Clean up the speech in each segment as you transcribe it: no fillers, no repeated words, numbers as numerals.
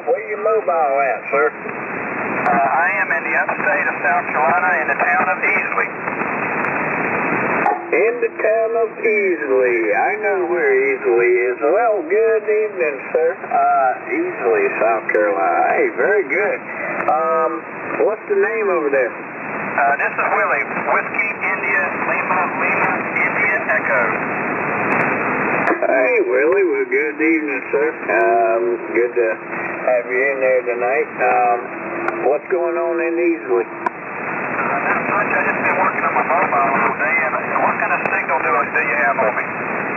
Where you mobile at, sir? I am in the upstate of South Carolina in the town of Easley. In the town of Easley. I know where Easley is. Well, good evening, sir. Easley, South Carolina. Hey, very good. What's the name over there? This is Willie. Whiskey, India, Lima, Lima, India, Echo. Hey, Willie. Well, good evening, sir. Good to have you in there tonight. What's going on in Easley? Not much. I just been working on my mobile all day. And what kind of signal do you have on me?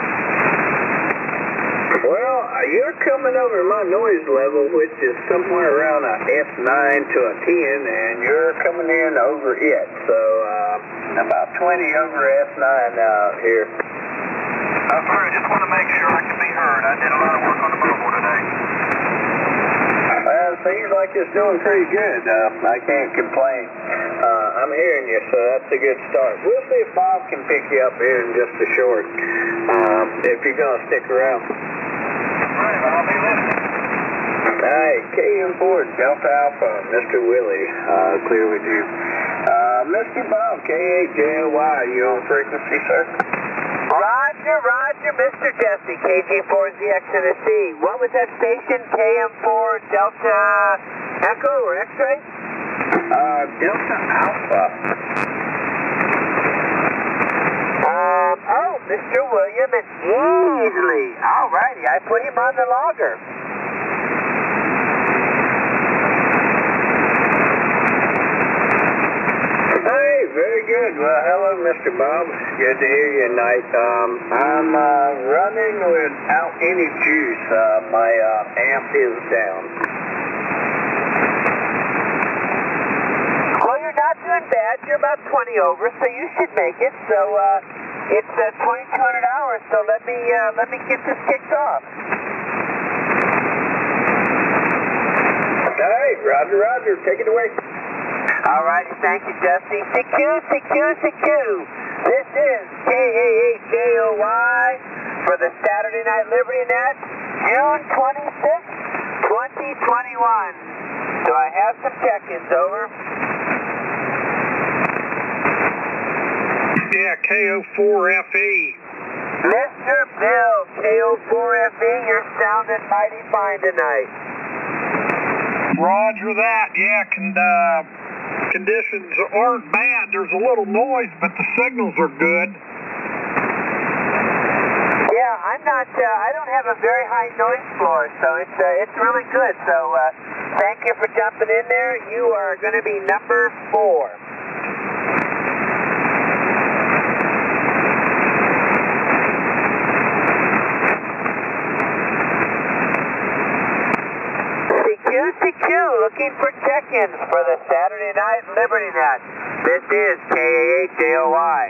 Well, you're coming over my noise level, which is somewhere around a F9 to a 10, and you're coming in over it. So, about 20 over F9 out here. I just want to make sure I can be heard. I did a lot of work on the mobile today. Well, it seems like it's doing pretty good. I can't complain. I'm hearing you, so that's a good start. We'll see if Bob can pick you up here in just a short, if you're going to stick around. All right, I'll be listening. Hi, KM4 Delta Alpha, Mr. Willie, clear with you. Mr. Bob, K8JLY, you on frequency, sir? Roger, Mr. Jesse, KG4ZX Tennessee. What was that station? KM4 Delta Echo or X-ray? Delta Alpha. Oh, Mr. William and Easley. All righty, I put him on the logger. Hey, very good. Well, hello, Mr. Bob. Good to hear you tonight. I'm running without any juice. My amp is down. Well, you're not doing bad. You're about 20 over, so you should make it. So it's 2,200 hours. So let me get this kicked off. Hey, Roger. Take it away. All righty, thank you, Jesse. CQ. This is KAHJOY for the Saturday Night Liberty Net, June 26, 2021. Do I have some check-ins, over? Yeah, KO4FE. Mr. Bill, KO4FE, you're sounding mighty fine tonight. Roger that. Yeah, conditions aren't bad. There's a little noise, but the signals are good. Yeah, I don't have a very high noise floor, so it's really good. So thank you for jumping in there. You are going to be number 4. CQ, looking for check-ins for the Saturday Night Liberty Net. This is KAHJOY.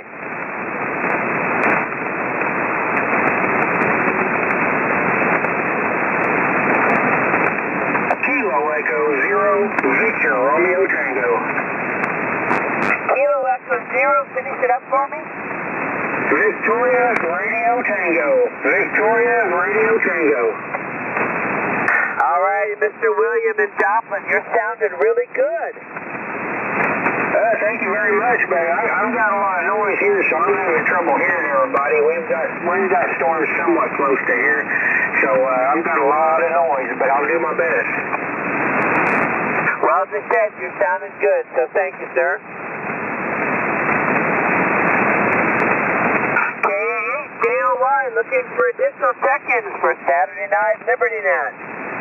Kilo Echo 0, Victor Romeo Tango. Kilo Echo 0, finish it up for me. Victoria Radio Tango. All righty, Mr. William and Joplin, you're sounding really good. Thank you very much, but I've got a lot of noise here, so I'm having trouble hearing everybody. We've got storms somewhat close to here, so I've got a lot of noise, but I'll do my best. Well, as I said, you're sounding good, so thank you, sir. KAHJOY, looking for additional check-ins for Saturday Night Liberty Net.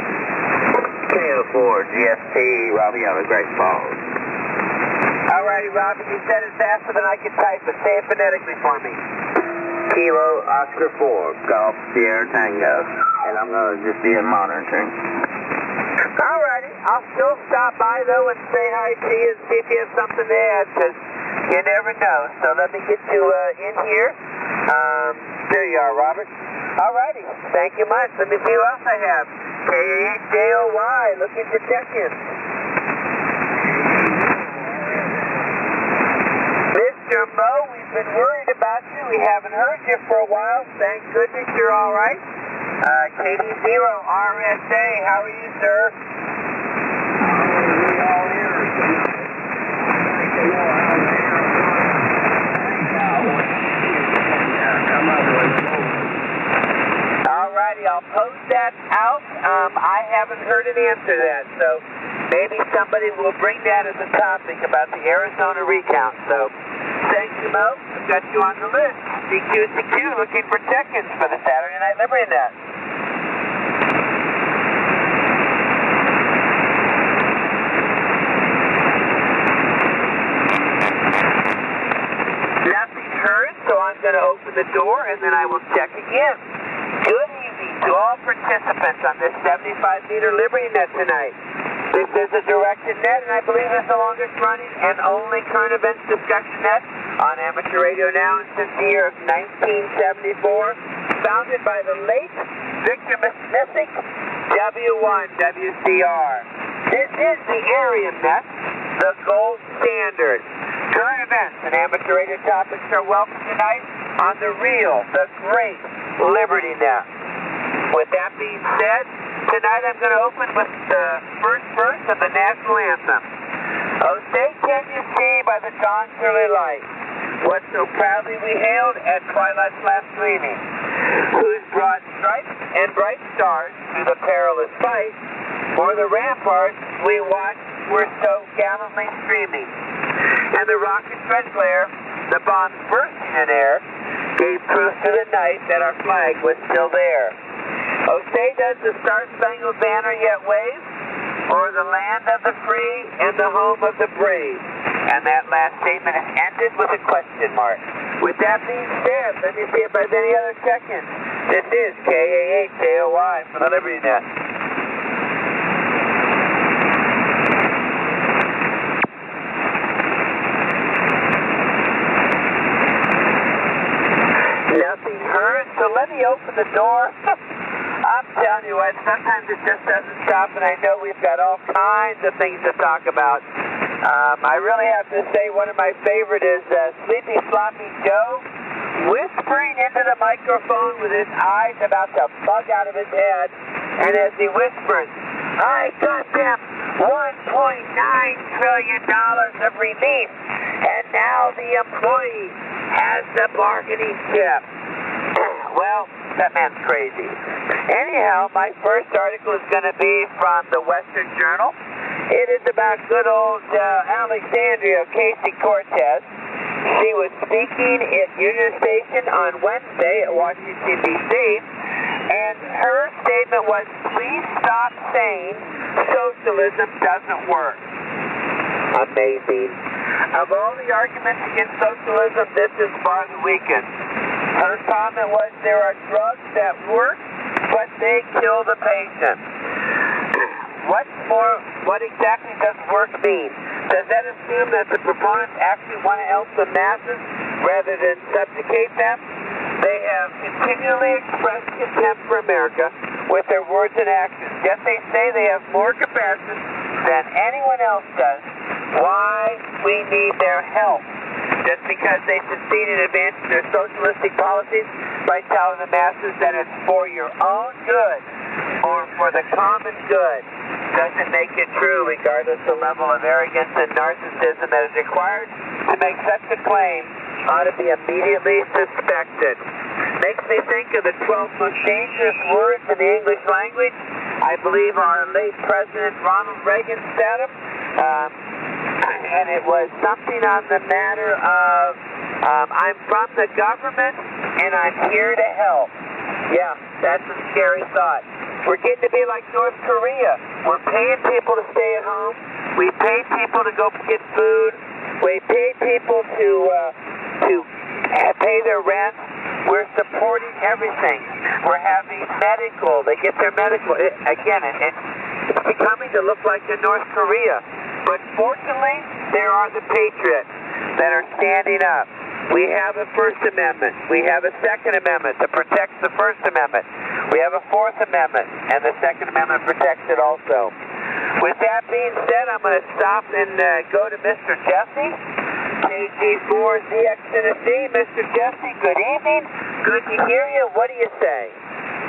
KO4 GST, Robbie out of Great Falls. All righty, Robbie, you said it faster than I could type it. Say it phonetically for me. Kilo Oscar 4, Golf Sierra Tango. And I'm going to just be monitoring. All righty, I'll still stop by, though, and say hi to you and see if you have something to add, because you never know. So let me get you in here. There you are, Robert. All righty, thank you much. Let me see who else I have. KAHJOY, looking to check in. Mr. Mo, we've been worried about you. We haven't heard you for a while. Thank goodness you're all right. KD0 RSA, how are you, sir? Alrighty, I'll post that out. I haven't heard an answer to that, so maybe somebody will bring that as a topic about the Arizona recount. So, thank you, Mo. I've got you on the list. CQ looking for check-ins for the Saturday Night Liberty Net. Nothing heard, so I'm going to open the door and then I will check again. Good evening to all participants on this 75-meter Liberty Net tonight. This is a directed net, and I believe it's the longest running and only current events discussion net on amateur radio now since the year of 1974, founded by the late Victor Misick, W1 WCR. This is the area net, the gold standard. Current events and amateur radio topics are welcome tonight on the real, the great Liberty Net. With that being said, tonight I'm going to open with the first verse of the national anthem. Oh, say can you see by the dawn's early light what so proudly we hailed at twilight's last gleaming, whose broad stripes and bright stars through the perilous fight for the ramparts we watched were so gallantly streaming, and the rocket's red glare, the bombs bursting in air, gave proof to the night that our flag was still there. Oh, say does the Star-Spangled Banner yet wave o'er the land of the free and the home of the brave? And that last statement is ended with a question mark. With that being said, let me see if there's any other check-ins. This is KAHJOY for the Liberty Net. Nothing heard, so let me open the door. I'm telling you what, sometimes it just doesn't stop, and I know we've got all kinds of things to talk about. I really have to say one of my favorite is Sleepy Sloppy Joe whispering into the microphone with his eyes about to bug out of his head, and as he whispers, I got them $1.9 trillion of relief, and now the employee has the bargaining chip. Well, that man's crazy. Anyhow, my first article is going to be from the Western Journal. It is about good old Alexandria Ocasio-Cortez. She was speaking at Union Station on Wednesday at Washington, D.C., and her statement was, please stop saying socialism doesn't work. Amazing. Of all the arguments against socialism, this is far the weakest. Her comment was, there are drugs that work, but they kill the patient. What exactly does work mean? Does that assume that the proponents actually want to help the masses rather than subjugate them? They have continually expressed contempt for America with their words and actions, yet they say they have more compassion than anyone else does. Why we need their help? Just because they succeed in advancing their socialistic policies by telling the masses that it's for your own good or for the common good doesn't make it true, regardless of the level of arrogance and narcissism that is required to make such a claim ought to be immediately suspected. Makes me think of the 12 most dangerous words in the English language. I believe our late President Ronald Reagan said them. And it was something on the matter of, I'm from the government and I'm here to help. Yeah, that's a scary thought. We're getting to be like North Korea. We're paying people to stay at home. We pay people to go get food. We pay people to pay their rent. We're supporting everything. We're having medical. They get their medical. Again, it's becoming to look like the North Korea. But fortunately, there are the patriots that are standing up. We have a First Amendment. We have a Second Amendment that protects the First Amendment. We have a Fourth Amendment, and the Second Amendment protects it also. With that being said, I'm going to stop and go to Mr. Jesse, KG4ZX Tennessee. Mr. Jesse, good evening. Good to hear you. What do you say?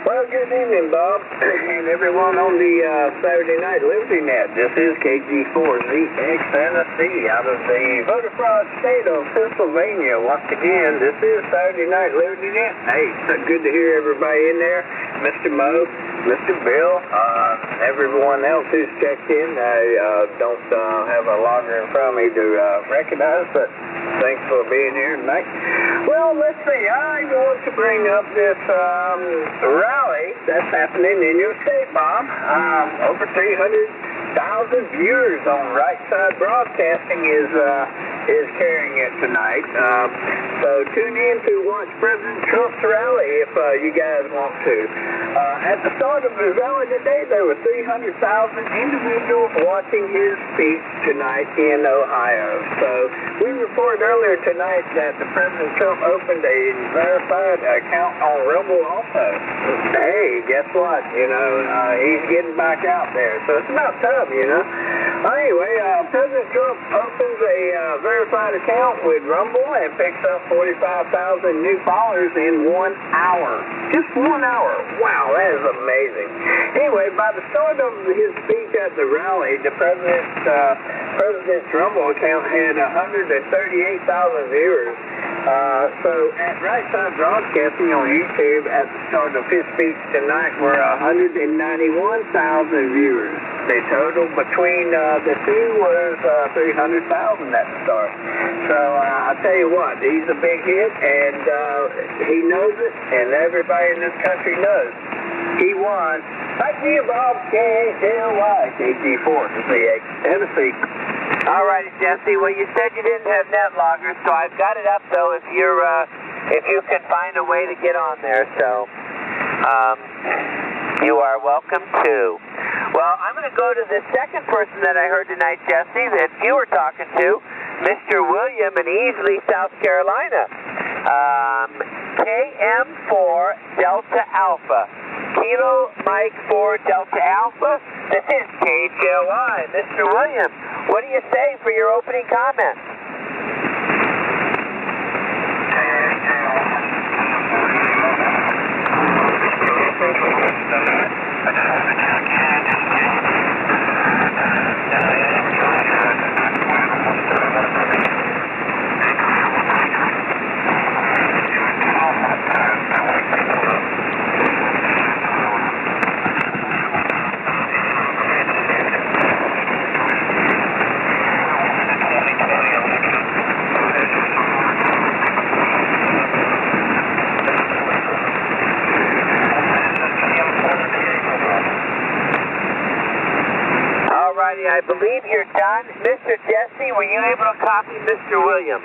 Well, good evening, Bob, and everyone on the Saturday Night Liberty Net. This is KG4ZX Tennessee out of the voter fraud state of Pennsylvania. Once again, this is Saturday Night Liberty Net. Hey, so good to hear everybody in there. Mr. Mo, Mr. Bill, everyone else who's checked in. I don't have a logger in front of me to recognize, but thanks for being here tonight. Well, let's see. I want to bring up this rally that's happening in your state, Bob. Over 300,000 viewers on Right Side Broadcasting is carrying it tonight. So tune in to watch President Trump's rally if you guys want to. At the start of the rally today, there were 300,000 individuals watching his speech tonight in Ohio. So we reported earlier tonight that the President Trump opened a verified account on Rumble also. Hey, guess what? He's getting back out there. So it's about time, Anyway, President Trump opens a verified account with Rumble and picks up 45,000 new followers in 1 hour. Just 1 hour. Wow, that is amazing. Anyway, by the start of his speech at the rally, the President's Rumble account had 138,000 viewers. So at Right Side Broadcasting on YouTube at the start of his speech tonight were 191,000 viewers. The total between the two was 300,000 at the start. So I'll tell you what, he's a big hit, and he knows it, and everybody in this country knows. He won. Back to you, Bob. KHLY, KG4ZX Tennessee. All righty, Jesse. Well, you said you didn't have net loggers, so I've got it up, though, if you can find a way to get on there. So you are welcome to. Well, I'm going to go to the second person that I heard tonight, Jesse, that you were talking to, Mr. William in Easley, South Carolina. KM4 Delta Alpha. Kilo Mike 4 Delta Alpha. This is KHLY. Mr. William, what do you say for your opening comments? I believe you're done. Mr. Jesse, were you able to copy Mr. William?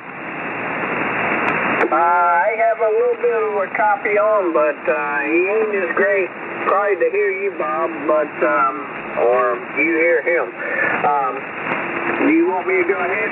I have a little bit of a copy on, but he ain't as great probably to hear you, Bob, but or you hear him. Do you want me to go ahead?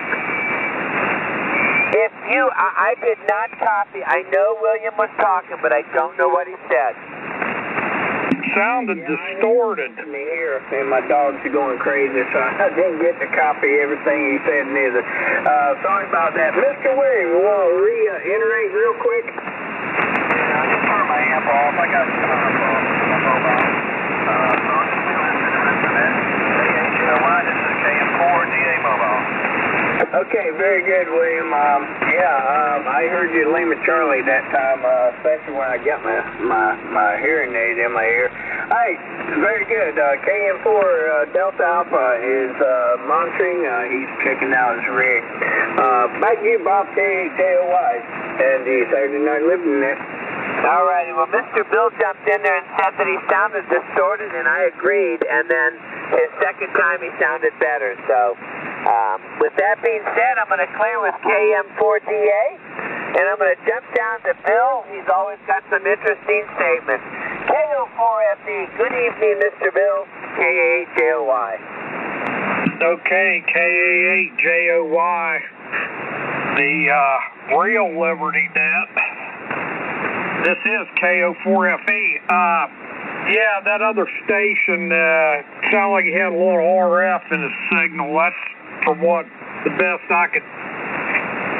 If you, I did not copy. I know William was talking, but I don't know what he said. Sounded distorted. Me here, and my dogs are going crazy, so I didn't get to copy everything he said neither. Sorry about that. Mr. Williams, you want to reiterate real quick? Yeah, I just turned my amp off. I got some on my mobile. So I'm just doing that. KHLY, this is KM4DA mobile. Okay, very good, William. I heard you Lima Charlie that time, especially when I got my hearing aid in my ear. Hey, very good. KM4 Delta Alpha is monitoring. He's checking out his rig. Back to you, Bob, KHLY, and the Saturday Night Liberty Net. All righty. Well, Mr. Bill jumped in there and said that he sounded distorted, and I agreed. And then his second time he sounded better. So with that being said, I'm going to clear with KM4DA, and I'm going to jump down to Bill. He's always got some interesting statements. KO4FE, good evening, Mr. Bill, KAHJOY. Okay, KA8JOY, the real Liberty Net. This is KO4FE. Yeah, that other station sounded like it had a little RF in the signal. That's from what the best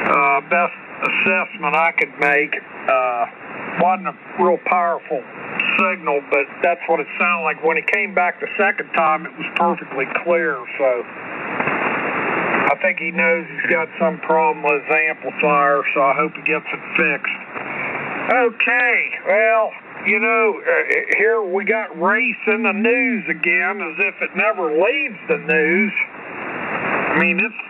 assessment I could make. Wasn't a real powerful signal, but that's what it sounded like. When he came back the second time, it was perfectly clear, so I think he knows he's got some problem with his amplifier, so I hope he gets it fixed. Okay, well, you know, here we got race in the news again, as if it never leaves the news. I mean, it's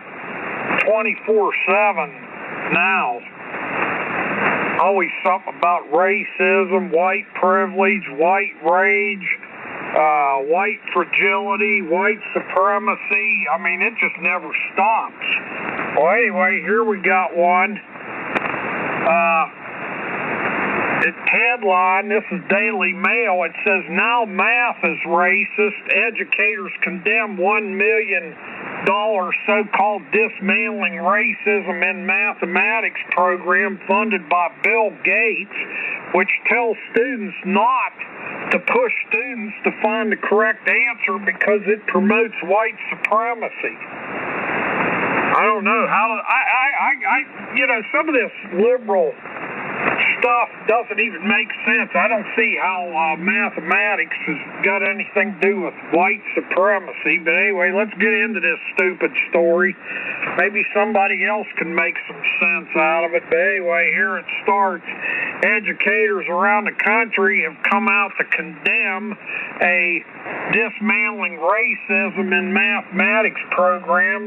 24/7 now. Always something about racism, white privilege, white rage, white fragility, white supremacy. I mean, it just never stops. Well, anyway, here we got one. Its headline, this is Daily Mail, it says, now math is racist. Educators condemn $1 million so-called dismantling racism in mathematics program funded by Bill Gates, which tells students not to push students to find the correct answer because it promotes white supremacy. I don't know how to, you know, some of this liberal stuff doesn't even make sense. I don't see how mathematics has got anything to do with white supremacy. But anyway, let's get into this stupid story. Maybe somebody else can make some sense out of it. But anyway, here it starts. Educators around the country have come out to condemn a dismantling racism in mathematics program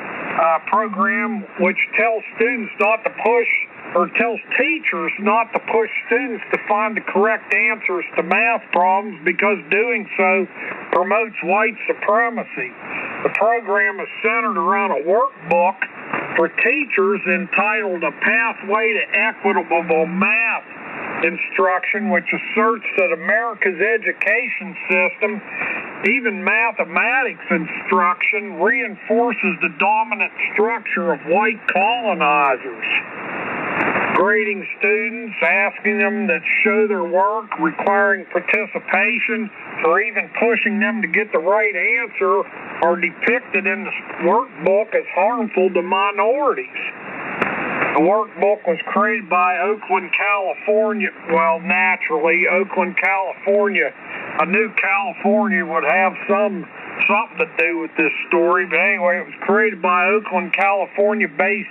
which tells students not to push, or tells teachers not to push students to find the correct answers to math problems because doing so promotes white supremacy. The program is centered around a workbook for teachers entitled A Pathway to Equitable Math Instruction, which asserts that America's education system, even mathematics instruction, reinforces the dominant structure of white colonizers. Grading students, asking them to show their work, requiring participation, or even pushing them to get the right answer are depicted in the workbook as harmful to minorities. The workbook was created by Oakland, California. Well, naturally, Oakland, California. I knew California would have something to do with this story. But anyway, it was created by Oakland, California-based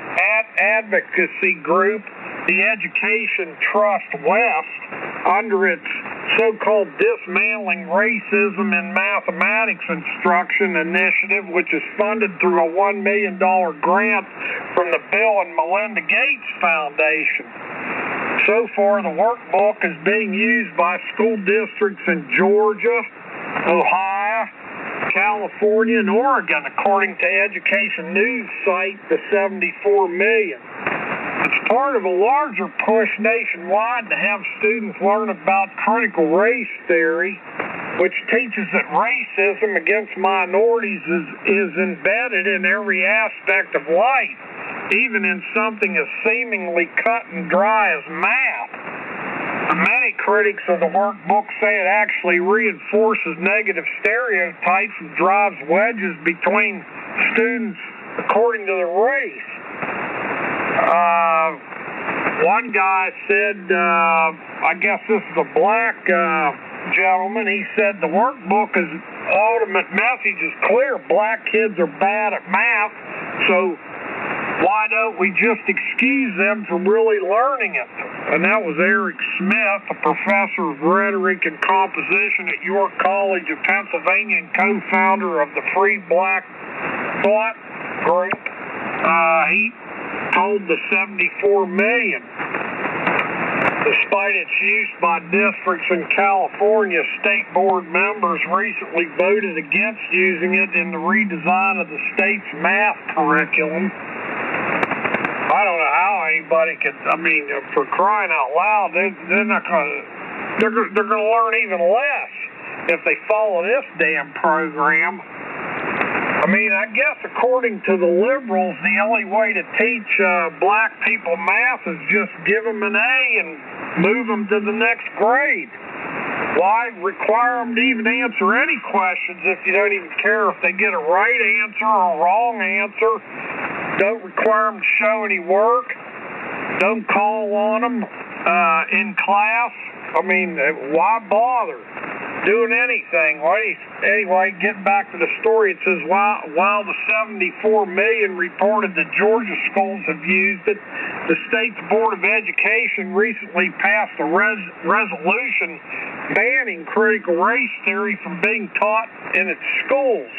advocacy group, the Education Trust West, under its so-called Dismantling Racism in Mathematics Instruction initiative, which is funded through a $1 million grant from the Bill and Melinda Gates Foundation. So far, the workbook is being used by school districts in Georgia, Ohio, California, and Oregon, according to education news site The 74 Million. It's part of a larger push nationwide to have students learn about critical race theory, which teaches that racism against minorities is embedded in every aspect of life, even in something as seemingly cut and dry as math. Many critics of the workbook say it actually reinforces negative stereotypes and drives wedges between students according to their race. One guy said, I guess this is a black gentleman, he said the workbook's ultimate message is clear. Black kids are bad at math, so why don't we just excuse them from really learning it? And that was Eric Smith, a professor of rhetoric and composition at York College of Pennsylvania and co-founder of the Free Black Thought Group. He told the 74 Million, despite its use by districts in California, state board members recently voted against using it in the redesign of the state's math curriculum. I don't know how anybody could, I mean, for crying out loud, they're not going to, they're going to learn even less if they follow this damn program. I mean, I guess according to the liberals, the only way to teach black people math is just give them an A and move them to the next grade. Why require them to even answer any questions if you don't even care if they get a right answer or a wrong answer? Don't require them to show any work. Don't call on them in class. I mean, why bother doing anything? Anyway, getting back to the story, it says while the 74 million reported that Georgia schools have used it, the state's Board of Education recently passed a resolution banning critical race theory from being taught in its schools.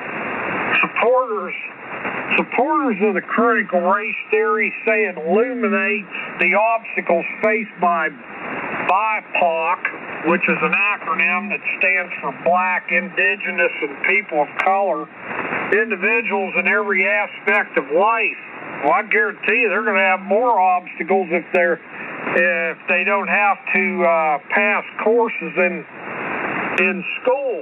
Supporters of the critical race theory say it illuminates the obstacles faced by BIPOC, which is an acronym that stands for Black, Indigenous, and People of Color, individuals in every aspect of life. Well, I guarantee you they're going to have more obstacles if they don't have to pass courses in school.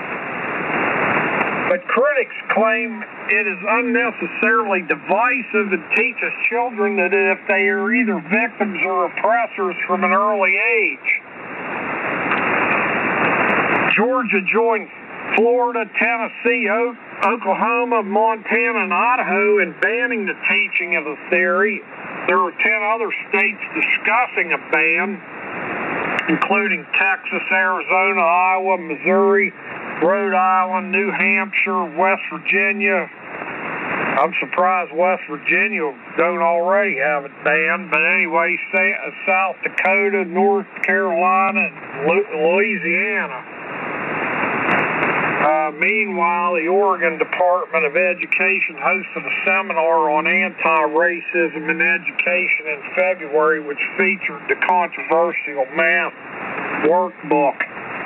But critics claim it is unnecessarily divisive and teaches children that if they are either victims or oppressors from an early age. Georgia joined Florida, Tennessee, Oklahoma, Montana, and Idaho in banning the teaching of the theory. There are 10 other states discussing a ban, including Texas, Arizona, Iowa, Missouri, Rhode Island, New Hampshire, West Virginia. I'm surprised West Virginia don't already have it banned, but anyway, South Dakota, North Carolina, and Louisiana. Meanwhile, the Oregon Department of Education hosted a seminar on anti-racism in education in February, which featured the controversial math workbook.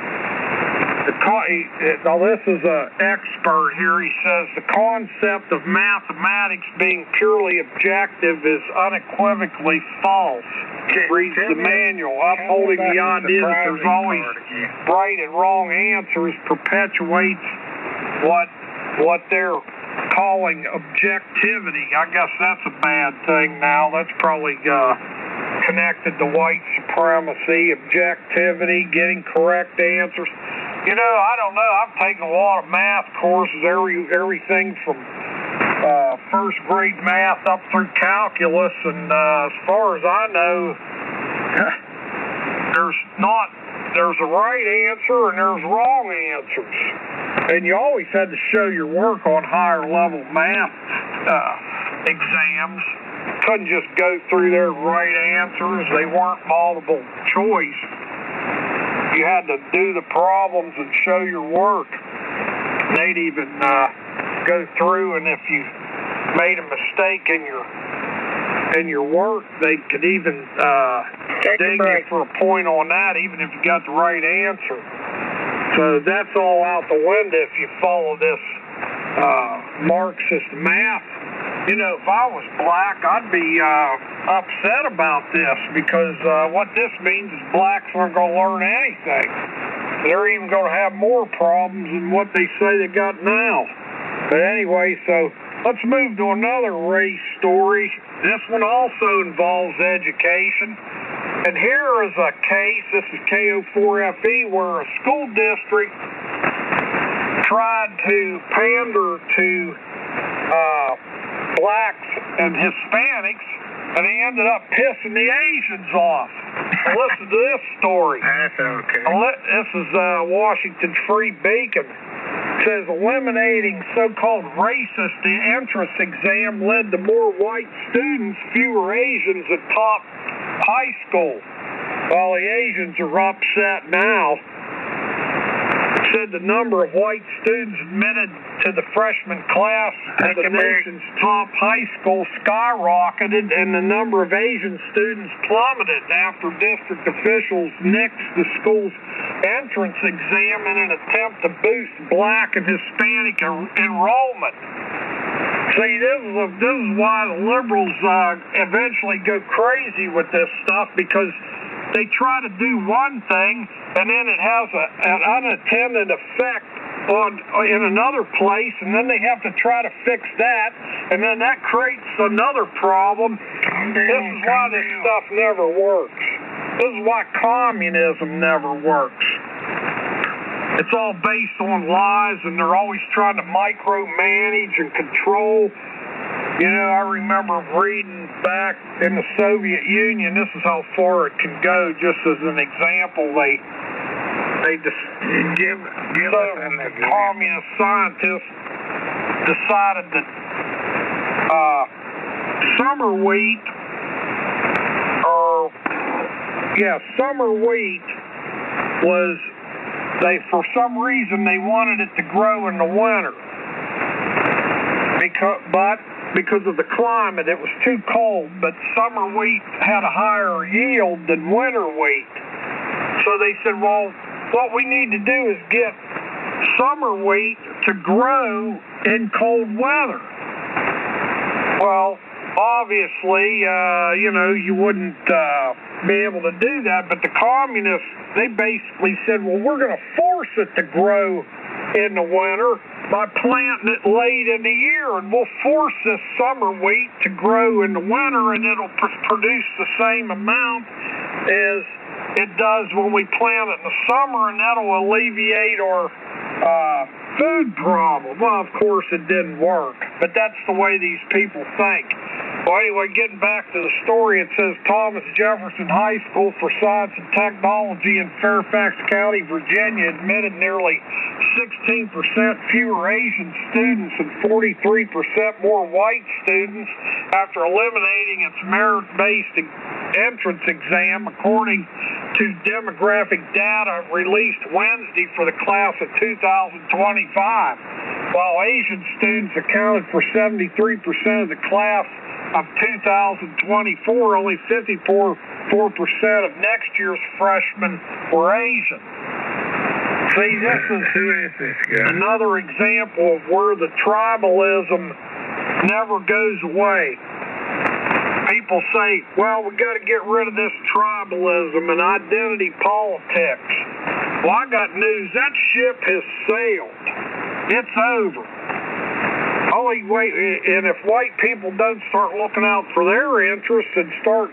Now, this is an expert here. He says the concept of mathematics being purely objective is unequivocally false. Reads the manual, upholding the idea that there's always right and wrong answers perpetuates what they're calling objectivity. I guess that's a bad thing now. That's probably connected to white supremacy, objectivity, getting correct answers. You know, I don't know. I've taken a lot of math courses, everything from first grade math up through calculus, and as far as I know, there's a right answer and there's wrong answers. And you always had to show your work on higher level math exams. Couldn't just go through their right answers. They weren't multiple choice. You had to do the problems and show your work. They'd even go through, and if you made a mistake in your work, they could even ding you for a point on that, even if you got the right answer. So that's all out the window if you follow this Marxist math. You know, if I was black, I'd be upset about this, because what this means is blacks aren't going to learn anything. They're even going to have more problems than what they say they got now. But anyway, so let's move to another race story. This one also involves education. And here is a case, this is KO4FE, where a school district tried to pander to blacks and Hispanics, and they ended up pissing the Asians off. Listen to this story. That's okay. This is Washington Free Beacon. It says eliminating so-called racist entrance exam led to more white students, fewer Asians at top high school. Well, the Asians are upset now. Said the number of white students admitted to the freshman class at the nation's top high school skyrocketed, and the number of Asian students plummeted after district officials nixed the school's entrance exam in an attempt to boost black and Hispanic enrollment. See, this is why the liberals eventually go crazy with this stuff, because they try to do one thing, and then it has an unintended effect in another place, and then they have to try to fix that, and then that creates another problem. This is why this stuff never works. This is why communism never works. It's all based on lies, and they're always trying to micromanage and control. You know, I remember reading back in the Soviet Union, this is how far it can go. Just as an example, they just give us an example. Communist scientists decided that summer wheat was, for some reason they wanted it to grow in the winter. Because of the climate, it was too cold, but summer wheat had a higher yield than winter wheat. So they said, well, what we need to do is get summer wheat to grow in cold weather. Well, obviously, you wouldn't be able to do that, but the communists, they basically said, well, we're going to force it to grow in the winter by planting it late in the year, and we'll force this summer wheat to grow in the winter, and it'll produce the same amount as it does when we plant it in the summer, and that'll alleviate our food problem. Well, of course, it didn't work, but that's the way these people think. Well, anyway, getting back to the story, it says Thomas Jefferson High School for Science and Technology in Fairfax County, Virginia, admitted nearly 16% fewer Asian students and 43% more white students after eliminating its merit-based entrance exam, according to demographic data released Wednesday for the class of 2025. While Asian students accounted for 73% of the class of 2024, only 54% of next year's freshmen were Asian. See, this is another example of where the tribalism never goes away. People say, well, we got to get rid of this tribalism and identity politics. Well, I got news. That ship has sailed. It's over. Only way, and if white people don't start looking out for their interests and start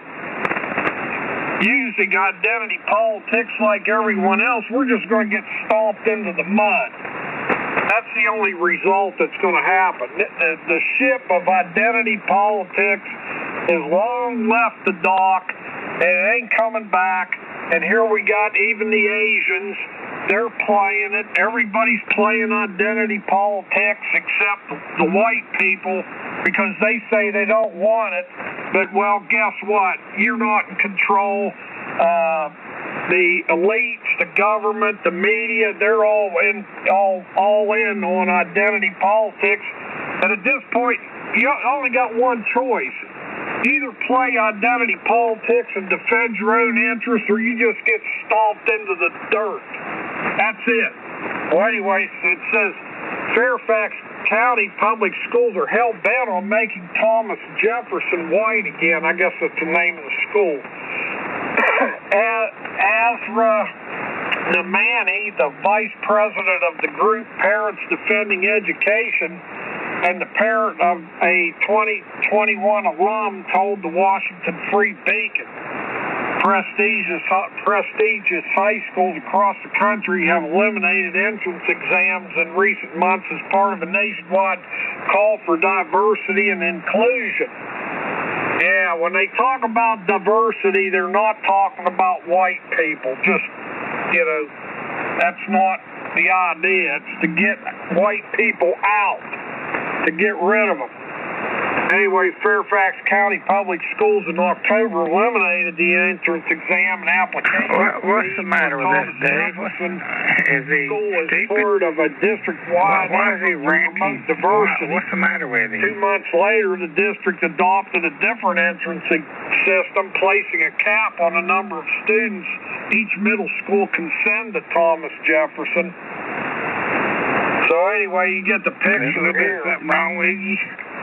using identity politics like everyone else, we're just going to get stomped into the mud. That's the only result that's going to happen. The ship of identity politics has long left the dock, and it ain't coming back. And here we got even the Asians. They're playing it. Everybody's playing identity politics except the white people because they say they don't want it. But, well, guess what? You're not in control. The elites, the government, the media, they're all in on identity politics. And at this point, you only got one choice. Either play identity politics and defend your own interests, or you just get stomped into the dirt. That's it. Well, anyway, it says Fairfax County Public Schools are hell-bent on making Thomas Jefferson white again. I guess that's the name of the school. Azra Namani, the vice president of the group Parents Defending Education, and the parent of a 2021 alum, told the Washington Free Beacon. Prestigious high schools across the country have eliminated entrance exams in recent months as part of a nationwide call for diversity and inclusion. Yeah, when they talk about diversity, they're not talking about white people. Just, that's not the idea. It's to get white people out, to get rid of them. Anyway, Fairfax County Public Schools in October eliminated the entrance exam and application. What's the matter with this, Dave? Is he school is part of a district-wide why is he ranking diversity. What's the matter with him? 2 months later, the district adopted a different entrance system, placing a cap on the number of students each middle school can send to Thomas Jefferson. So anyway, you get the picture here. Something wrong with you?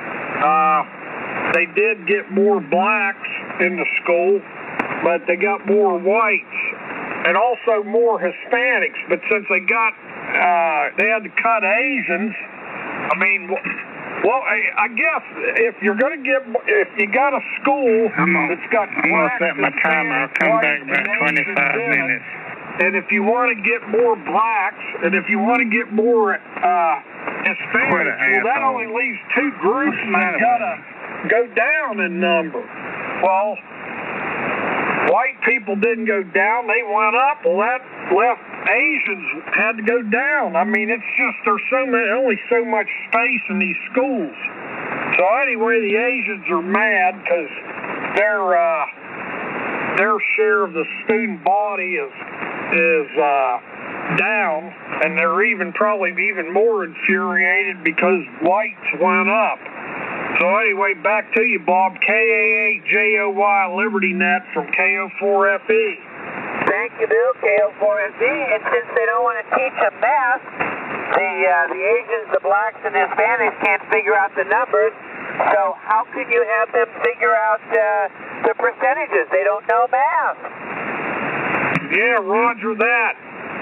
They did get more blacks in the school, but they got more whites and also more Hispanics. But since they had to cut Asians, I mean, well, I guess if you got a school that's got blacks, I'm gonna set my timer. I'll come back about 25 minutes. And if you want to get more blacks, and if you want to get more Hispanics, well, that only leaves two groups that go down in number. Well, white people didn't go down, they went up. Well, that left Asians had to go down. I mean, it's just there's only so much space in these schools. So anyway, the Asians are mad because their share of the student body is down, and they're probably even more infuriated because whites went up. So anyway, back to you, Bob. K-A-8-J-O-Y, LibertyNet from KO4FE. Thank you, Bill. KO4FE. And since they don't want to teach them math, the Asians, the blacks, and the Hispanics can't figure out the numbers. So how can you have them figure out the percentages? They don't know math. Yeah, roger that.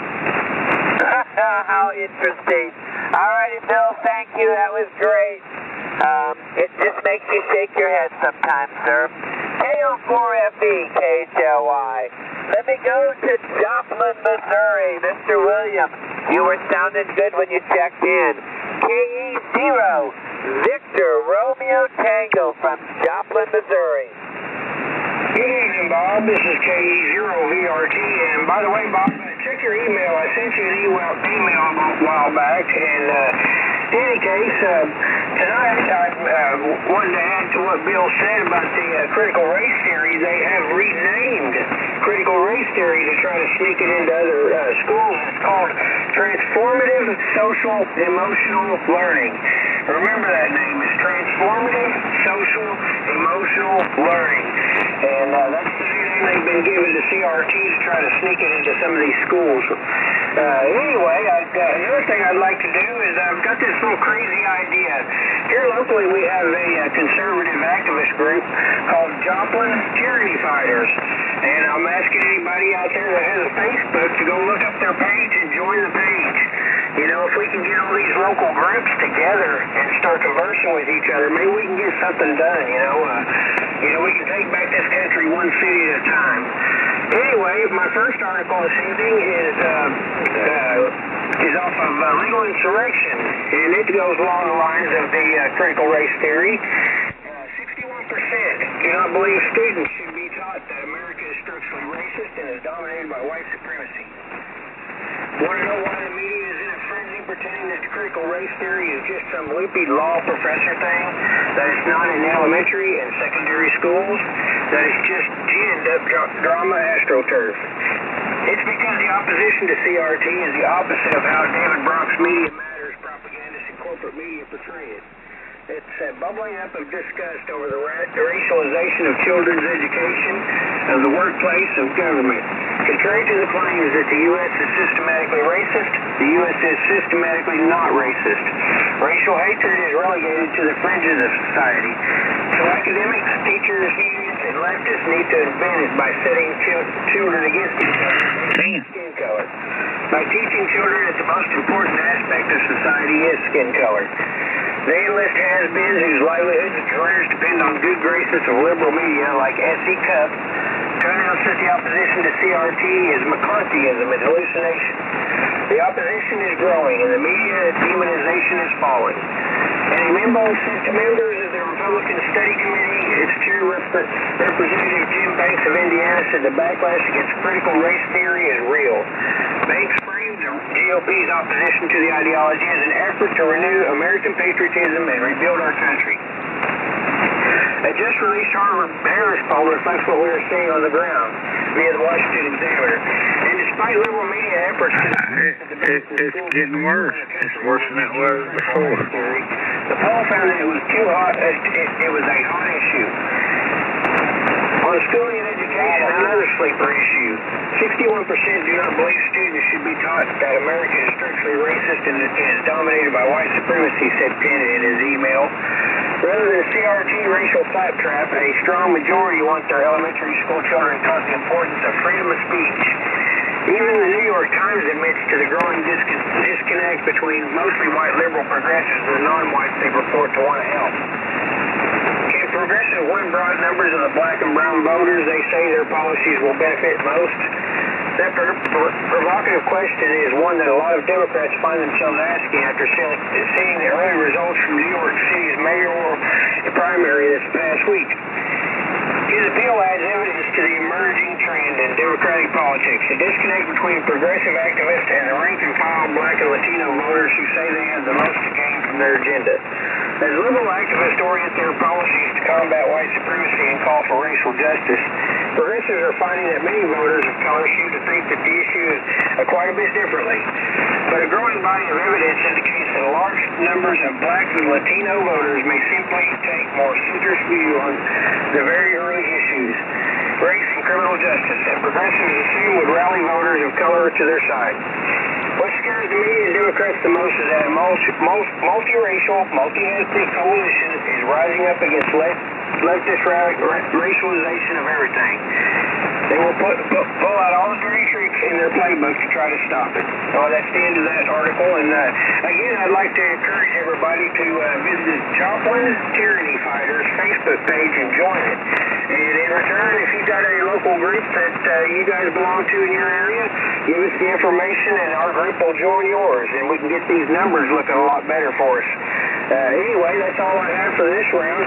How interesting. All righty, Bill. Thank you. That was great. It just makes you shake your head sometimes, sir. KO4FE, KHLY. Let me go to Joplin, Missouri. Mr. Williams, you were sounding good when you checked in. KE0, Victor Romeo Tango from Joplin, Missouri. Good evening, Bob. This is KE0VRT. And by the way, Bob, check your email. I sent you an email a while back. And in any case, tonight I wanted to add to what Bill said about the critical race theory. They have renamed critical race theory to try to sneak it into other schools. It's called Transformative Social Emotional Learning. Remember that name. It's Transformative Social Emotional Learning. And that's the new name they've been given to CRT to try to sneak it into some of these schools. Anyway, the other thing I'd like to do is I've got this little crazy idea. Here locally we have a conservative activist group called Joplin Tyranny Fighters. And I'm asking anybody out there that has a Facebook to go look up their page and join the page. You know, if we can get all these local groups together and start conversing with each other, maybe we can get something done, you know. We can take back this country one city at a time. Anyway, my first article this evening is off of legal insurrection, and it goes along the lines of the critical race theory. 61% do not believe students should be taught that America is structurally racist and is dominated by white supremacy. Want to know why the media is in a frenzy pretending that critical race theory is just some loopy law professor thing, that it's not in elementary and secondary schools, that it's just ginned up drama astroturf? It's because the opposition to CRT is the opposite of how David Brock's Media Matters propagandists and corporate media portray it. It's bubbling up of disgust over the racialization of children's education, of the workplace, of government. Contrary to the claims that the U.S. is systematically racist, the U.S. is systematically not racist. Racial hatred is relegated to the fringes of society. So academics, teachers, unions, and leftists need to invent it by setting children against each other based on skin color. By teaching children that the most important aspect of society is skin color. They enlist has-beens whose livelihoods and careers depend on good graces of liberal media like S.E. Cupp to announce that the opposition to CRT is McCarthyism and hallucination. The opposition is growing and the media demonization is falling. And a memo sent to members of the Republican Study Committee, its chair Representative Jim Banks of Indiana said the backlash against critical race theory is real. Banks framed the GOP's opposition to the ideology as an effort to renew American patriotism and rebuild our country. A just-released Harris poll reflects what we are seeing on the ground via the Washington Examiner. And despite liberal media efforts to it's getting worse. It's worse than it was before. The poll found that it was too hot. It was a hot issue. On schooling and education, another sleeper issue. 61% do not believe students should be taught that America is structurally racist and is dominated by white supremacy, said Penn in his email. Rather than CRT racial claptrap, a strong majority want their elementary school children taught the importance of freedom of speech. Even the New York Times admits to the growing disconnect between mostly white liberal progressives and the non-whites they purport to want to help. Can progressives win broad numbers of the black and brown voters they say their policies will benefit most? That provocative question is one that a lot of Democrats find themselves asking after seeing the early results from New York City's mayoral primary this past week. His appeal adds evidence to the emerging trend in Democratic politics, a disconnect between progressive activists and the rank-and-file black and Latino voters who say they have the most to gain from their agenda. As liberal activists orient their policies to combat white supremacy and call for racial justice, progressives are finding that many voters of color seem to think that the issue is quite a bit differently. But a growing body of evidence indicates that large numbers of black and Latino voters may simply take more centrist view on the very early issues, race and criminal justice, and progressives assume would rally voters of color to their side. What scares the media and Democrats the most is that a multiracial, multi-ethnic coalition is rising up against leftist racialization of everything. They will pull out all the dirty tricks in their playbook to try to stop it. Well, that's the end of that article. And again, I'd like to encourage everybody to visit Joplin Tyranny Fighters Facebook page and join it. And in return, if you've got a local group that you guys belong to in your area, give us the information and our group will join yours. And we can get these numbers looking a lot better for us. Anyway, that's all I have for this round.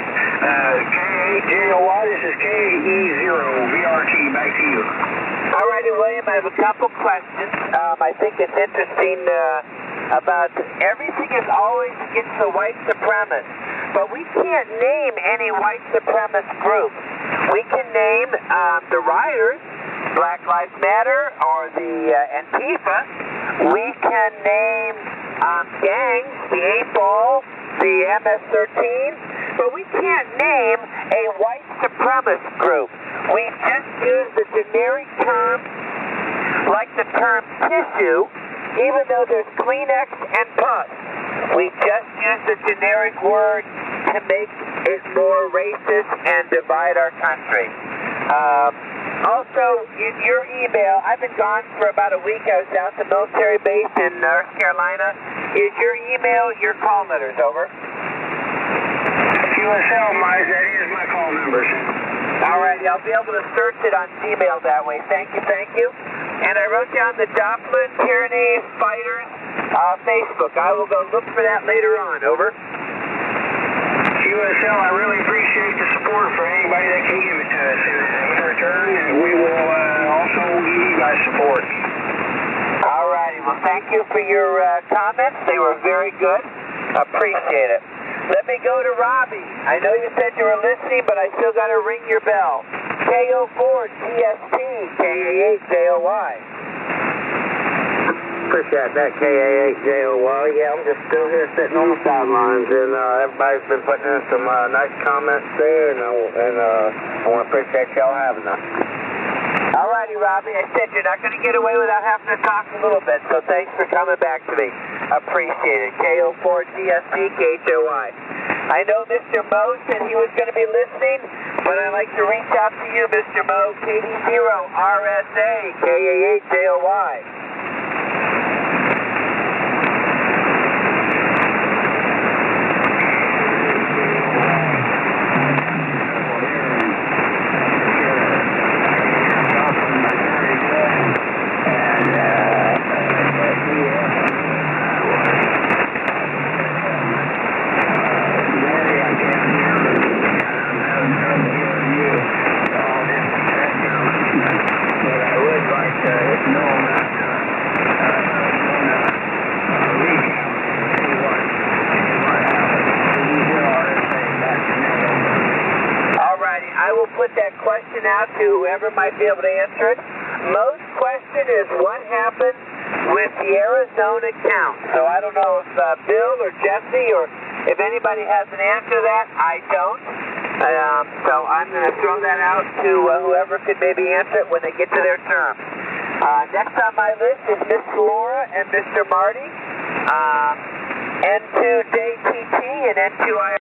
K8JOY, this is KE0VRT. Back to you. All righty, William, I have a couple questions. I think it's interesting about everything is always against the white supremacists, but we can't name any white supremacist group. We can name the rioters, Black Lives Matter, or the Antifa. We can name gangs, the 8-Ball, the MS-13, but we can't name a white supremacist group. We just use the generic term, like the term tissue, even though there's Kleenex and pus. We just use the generic word to make it more racist and divide our country. Also, in your email, I've been gone for about a week. I was down at the military base in North Carolina. Is your email your call letters? Over. QSL, that is my call numbers. All righty, I'll be able to search it on Gmail that way. Thank you, thank you. And I wrote down the Joplin Tyranny Fighters Facebook. I will go look for that later on. Over. QSL, I really appreciate the support for anybody that can give it to us. In return, we will also give you guys support. All righty, well, thank you for your comments. They were very good. Appreciate it. Let me go to Robbie. I know you said you were listening, but I still got to ring your bell. KO4GSP, KA8JOY. Appreciate that, KA8JOY. Yeah, I'm just still here sitting on the sidelines, and everybody's been putting in some nice comments there, and I want to appreciate y'all having us. All righty, Robbie. I said you're not going to get away without having to talk a little bit, so thanks for coming back to me. Appreciate it. KO4GSP, KHOI. I know Mr. Mo said he was going to be listening, but I'd like to reach out to you, Mr. Mo. KD0RSA, KA8JOY. Out to whoever might be able to answer it. Most question is what happened with the Arizona count. So I don't know if Bill or Jesse or if anybody has an answer to that. I don't. So I'm going to throw that out to whoever could maybe answer it when they get to their term. Next on my list is Miss Laura and Mr. Marty. N2JTT and N2I.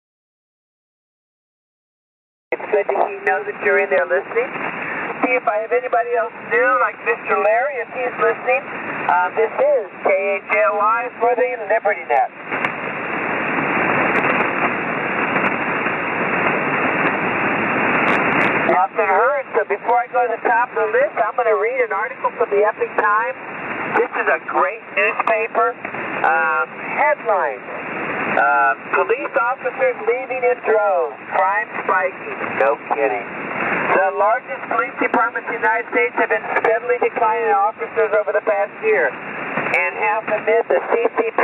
It's good to know that you're in there listening. See if I have anybody else new, like Mr. Larry, if he's listening. This is KHLY for the Liberty Net. Often heard, so before I go to the top of the list, I'm going to read an article from the Epic Times. This is a great newspaper. Headlines. Police officers leaving in droves. Crime spiking. No kidding. The largest police departments in the United States have been steadily declining in officers over the past year. And half amid the CCP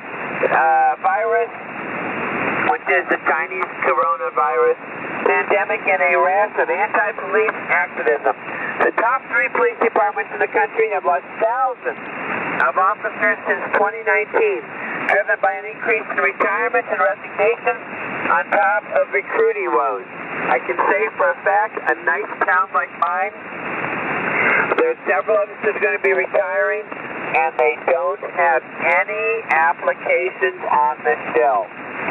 virus, which is the Chinese coronavirus pandemic, and a rash of anti-police activism. The top 3 police departments in the country have lost thousands of officers since 2019, driven by an increase in retirements and resignations on top of recruiting woes. I can say for a fact, a nice town like mine, there's several of us that are going to be retiring, and they don't have any applications on the shelf.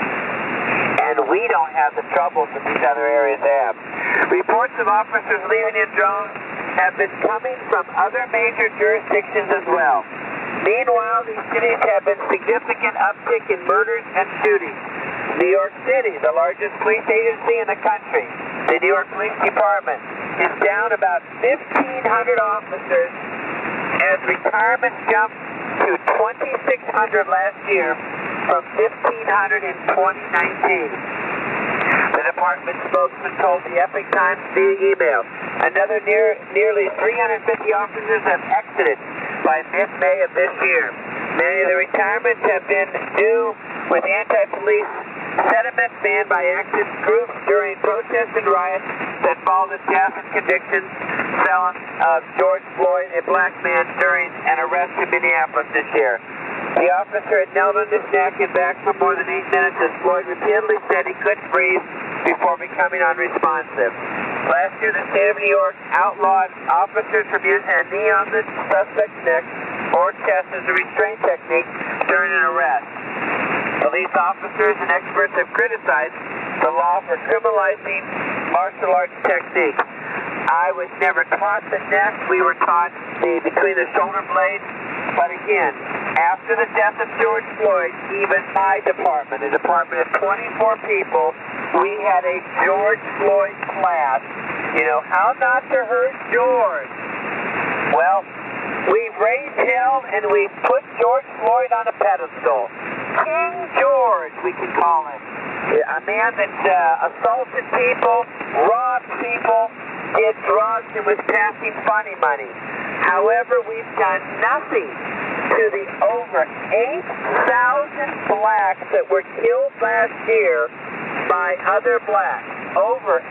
And we don't have the troubles that these other areas have. Reports of officers leaving in droves have been coming from other major jurisdictions as well. Meanwhile, these cities have been significant uptick in murders and shootings. New York City, the largest police agency in the country, the New York Police Department, is down about 1,500 officers as retirements jumped to 2,600 last year from 1,500 in 2019. The department spokesman told the Epoch Times via email. Another nearly 350 officers have exited by mid-May of this year. Many of the retirements have been due with anti-police sentiments banned by activist groups during protests and riots that followed the death and conviction of George Floyd, a black man, during an arrest in Minneapolis this year. The officer had knelt on his neck and back for more than 8 minutes as Floyd repeatedly said he couldn't breathe before becoming unresponsive. Last year, the state of New York outlawed officers from using a knee on the suspect's neck or chest as a restraint technique during an arrest. Police officers and experts have criticized the law for criminalizing martial arts techniques. I was never taught the neck. We were taught between the shoulder blades. But again, after the death of George Floyd, even my department, a department of 24 people, we had a George Floyd class. You know, how not to hurt George. Well, we've raised hell and we've put George Floyd on a pedestal. King George, we can call him. A man that assaulted people, robbed people, did drugs, and was passing funny money. However, we've done nothing to the over 8,000 blacks that were killed last year by other blacks. Over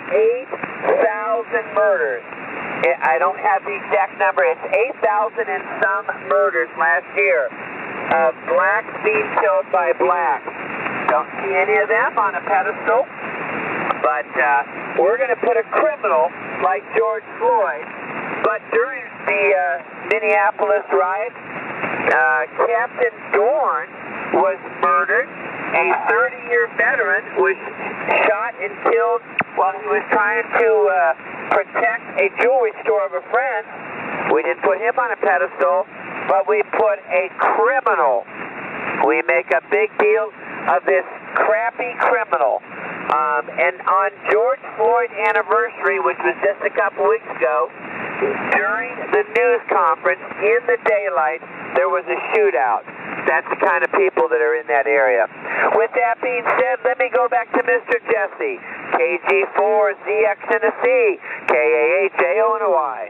8,000 murders. I don't have the exact number. It's 8,000 and some murders last year of blacks being killed by blacks. Don't see any of them on a pedestal, but we're going to put a criminal like George Floyd. But during the Minneapolis riot, Captain Dorn was murdered. A 30-year veteran was shot and killed while he was trying to protect a jewelry store of a friend. We didn't put him on a pedestal, but we put a criminal. We make a big deal of this crappy criminal. And on George Floyd's anniversary, which was just a couple weeks ago, during the news conference in the daylight, there was a shootout. That's the kind of people that are in that area. With that being said, let me go back to Mr. Jesse. KG4ZX and a C, KAHJO&Y.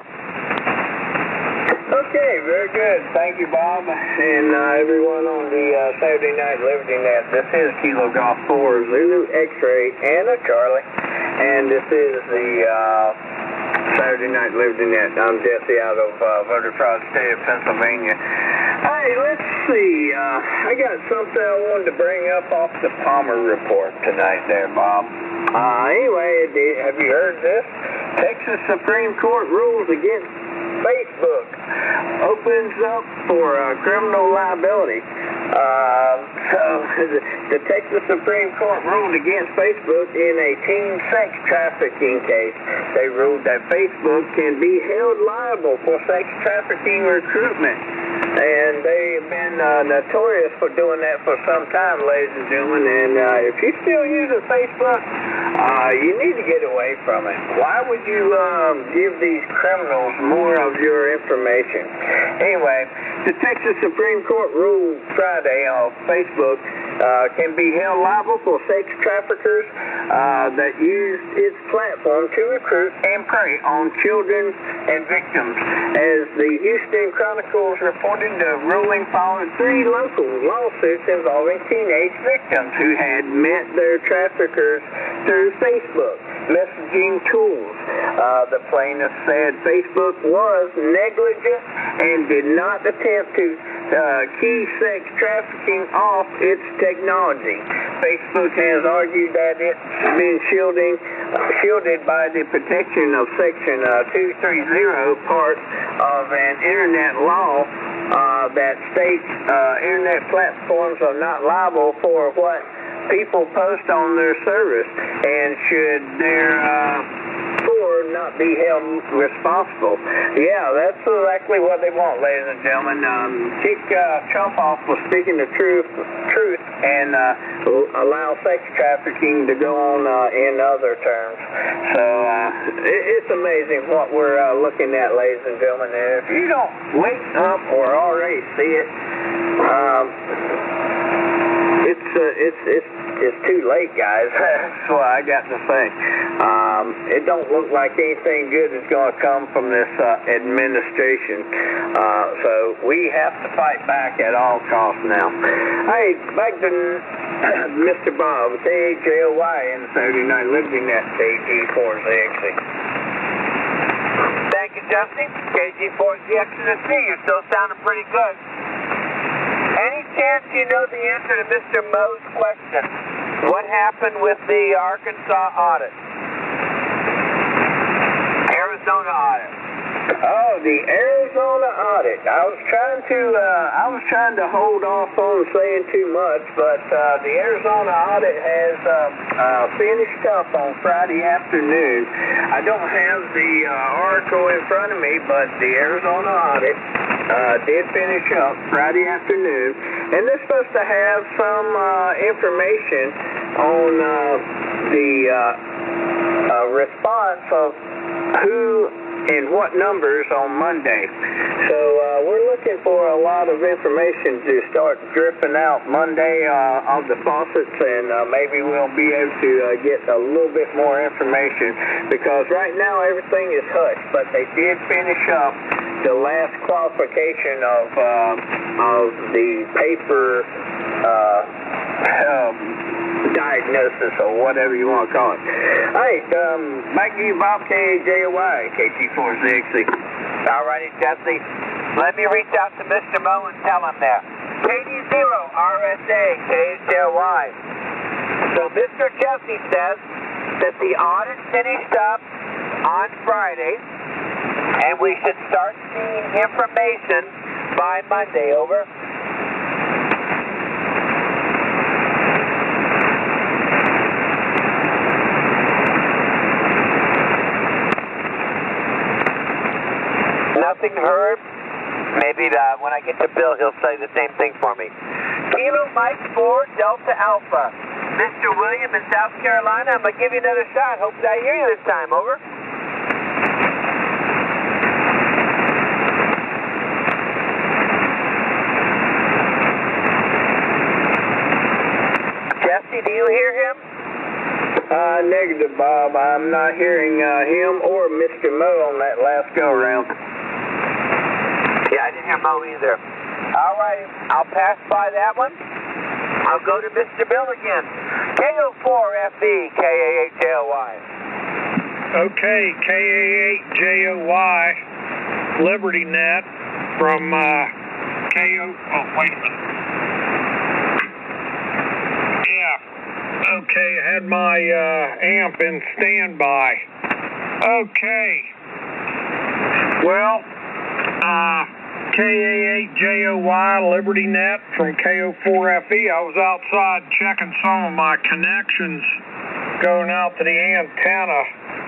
Okay, very good. Thank you, Bob, and everyone on the Saturday Night Liberty Net. This is Kilo Golf 4, Zulu X-Ray, and a Charlie. And this is the Saturday Night Liberty Net. I'm Jesse out of Vertiprod State of Pennsylvania. Hey, let's see. I got something I wanted to bring up off the Palmer report tonight there, Bob. Anyway, have you heard this? Texas Supreme Court rules against Facebook. Opens up for criminal liability. So the Texas Supreme Court ruled against Facebook in a teen sex trafficking case. They ruled that Facebook can be held liable for sex trafficking recruitment. And they've been notorious for doing that for some time, ladies and gentlemen. And if you're still using Facebook, you need to get away from it. Why would you give these criminals more of your information? Anyway, the Texas Supreme Court ruled Friday on Facebook can be held liable for sex traffickers that use its platform to recruit and prey on children and victims. As the Houston Chronicles reported, the ruling followed 3 local lawsuits involving teenage victims who had met their traffickers through Facebook messaging tools. The plaintiff said Facebook was negligent and did not attempt to key sex trafficking off its technology. Facebook has argued that it's been shielded by the protection of Section 230, part of an internet law that states internet platforms are not liable for what people post on their service and should therefore not be held responsible. Yeah, that's exactly what they want, ladies and gentlemen. Chick Chumpoff was speaking the truth and allow sex trafficking to go on in other terms. So it's amazing what we're looking at, ladies and gentlemen. And if you don't wake up or already see it, it's too late, guys. That's what I got to say. It don't look like anything good is going to come from this administration. So we have to fight back at all costs now. Hey, back to Mr. Bob, KHLY in the Saturday Night Liberty Net, KG4ZXC. Thank you, Justin. KG4ZXC, you're still sounding pretty good. Any chance you know the answer to Mr. Moe's question? What happened with the Arkansas audit? Arizona audit. Oh, the Arizona audit. I was trying to hold off on saying too much, but the Arizona audit has finished up on Friday afternoon. I don't have the article in front of me, but the Arizona audit did finish up Friday afternoon, and they're supposed to have some information on the response of who and what numbers on Monday. So we're looking for a lot of information to start dripping out Monday of the faucets, and maybe we'll be able to get a little bit more information, because right now everything is hushed, but they did finish up the last qualification of the paper diagnosis, or whatever you want to call it. Hey, back to you, Bob, KJY, KT4ZXC. All righty, Jesse. Let me reach out to Mr. Moe and tell him that. KD0RSA, KHLY. So Mr. Jesse says that the audit finished up on Friday, and we should start seeing information by Monday. Over. Nothing heard. Maybe when I get to Bill, he'll say the same thing for me. Kilo Mike 4 Delta Alpha. Mr. William in South Carolina, I'm going to give you another shot. Hope I hear you this time. Over. Jesse, do you hear him? Negative, Bob. I'm not hearing him or Mr. Moe on that last go-around. Yeah, I didn't hear Mo either. All right, I'll pass by that one. I'll go to Mr. Bill again. KO4FE, KAHLY. Okay, KA8JOY, Liberty Net from KO. Oh, wait a minute. Yeah. Okay, I had my amp in standby. Okay. Well, KA8JOY, Liberty Net from KO4FE. I was outside checking some of my connections going out to the antenna.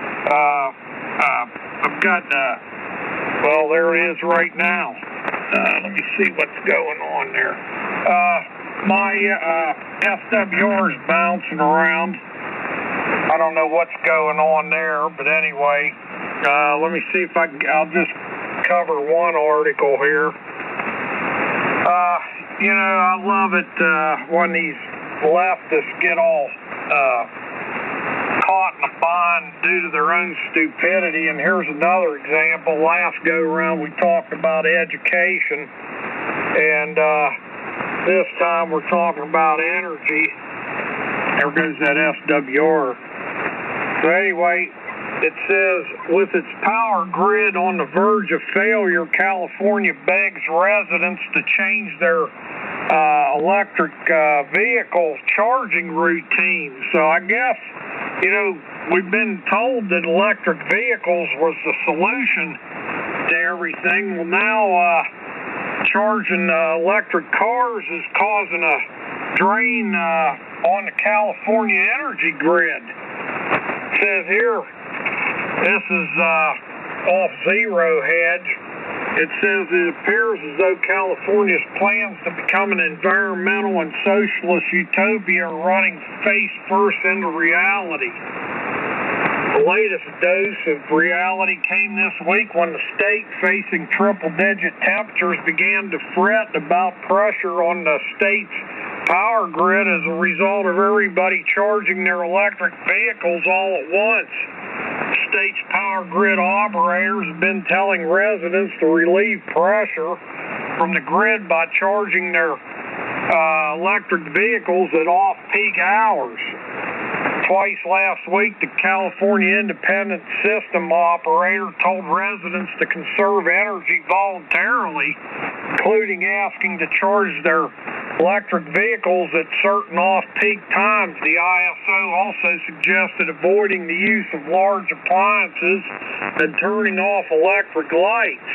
I've got, well, there it is right now. Let me see what's going on there. My SWR is bouncing around. I don't know what's going on there, but anyway, let me see if I'll just cover one article here. You know, I love it when these leftists get all caught in a bind due to their own stupidity. And here's another example. Last go-around we talked about education, and this time we're talking about energy. There goes that SWR. So anyway, it says, with its power grid on the verge of failure, California begs residents to change their electric vehicle charging routine. So I guess, we've been told that electric vehicles was the solution to everything. Well, now charging electric cars is causing a drain on the California energy grid. It says here, this is off Zero Hedge. It says it appears as though California's plans to become an environmental and socialist utopia are running face first into reality. The latest dose of reality came this week when the state, facing triple-digit temperatures, began to fret about pressure on the state's power grid as a result of everybody charging their electric vehicles all at once. The state's power grid operators have been telling residents to relieve pressure from the grid by charging their electric vehicles at off-peak hours. Twice last week, the California Independent System Operator told residents to conserve energy voluntarily, including asking to charge their electric vehicles at certain off-peak times. The ISO also suggested avoiding the use of large appliances and turning off electric lights.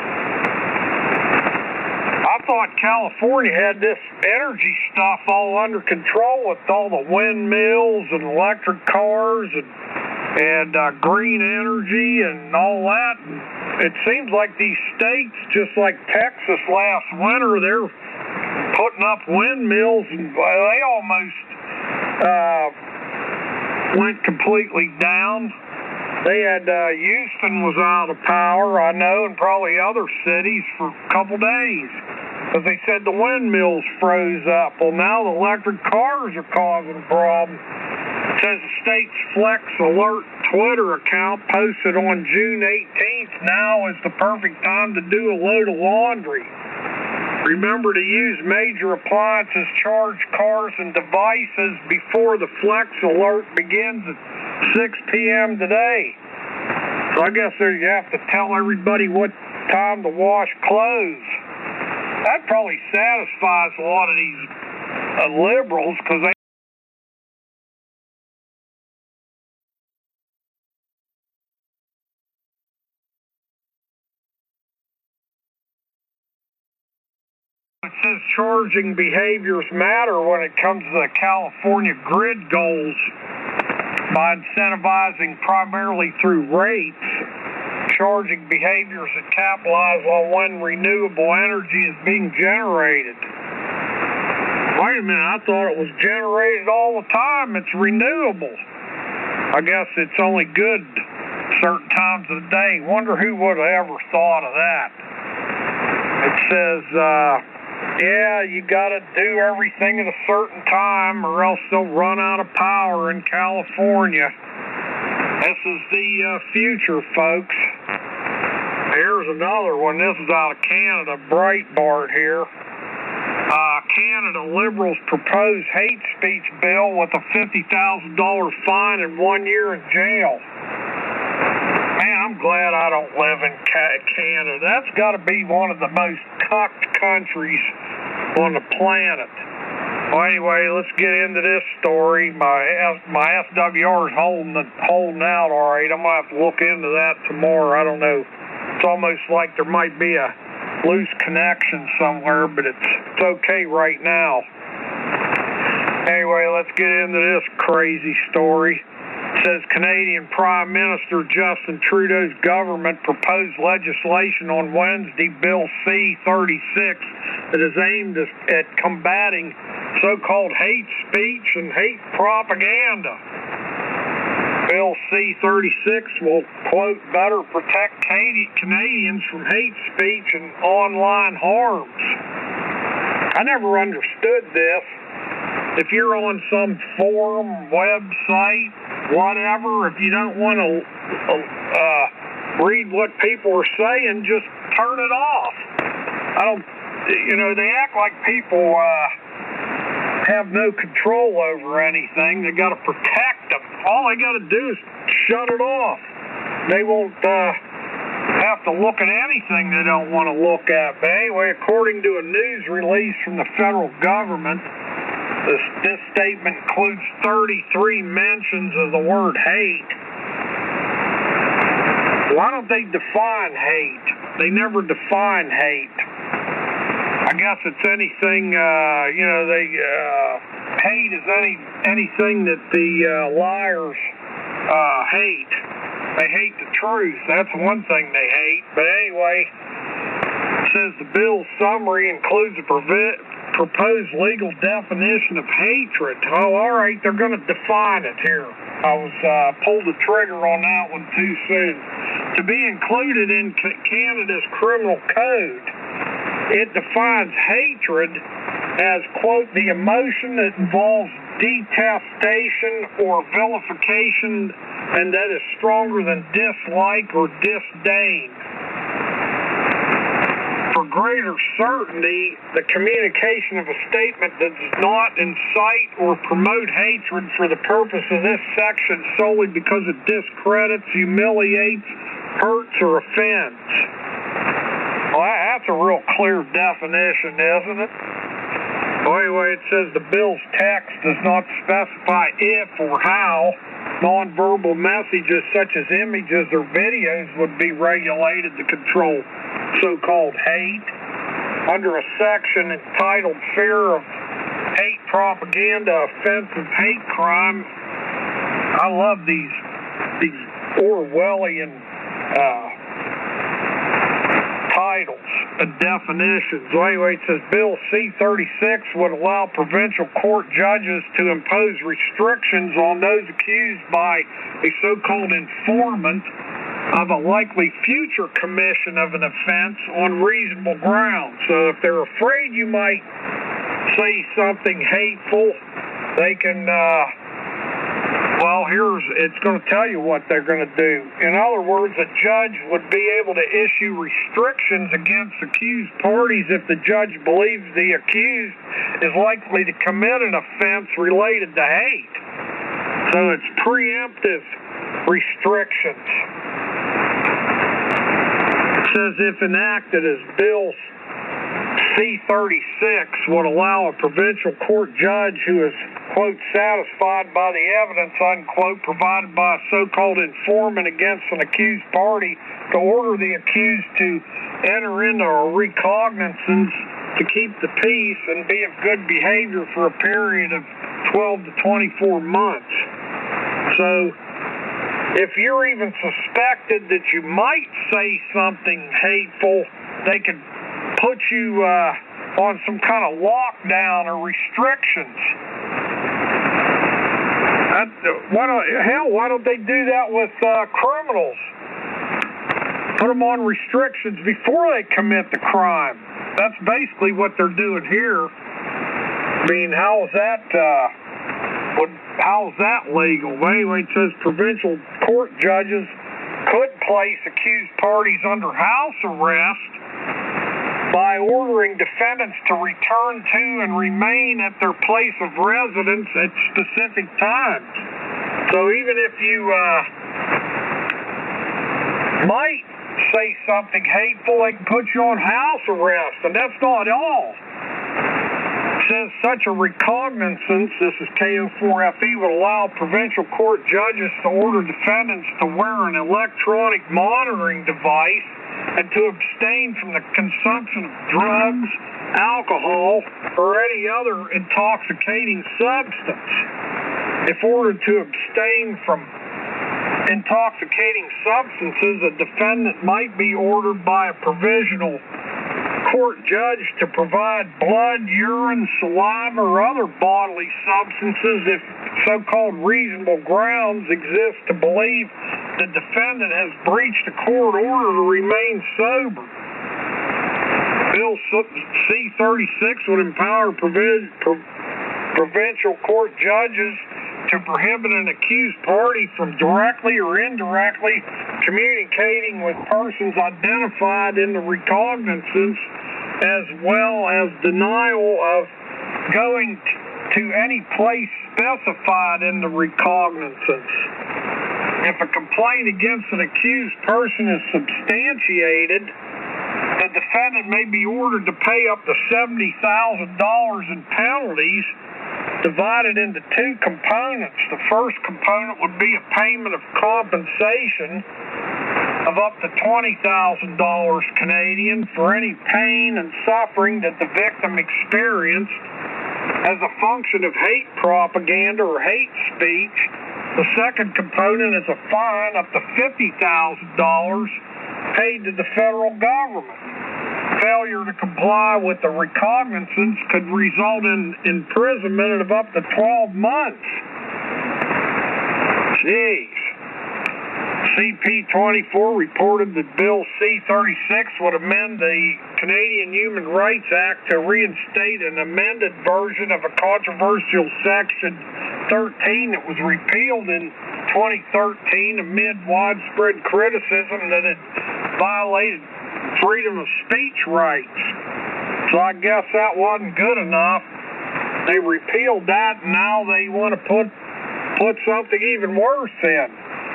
I thought California had this energy stuff all under control with all the windmills and electric cars and green energy and all that. And it seems like these states, just like Texas last winter, they're putting up windmills, and they almost went completely down. They had Houston was out of power, I know, and probably other cities for a couple days, because they said the windmills froze up. Well, now the electric cars are causing a problem. It says the state's Flex Alert Twitter account posted on June 18th, now is the perfect time to do a load of laundry. Remember to use major appliances, charge cars and devices before the Flex Alert begins at 6 p.m. today. So I guess there you have to tell everybody what time to wash clothes. That probably satisfies a lot of these liberals, because they It says charging behaviors matter when it comes to the California grid goals by incentivizing primarily through rates, charging behaviors that capitalize on when renewable energy is being generated. Wait a minute, I thought it was generated all the time. It's renewable. I guess it's only good certain times of the day. Wonder who would have ever thought of that. It says, yeah, you got to do everything at a certain time or else they'll run out of power in California. This is the future, folks. Here's another one. This is out of Canada, Breitbart here. Canada Liberals propose hate speech bill with a $50,000 fine and 1 year in jail. Man, I'm glad I don't live in Canada. That's got to be one of the most cucked countries on the planet. Well, anyway, let's get into this story. My SWR is holding out all right. I'm going to have to look into that tomorrow. I don't know. It's almost like there might be a loose connection somewhere, but it's okay right now. Anyway, let's get into this crazy story. It says Canadian Prime Minister Justin Trudeau's government proposed legislation on Wednesday, Bill C-36, that is aimed at combating so-called hate speech and hate propaganda. Bill C-36 will, quote, better protect Canadians from hate speech and online harms. I never understood this. if you're on some forum, website, whatever, if you don't want to read what people are saying, just turn it off. They act like people have no control over anything. They got to protect them. All they got to do is shut it off. They won't have to look at anything they don't want to look at. But anyway, according to a news release from the federal government, this statement includes 33 mentions of the word hate. Why don't they define hate? They never define hate. I guess it's anything, hate is anything that the liars hate. They hate the truth. That's one thing they hate. But anyway, it says the bill's summary includes a proposed legal definition of hatred. Oh, all right, they're going to define it here. I was pulled the trigger on that one too soon. To be included in Canada's criminal code, it defines hatred as, quote, the emotion that involves detestation or vilification and that is stronger than dislike or disdain. For greater certainty, the communication of a statement that does not incite or promote hatred for the purpose of this section solely because it discredits, humiliates, hurts, or offends. Well, that's a real clear definition, isn't it? Well, anyway, it says the bill's text does not specify if or how nonverbal messages such as images or videos would be regulated to control so-called hate. Under a section entitled Fear of Hate Propaganda, Offensive Hate Crime, I love these Orwellian titles and definitions. Well, anyway, it says Bill C-36 would allow provincial court judges to impose restrictions on those accused by a so-called informant of a likely future commission of an offense on reasonable grounds. So if they're afraid you might say something hateful, they can it's going to tell you what they're going to do. In other words, a judge would be able to issue restrictions against accused parties if the judge believes the accused is likely to commit an offense related to hate. So it's preemptive restrictions. It says if enacted as Bill C-36 would allow a provincial court judge who is, quote, satisfied by the evidence, unquote, provided by a so-called informant against an accused party to order the accused to enter into a recognizance to keep the peace and be of good behavior for a period of 12 to 24 months. So if you're even suspected that you might say something hateful, they could put you on some kind of lockdown or restrictions. Why don't they do that with criminals? Put them on restrictions before they commit the crime. That's basically what they're doing here. I mean, how is that legal? Well, anyway, it says provincial court judges could place accused parties under house arrest by ordering defendants to return to and remain at their place of residence at specific times. So even if you might say something hateful, they can put you on house arrest, and that's not all. It says such a recognizance, this is KO4FE, would allow provincial court judges to order defendants to wear an electronic monitoring device and to abstain from the consumption of drugs, alcohol, or any other intoxicating substance. If ordered to abstain from intoxicating substances, a defendant might be ordered by a provisional court judge to provide blood, urine, saliva, or other bodily substances if so-called reasonable grounds exist to believe the defendant has breached a court order to remain sober. Bill C-36 would empower provincial court judges to prohibit an accused party from directly or indirectly communicating with persons identified in the recognizance, as well as denial of going to any place specified in the recognizance. If a complaint against an accused person is substantiated, the defendant may be ordered to pay up to $70,000 in penalties divided into two components. The first component would be a payment of compensation of up to $20,000 Canadian for any pain and suffering that the victim experienced as a function of hate propaganda or hate speech. The second component is a fine up to $50,000 paid to the federal government. Failure to comply with the recognizance could result in imprisonment of up to 12 months. Jeez. CP24 reported that Bill C-36 would amend the Canadian Human Rights Act to reinstate an amended version of a controversial Section 13 that was repealed in 2013 amid widespread criticism that it violated freedom of speech rights. So I guess that wasn't good enough. They repealed that, and now they want to put something even worse in.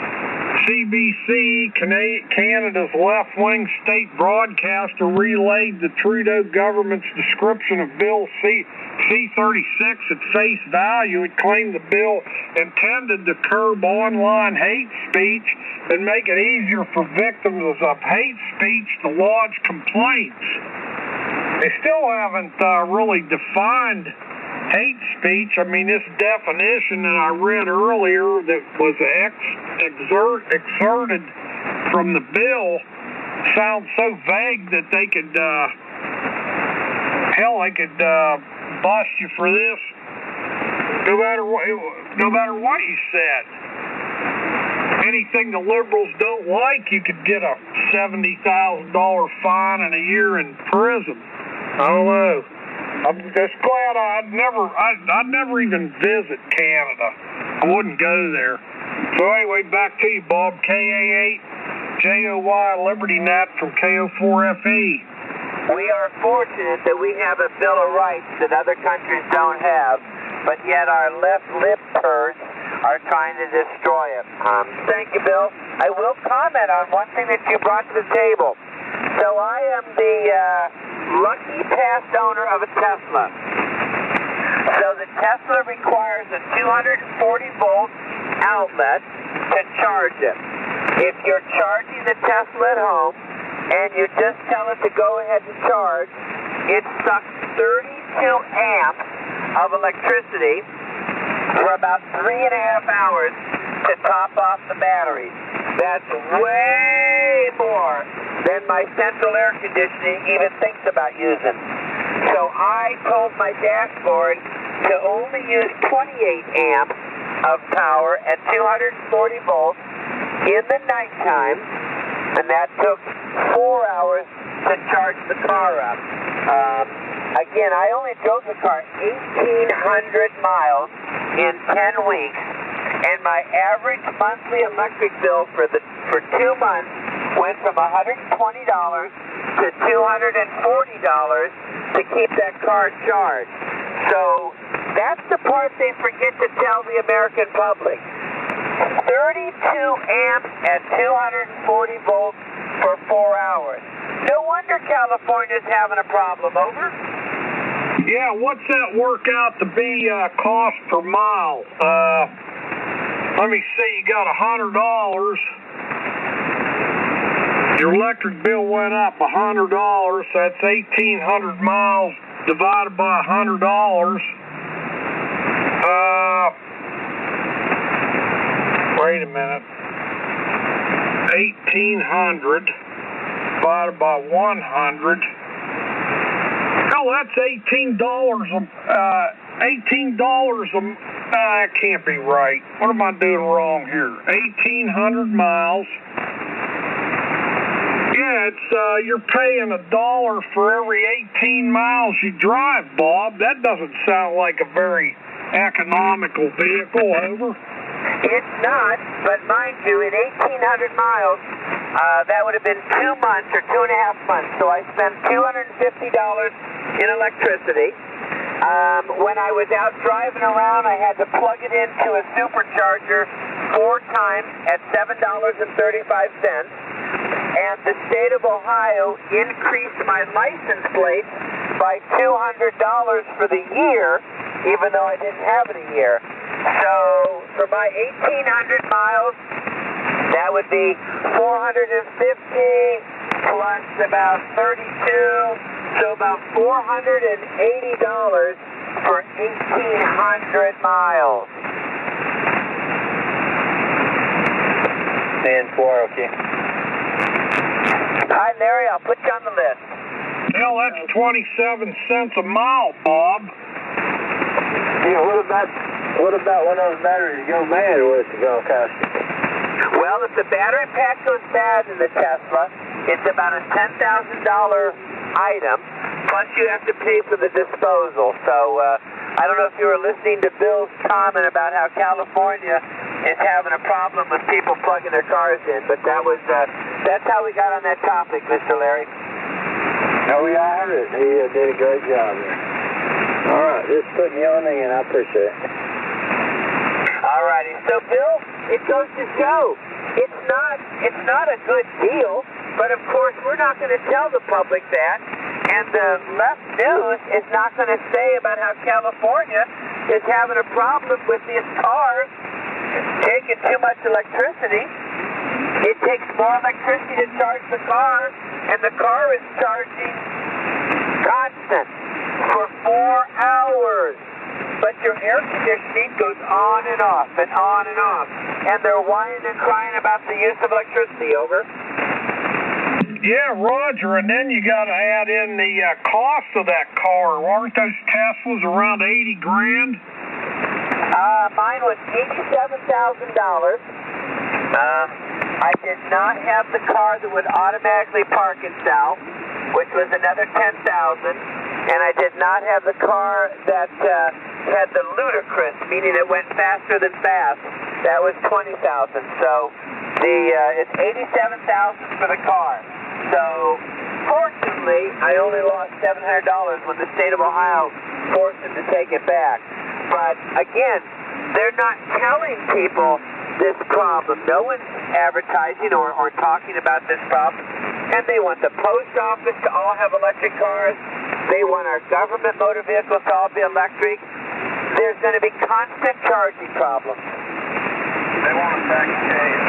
CBC, Canada's left-wing state broadcaster, relayed the Trudeau government's description of Bill C-36 at face value. It claimed the bill intended to curb online hate speech and make it easier for victims of hate speech to lodge complaints. They still haven't really defined hate speech. I mean, this definition that I read earlier that was exerted from the bill sounds so vague that they could, bust you for this no matter what you said. Anything the liberals don't like, you could get a $70,000 fine and a year in prison. I don't know. I'm just glad I'd never even visit Canada. I wouldn't go there. So anyway, back to you, Bob. KA8JOY LibertyNet from KO4FE. We are fortunate that we have a Bill of Rights that other countries don't have, but yet our left lip turds are trying to destroy it. Thank you, Bill. I will comment on one thing that you brought to the table. So I am the lucky past owner of a Tesla. So the Tesla requires a 240-volt outlet to charge it. If you're charging the Tesla at home and you just tell it to go ahead and charge, it sucks 32 amps of electricity for about 3.5 hours to top off the battery. That's way more than my central air conditioning even thinks about using. So I told my dashboard to only use 28 amps of power at 240 volts in the nighttime, and that took 4 hours to charge the car up. Again, I only drove the car 1,800 miles in 10 weeks, and my average monthly electric bill for 2 months went from $120 to $240 to keep that car charged. So that's the part they forget to tell the American public. 32 amps at 240 volts for 4 hours. No wonder California's having a problem. Over? Yeah, what's that work out to be cost per mile? Let me see, you got $100. Your electric bill went up $100, so that's 1,800 miles divided by $100. Wait a minute. 1,800 divided by 100. Oh, that's $18. $18. That can't be right. What am I doing wrong here? 1,800 miles. Yeah, it's you're paying $1 for every 18 miles you drive, Bob. That doesn't sound like a very economical vehicle, over. It's not, but mind you, in 1,800 miles, that would have been 2 months or 2.5 months. So I spent $250 in electricity. When I was out driving around, I had to plug it into a supercharger 4 times at $7.35. And the state of Ohio increased my license plate by $200 for the year, even though I didn't have it a year. So for my 1,800 miles, that would be 450 plus about 32, so about $480 for 1,800 miles. CN4, okay. Hi, Larry, I'll put you on the list. Hell, that's 27 cents a mile, Bob. Yeah, what about when those batteries go bad? What's it going to cost you? Well, if the battery pack goes bad in the Tesla, it's about a $10,000 item, plus you have to pay for the disposal. So I don't know if you were listening to Bill's comment about how California is having a problem with people plugging their cars in, but that's how we got on that topic, Mr. Larry. Oh, yeah, I heard it. He did a great job there. All right, just putting you on in. I appreciate it. All righty. So, Bill, it goes to show it's not a good deal, but of course we're not going to tell the public that, and the left news is not going to say about how California is having a problem with these cars taking too much electricity. It takes more electricity to charge the car, and the car is charging constant for 4 hours. But your air conditioning goes on and off and on and off. And they're whining and crying about the use of electricity, over. Yeah, Roger, and then you got to add in the cost of that car. Aren't those Teslas around 80 grand? Mine was $87,000. I did not have the car that would automatically park itself, which was another $10,000. And I did not have the car that had the ludicrous, meaning it went faster than fast. That was $20,000. So it's $87,000 for the car. So fortunately, I only lost $700 when the state of Ohio forced them to take it back. But again, they're not telling people this problem. No one's advertising or talking about this problem. And they want the post office to all have electric cars. They want our government motor vehicles to all be electric. There's going to be constant charging problems. They want us back in days.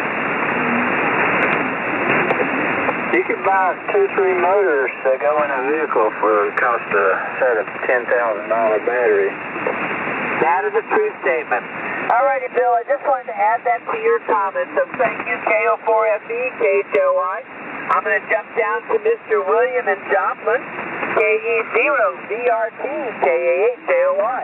You could buy 2 or 3 motors that go in a vehicle for the cost of a set of $10,000 battery. That is a true statement. All righty, Bill, I just wanted to add that to your comments. So thank you, KO4FE, KHOI. I'm going to jump down to Mr. William in Joplin, KE0VRT, KA8JOI.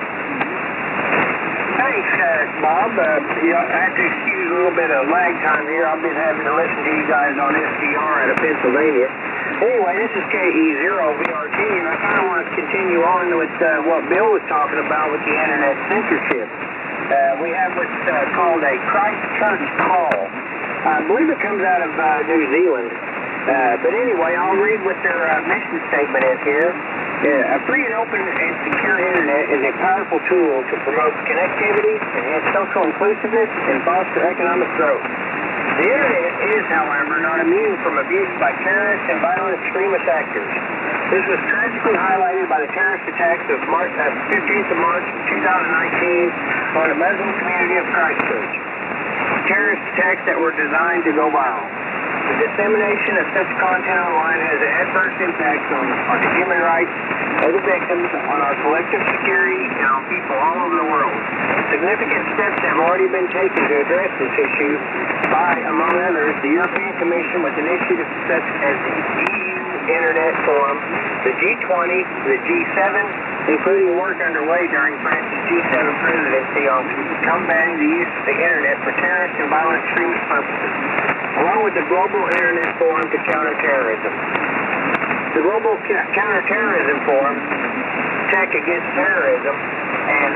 Thanks, Bob. I have to excuse a little bit of lag time here. I've been having to listen to you guys on SDR out of Pennsylvania. Anyway, this is KE0VRT, and I kind of want to continue on with what Bill was talking about with the internet censorship. We have what's called a Christchurch call. I believe it comes out of New Zealand. But anyway, I'll read what their mission statement is here. A free and open and secure internet is a powerful tool to promote connectivity, enhance social inclusiveness, and foster economic growth. The internet is, however, not immune from abuse by terrorists and violent extremist actors. This was tragically highlighted by the terrorist attacks of 15th of March 2019 on the Muslim community of Christchurch. Terrorist attacks that were designed to go viral. The dissemination of such content online has an adverse impact on the human rights of the victims, on our collective security, and on people all over the world. Significant steps have already been taken to address this issue by, among others, the European Commission with initiatives such as the EU Internet Forum, the G20, the G7, including work underway during France's G7 presidency on combating the use of the Internet for terrorist and violent extremist purposes, along with the Global Internet Forum to counter terrorism. the Global Counterterrorism Forum, Tech Against Terrorism, and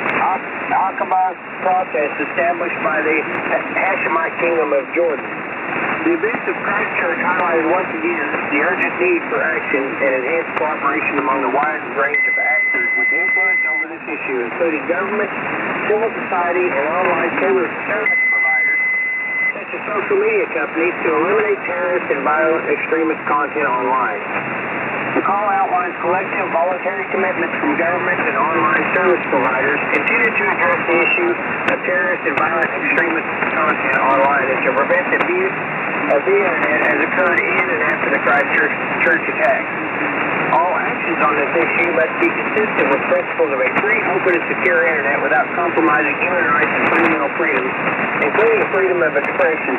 Aqaba protests established by the Hashemite Kingdom of Jordan. The events of Christchurch highlighted once again the urgent need for action and enhanced cooperation among the wide range of actors with influence over this issue, including governments, civil society, and online service providers, such as social media companies, to eliminate terrorist and violent extremist content online. The call outlines collective voluntary commitments from governments and online service providers intended to address the issue of terrorist and violent extremist content online and to prevent abuse of the Internet as occurred in and after the Christchurch attack. All actions on this issue must be consistent with principles of a free, open, and secure Internet without compromising human rights and fundamental freedoms, including freedom of expression.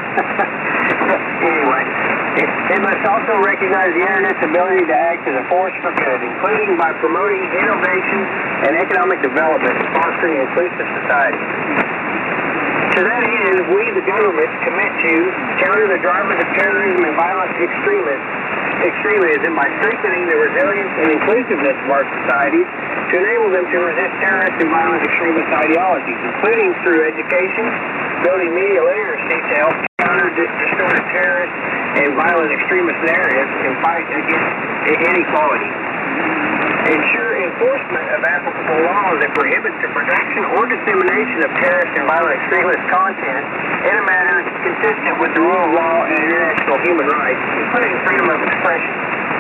Anyway, it must also recognize the Internet's ability to act as a force for good, including by promoting innovation and economic development and fostering an inclusive society. To that end, we, the government, commit to counter the drivers of terrorism and violent extremism by strengthening the resilience and inclusiveness of our societies to enable them to resist terrorist and violent extremist ideologies, including through education, building media literacy to help counter distorted terrorist and violent extremist narratives and fight against inequality. Ensure enforcement of applicable laws that prohibit the production or dissemination of terrorist and violent extremist content in a manner consistent with the rule of law and international human rights, including freedom of expression.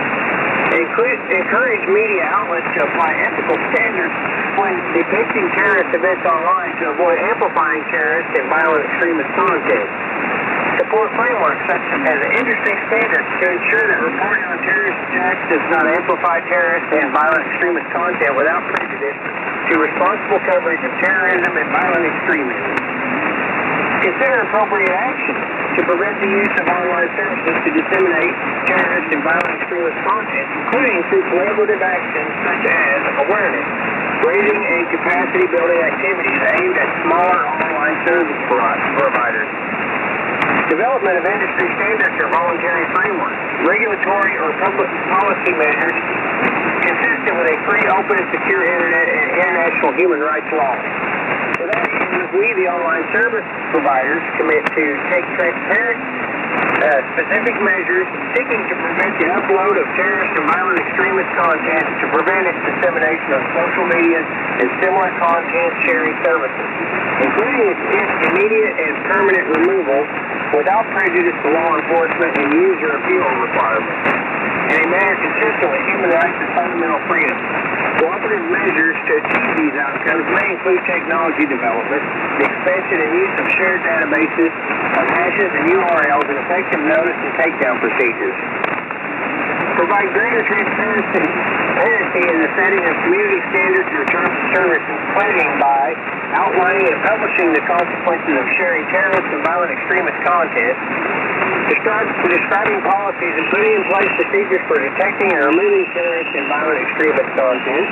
Encourage media outlets to apply ethical standards when depicting terrorist events online to avoid amplifying terrorist and violent extremist content. Support frameworks such as industry standards to ensure that reporting on terrorist attacks does not amplify terrorist and violent extremist content without prejudice to responsible coverage of terrorism and violent extremism. Consider appropriate action to prevent the use of online services to disseminate terrorist and violent extremist content, including through collaborative actions such as awareness, raising, and capacity building activities aimed at smaller online service providers. Development of industry standards or voluntary frameworks, regulatory or public policy measures consistent with a free, open, and secure Internet and international human rights law. To that end, we, the online service providers, commit to take transparent, specific measures seeking to prevent the upload of terrorist and violent extremist content to prevent its dissemination on social media and similar content sharing services, including its immediate and permanent removal without prejudice to law enforcement and user appeal requirements, in a manner consistent with human rights and fundamental freedoms. Cooperative measures to achieve these outcomes may include technology development, the expansion and use of shared databases of hashes and URLs, and effective notice and takedown procedures. Provide greater transparency in the setting of community standards and terms of service, including by outlining and publishing the consequences of sharing terrorist and violent extremist content, describing policies and putting in place procedures for detecting and removing terrorist and violent extremist content,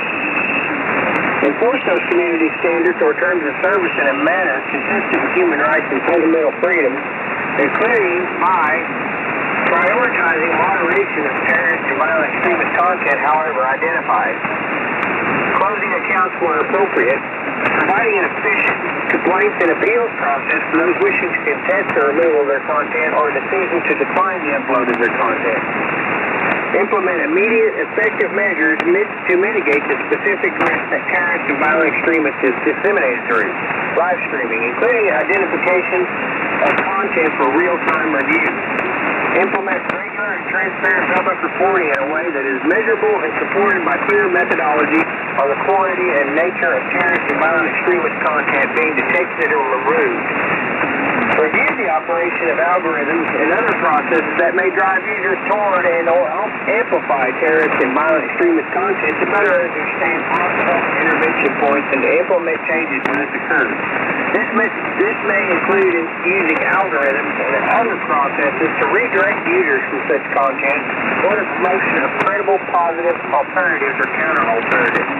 enforce those community standards or terms of service in a manner consistent with human rights and fundamental freedoms, including by prioritizing moderation of terrorist and violent extremist content, however identified, closing accounts where appropriate, providing an efficient complaints and appeals process for those wishing to contest the removal of their content or a decision to decline the upload of their content. Implement immediate, effective measures to mitigate the specific risk that terrorist and violent extremists is disseminated through live streaming, including identification of content for real-time review. Implement regular and transparent public reporting in a way that is measurable and supported by clear methodology on the quantity and nature of terrorist and violent extremist content being detected or removed. Review the operation of algorithms and other processes that may drive users toward and or amplify terrorist and violent extremist content to better understand possible intervention points and to implement changes when this occurs. This may include using algorithms and other processes to redirect users from such content for the promotion of credible, positive alternatives or counter-alternatives.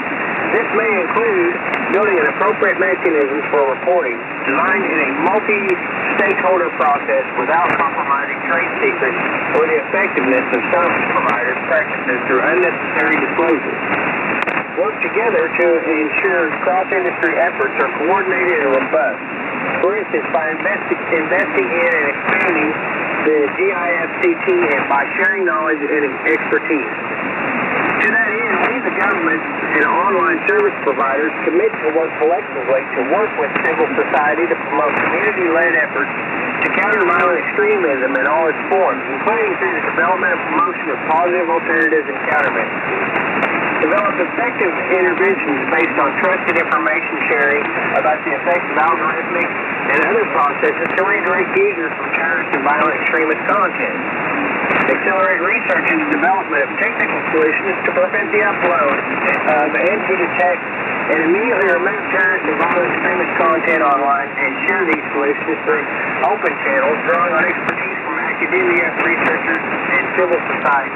This may include building an appropriate mechanism for reporting designed in a multi-stakeholder process without compromising trade secrets or the effectiveness of service providers' practices through unnecessary disclosures. Work together to ensure cross-industry efforts are coordinated and robust. For instance, by investing in and expanding the GIFCT and by sharing knowledge and expertise. To that end, we, the government and online service providers, commit to work collectively to work with civil society to promote community-led efforts to counter violent extremism in all its forms, including through the development and promotion of positive alternatives and countermeasures. Develop effective interventions based on trusted information sharing about the effects of algorithmic and other processes to redirect users from terrorist and violent extremist content. Accelerate research and development of technical solutions to prevent the upload of and to detect and immediately remove terrorist and violent extremist content online and share these solutions through open channels, drawing on expertise from academia, researchers, and civil society.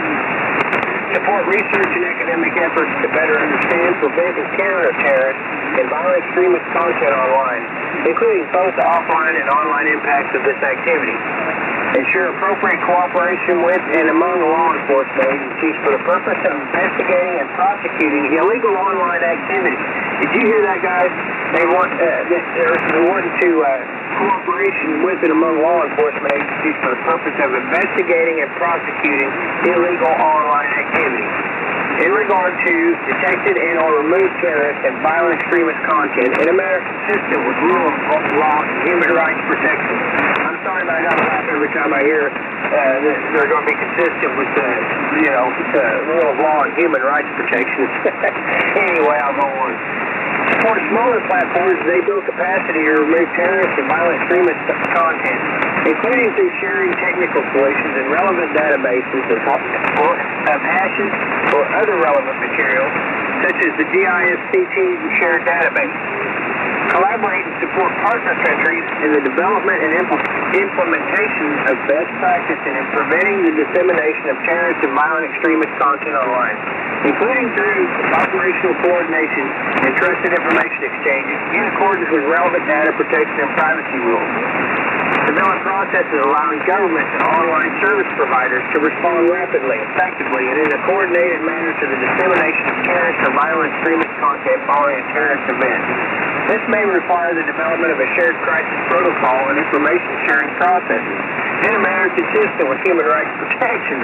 Support research and academic efforts to better understand, prevent, and counter terrorist and violent extremist content online, including both the offline and online impacts of this activity. Ensure appropriate cooperation with and among law enforcement agencies for the purpose of investigating and prosecuting illegal online activity. Did you hear that, guys? They want they're wanting to cooperation with and among law enforcement agencies for the purpose of investigating and prosecuting illegal online activity. In regard to detected and or removed terrorist and violent extremist content in a manner consistent with rule of law and human rights protection. I'm sorry, but I gotta laugh every time I hear that they're going to be consistent with the rule of law and human rights protection. Anyway, I'll go on. For smaller platforms, they build capacity to remove terrorist and violent extremist content, including through sharing technical solutions and relevant databases of hashes or other relevant materials, such as the GIFCT shared database. Collaborate and support partner countries in the development and implementation of best practice and in preventing the dissemination of terrorist and violent extremist content online, including through operational coordination and trusted information exchanges in accordance with relevant data protection and privacy rules. Develop processes allowing governments and online service providers to respond rapidly, effectively, and in a coordinated manner to the dissemination of terrorist or violent extremist content following a terrorist event. This may require the development of a shared crisis protocol and information sharing processes in a manner consistent with human rights protections.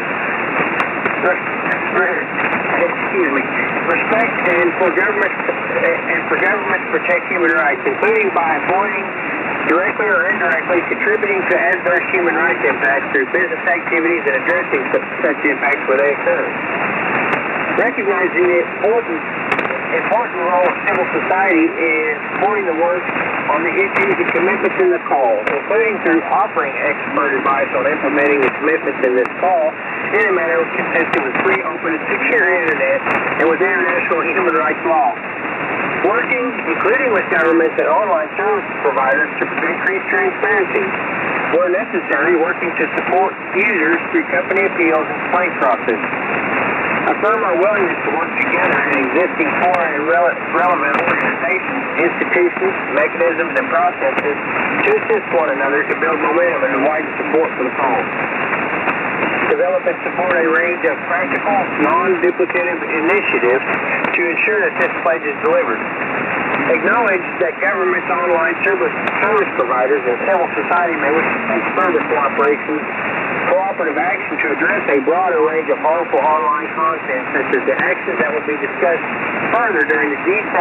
Respect and for governments protect human rights, including by avoiding directly or indirectly contributing to adverse human rights impacts through business activities and addressing such impacts where they occur. Recognizing the important role of civil society in supporting the work on the issues and commitments in the call, including through offering expert advice on implementing the commitments in this call in a manner consistent with free, open, and secure internet and with international human rights law. Working, including with governments and online service providers, to increase transparency. Where necessary, working to support users through company appeals and complaint processes. Affirm our willingness to work together in existing foreign and relevant organizations, institutions, mechanisms, and processes to assist one another to build momentum and to widen support for the cause. Develop and support a range of practical, non-duplicative initiatives to ensure that this pledge is delivered. Acknowledge that governments, online service providers, and civil society may wish to take further cooperative action to address a broader range of harmful online content, such as the actions that will be discussed further during the G7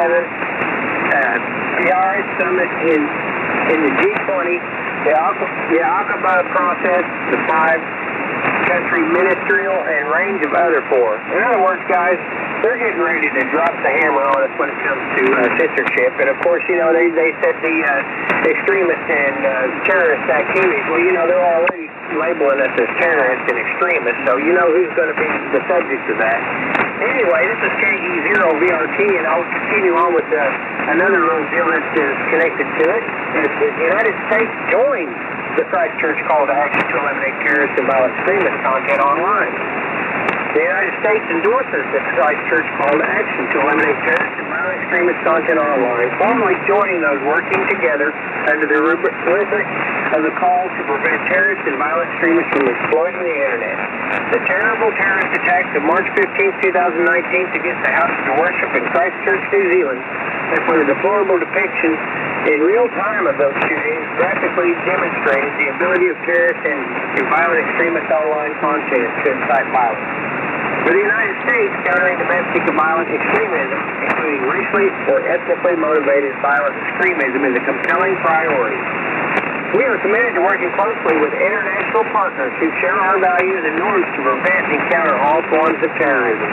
PRS Summit in the G20, the Aqaba process, the 5-country ministerial, and range of other fora. In other words, guys, they're getting ready to drop the hammer on us when it comes to censorship. And of course, you know, they said the extremist and terrorist activities. Well, you know, they're already labeling us as terrorists and extremists, so you know who's going to be the subject of that. Anyway, this is KE0VRT, and I'll continue on with another little deal that's connected to it. The United States joined the Christchurch call to action to eliminate terrorist and violent extremist content online. The United States endorses the Christchurch call to action to eliminate terrorist and violent extremist content online, formally joining those working together under the rubric of the call to prevent terrorists and violent extremists from exploiting the Internet. The terrible terrorist attacks of March 15, 2019 against the houses of worship in Christchurch, New Zealand, and for the deplorable depiction in real time of those shootings graphically demonstrated the ability of terrorists and violent extremist online content to incite violence. For the United States, countering domestic and violent extremism, including racially or ethnically motivated violent extremism, is a compelling priority. We are committed to working closely with international partners who share our values and norms to prevent and counter all forms of terrorism.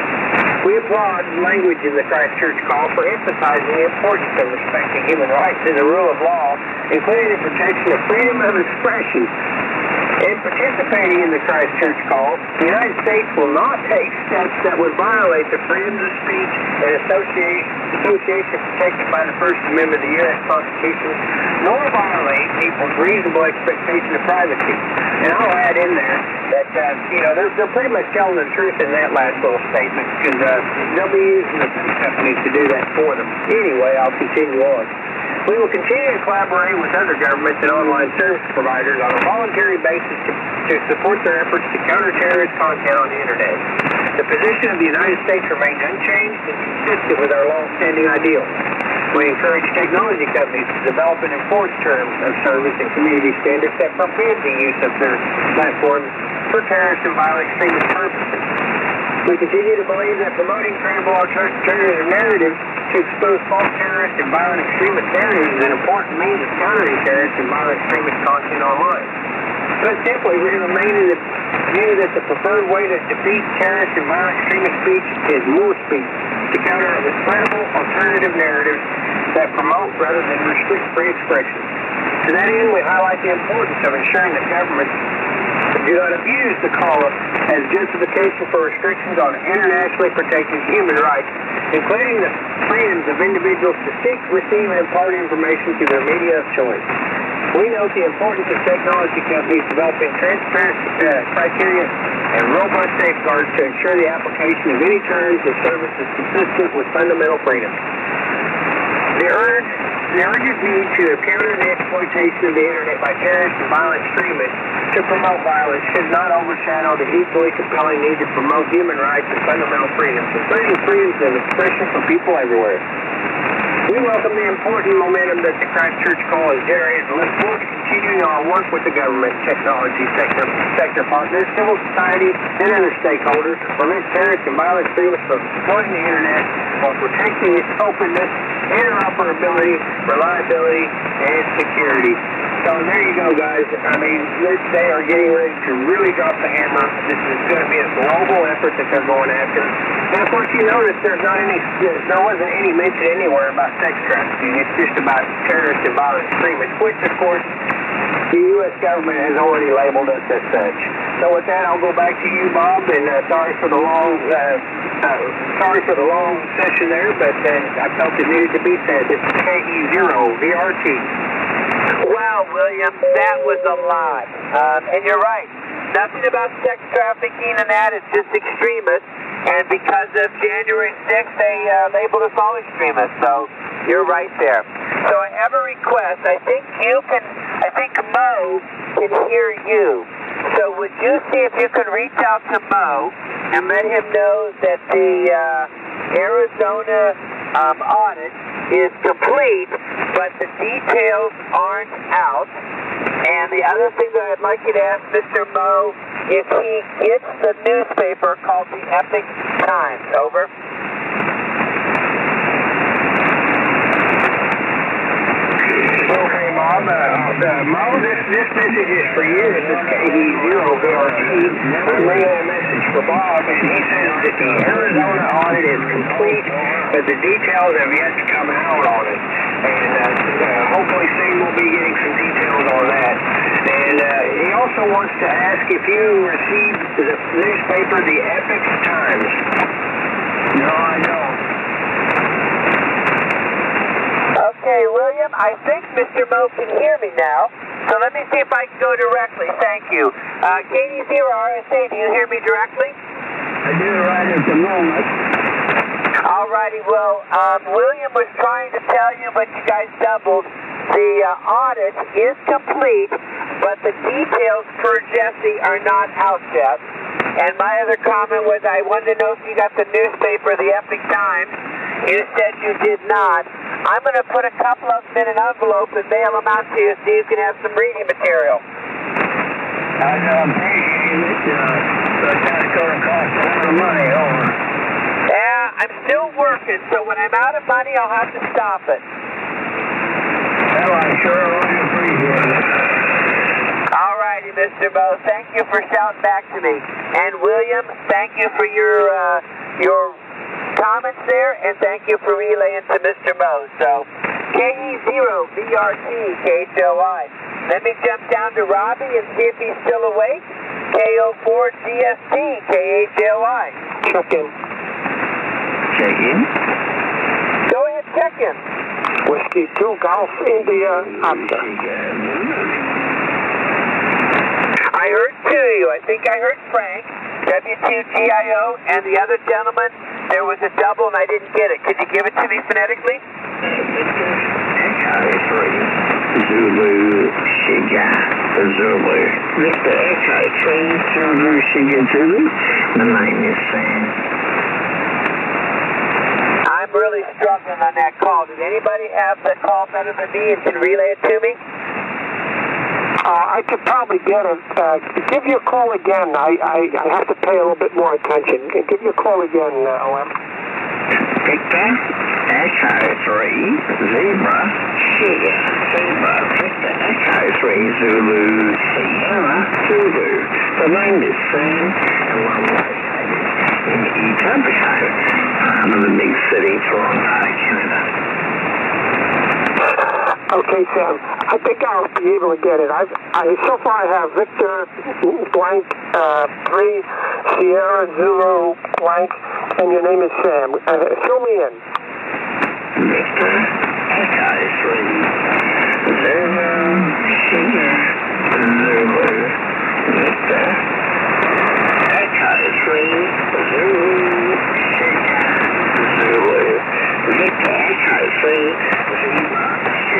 We applaud language in the Christchurch call for emphasizing the importance of respecting human rights and the rule of law, including the protection of freedom of expression. In participating in the Christchurch call, the United States will not take steps that would violate the freedoms of speech and association protected by the First Amendment of the U.S. Constitution, nor violate people's reasonable expectation of privacy. And I'll add in there that, they're pretty much telling the truth in that last little statement, because they'll be using the food companies to do that for them. Anyway, I'll continue on. We will continue to collaborate with other governments and online service providers on a voluntary basis to support their efforts to counter terrorist content on the Internet. The position of the United States remains unchanged and consistent with our long-standing ideals. We encourage technology companies to develop and enforce terms of service and community standards that forbid the use of their platforms for terrorist and violent extremist purposes. We continue to believe that promoting credible alternative narratives to expose false terrorist and violent extremist narratives is an important means of countering terrorist and violent extremist content online. Put simply, we remain in the view that the preferred way to defeat terrorist and violent extremist speech is more speech, to counter it with credible alternative narratives that promote rather than restrict free expression. To that end, we highlight the importance of ensuring that governments do not abuse the call as justification for restrictions on internationally protected human rights, including the freedoms of individuals to seek, receive, and impart information through their media of choice. We note the importance of technology companies developing transparent criteria and robust safeguards to ensure the application of any terms of service is consistent with fundamental freedoms. The urgent need to counter the exploitation of the Internet by terrorists and violent extremists to promote violence should not overshadow the equally compelling need to promote human rights and fundamental freedoms, including freedoms of expression for people everywhere. We welcome the important momentum that the Christchurch call has generated and look forward to continuing our work with the government, technology sector partners, civil society, and other stakeholders to prevent terrorists and violent extremists from exploiting the Internet while protecting its openness, interoperability, reliability, and security. So there you go, guys. I mean, they are getting ready to really drop the hammer. This is going to be a global effort that they're going after. And of course, you notice there wasn't any mention anywhere about sex trafficking. It's just about terrorists and violent extremists, which, of course, the U.S. government has already labeled us as such. So with that, I'll go back to you, Bob, and sorry for the long session there, but I felt it needed to be said. This is KE0VRT. Wow, William, that was a lot. And you're right. Nothing about sex trafficking and that. It's just extremists. And because of January 6th, they labeled us all extremists. So you're right there. So I have a request. I think Mo can hear you. So would you see if you can reach out to Mo and let him know that the Arizona audit is complete, but the details aren't out. And the other thing that I'd like you to ask Mr. Mo, if he gets the newspaper called the Epic Times. Over. Okay, Bob. Mo, this message is for you. This is KE0VRT. I'm bringing a message for Bob, and he says that the Arizona audit is complete, but the details have yet to come out on it. And hopefully soon we'll be getting some details on that. And he also wants to ask if you received the newspaper, the Epic Times. No, I don't. Okay, William, I think Mr. Mo can hear me now. So let me see if I can go directly. Thank you. KE0RSA, do you hear me directly? I do right at the moment. Alrighty, well, William was trying to tell you, but you guys doubled. The audit is complete, but the details per Jesse are not out yet. And my other comment was I wanted to know if you got the newspaper, the Epic Times. You said you did not. I'm going to put a couple of them in an envelope and mail them out to you so you can have some reading material. I appreciate it. But that's going to cost a lot of money, over. Yeah, I'm still working, so when I'm out of money, I'll have to stop it. Well, I sure really appreciate it. All righty, Mr. Moe. Thank you for shouting back to me. And William, thank you for your comments there, and thank you for relaying to Mr. Moe. So, KE0BRT KHOI. Let me jump down to Robbie and see if he's still awake. KO4GST KHOI. Check in. Check in? Go ahead, check in. Whiskey 2 Golf India Oscar. I heard two of you. I think I heard Frank, W2GIO, and the other gentleman. There was a double and I didn't get it. Could you give it to me phonetically? Echo 3 Zulu Shiga Zulu. Mr. Echo 3 Zulu Shiga Zulu. My name is Sam. I'm really struggling on that call. Did anybody have the call better than me and can relay it to me? I could probably get it. Give you a call again. I have to pay a little bit more attention. Give you a call again, OM. Victor, Echo 3, Zebra, Sugar, Zebra, Victor, Echo 3, Zulu, Sierra, Zulu. The name is Sam, and we're located in Etobicoke, part of the big city, Toronto, Canada. Okay, Sam. I think I'll be able to get it. So far I have Victor blank 3 Sierra Zulu blank, and your name is Sam. Fill me in. Victor Echo 3 Zulu Sierra Zulu Victor Echo 3 Zulu Sierra Zulu Victor Echo 3 Zebra.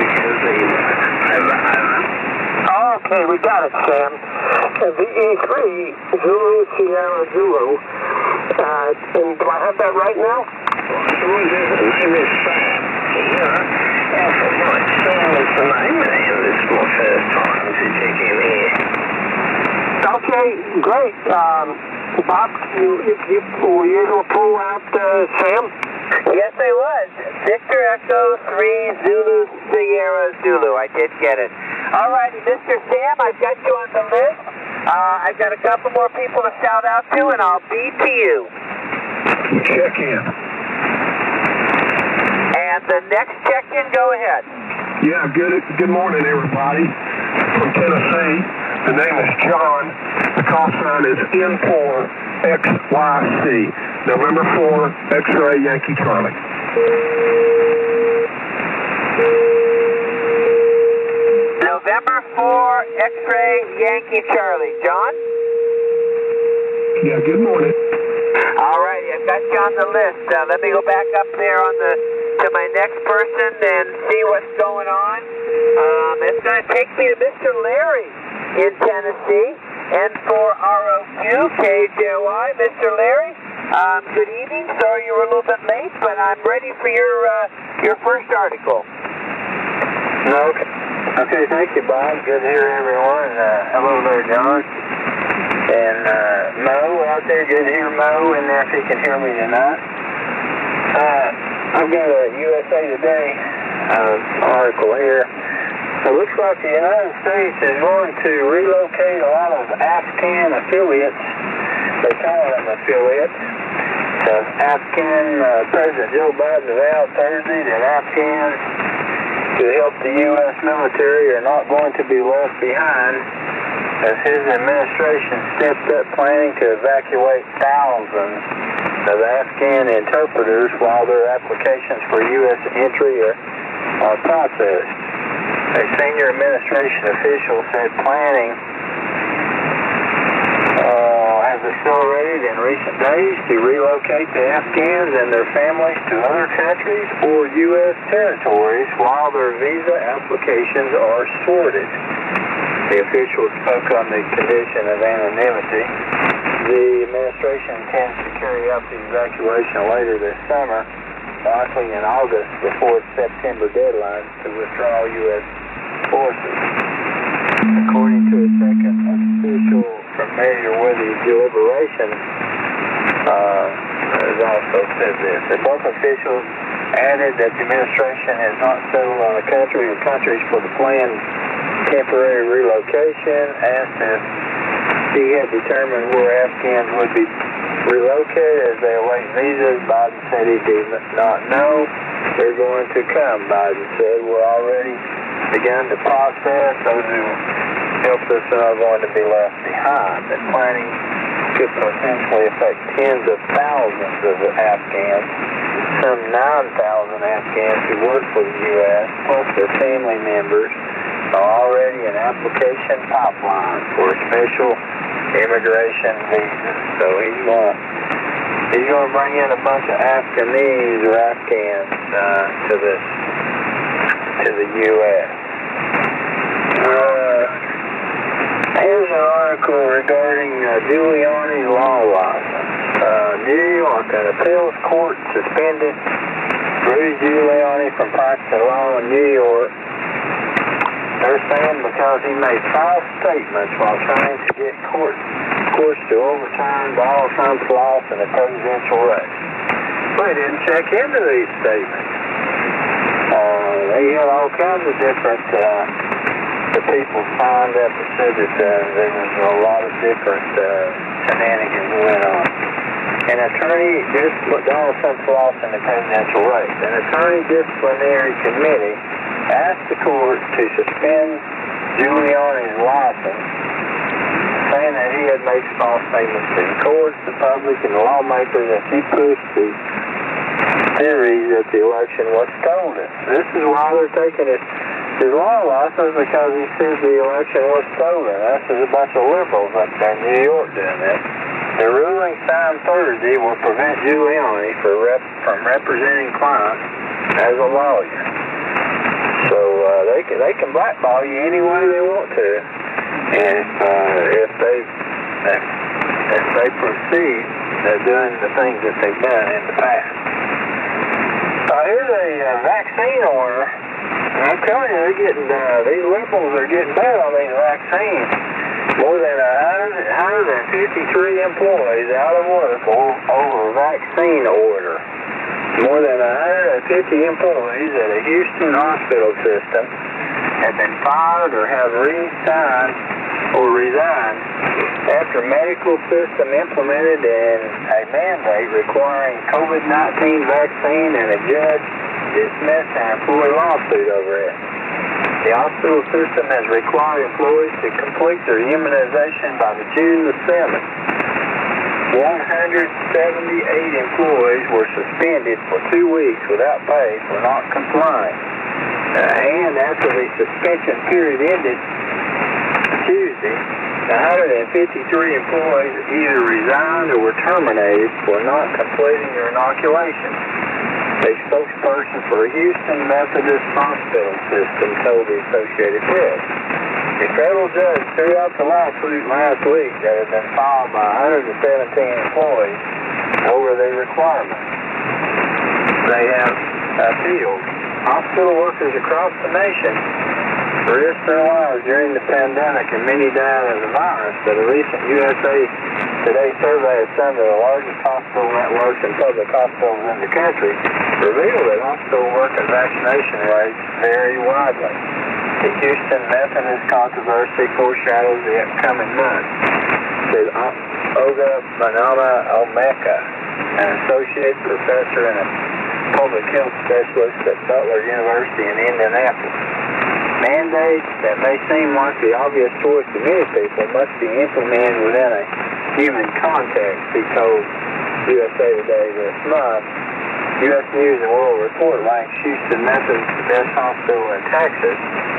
Okay, we got it, Sam. VE3, Zulu, Sierra, Zulu. And do I have that right now? Sure, the name is Sam. Sierra, Alpha Mike. Sam is the name, and this is my first time to check in here. Okay, great. Bob, were you able to pull out Sam? Yes, I was. Victor Echo 3 Zulu Sierra Zulu. I did get it. All righty, Mr. Sam, I've got you on the list. I've got a couple more people to shout out to, and I'll beat to you. Check in. And the next check-in, go ahead. Yeah, good morning, everybody. From Tennessee. The name is John. The call sign is N4XYC. November 4, X-ray Yankee Charlie. November 4, X-ray Yankee Charlie. John? Yeah, good morning. All righty, I've got you on the list. Let me go back up there to my next person and see what's going on. It's going to take me to Mr. Larry in Tennessee. N4ROQ, KJOI. Mr. Larry, good evening. Sorry you were a little bit late, but I'm ready for your first article. Okay, thank you, Bob. Good to hear everyone. Hello there, John. And Mo out there, good to hear Mo, and if he can hear me tonight. I've got a USA Today article here. It looks like the United States is going to relocate a lot of Afghan affiliates. They call them affiliates. Afghan President Joe Biden vowed Thursday that Afghans to help the U.S. military are not going to be left behind, as his administration stepped up planning to evacuate thousands of Afghan interpreters while their applications for U.S. entry are processed. A senior administration official said planning has accelerated in recent days to relocate the Afghans and their families to other countries or U.S. territories while their visa applications are sorted. The officials spoke on the condition of anonymity. The administration intends to carry out the evacuation later this summer, likely in August before its September deadline to withdraw U.S. forces. According to a second official familiar with the deliberations, has also said this. Both officials added that the administration has not settled on a country or countries for the planned temporary relocation. Asked if he had determined where Afghans would be relocated as they await visas, Biden said he did not know. They're going to come, Biden said. We're already begun the process. Those who helped us are going to be left behind. The planning could potentially affect tens of thousands of Afghans. Some 9,000 Afghans who work for the U.S., plus their family members, are already in application pipeline for special immigration visas. So he's going to bring in a bunch of Afghanese or Afghans to the U.S. Here's an article regarding Giuliani's law license. New York, an appeals court suspended Rudy Giuliani from practicing law in New York. They're saying because he made false statements while trying to get courts to overturn Donald Trump's loss in the presidential race. They didn't check into these statements. They had all kinds of different the people signed up and said that there was a lot of different shenanigans going on. An attorney, Donald Trump's loss in the presidential race, an attorney disciplinary committee asked the court to suspend Giuliani's license, saying that he had made false statements to the courts, the public, and the lawmakers as he pushed the theories that the election was stolen. This is why they're taking his law license, because he said the election was stolen. This is a bunch of liberals up there in New York doing this. The ruling signed Thursday will prevent Giuliani from representing clients as a lawyer. So they can blackball you any way they want to, and if they proceed doing the things that they've done in the past. Here's a vaccine order. I'm telling you, these liberals are getting bad on these vaccines. More than 153 employees out of work over a vaccine order. More than 150 employees at a Houston hospital system have been fired or have resigned after medical system implemented a mandate requiring COVID-19 vaccine, and a judge dismissed an employee lawsuit over it. The hospital system has required employees to complete their immunization by June the 7th. 178 employees were suspended for 2 weeks without pay for not complying. And after the suspension period ended Tuesday, 153 employees either resigned or were terminated for not completing their inoculation. A spokesperson for Houston Methodist Hospital System told the Associated Press. A federal judge threw out the lawsuit last week that had been filed by 117 employees over the requirement. They have appealed. Hospital workers across the nation risked their lives during the pandemic, and many died of the virus. But a recent USA Today survey of some of the largest hospital networks and public hospitals in the country revealed that hospital worker vaccination rates vary widely. The Houston Methodist controversy foreshadows the upcoming months, said Olga Manama Omeka, an associate professor and a public health specialist at Butler University in Indianapolis. Mandates that may seem like the obvious choice to many people must be implemented within a human context, he told USA Today this month. U.S. News and World Report ranks Houston Methodist the best hospital in Texas, and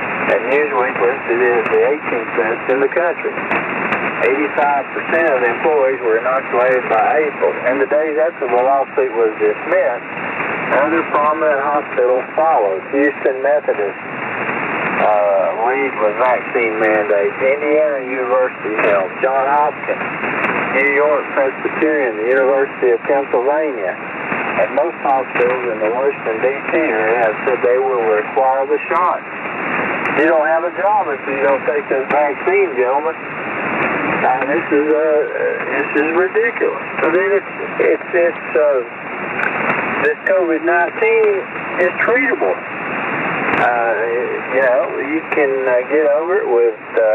Newsweek listed it as the 18th best in the country. 85% of the employees were inoculated by April. And the days after the lawsuit was dismissed, other prominent hospitals followed. Houston Methodist lead with vaccine mandates. Indiana University Health, Johns Hopkins, New York Presbyterian, the University of Pennsylvania, and most hospitals in the Washington, D.C. area have said they will require the shot. You don't have a job if you don't take this vaccine, gentlemen. This is ridiculous. And then this COVID-19 is treatable. You can get over it with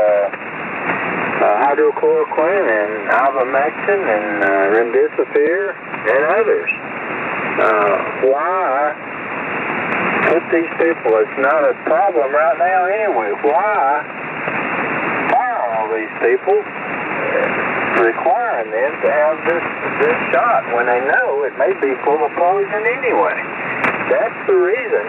hydrochloroquine and ivermectin and remdesivir and others. Why put these people? It's not a problem right now anyway. Why fire all these people, requiring them to have this shot when they know it may be full of poison anyway? That's the reason.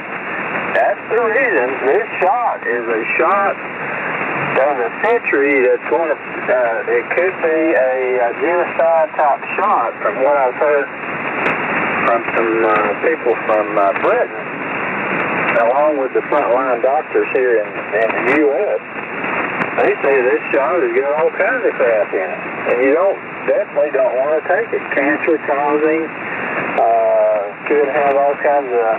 This shot is a shot of the century that's going to, it could be a genocide type shot from what I've heard from some people from Britain, along with the frontline doctors here in the U.S. They say this shot has got all kinds of crap in it, and you definitely don't want to take it. Cancer causing, could have all kinds of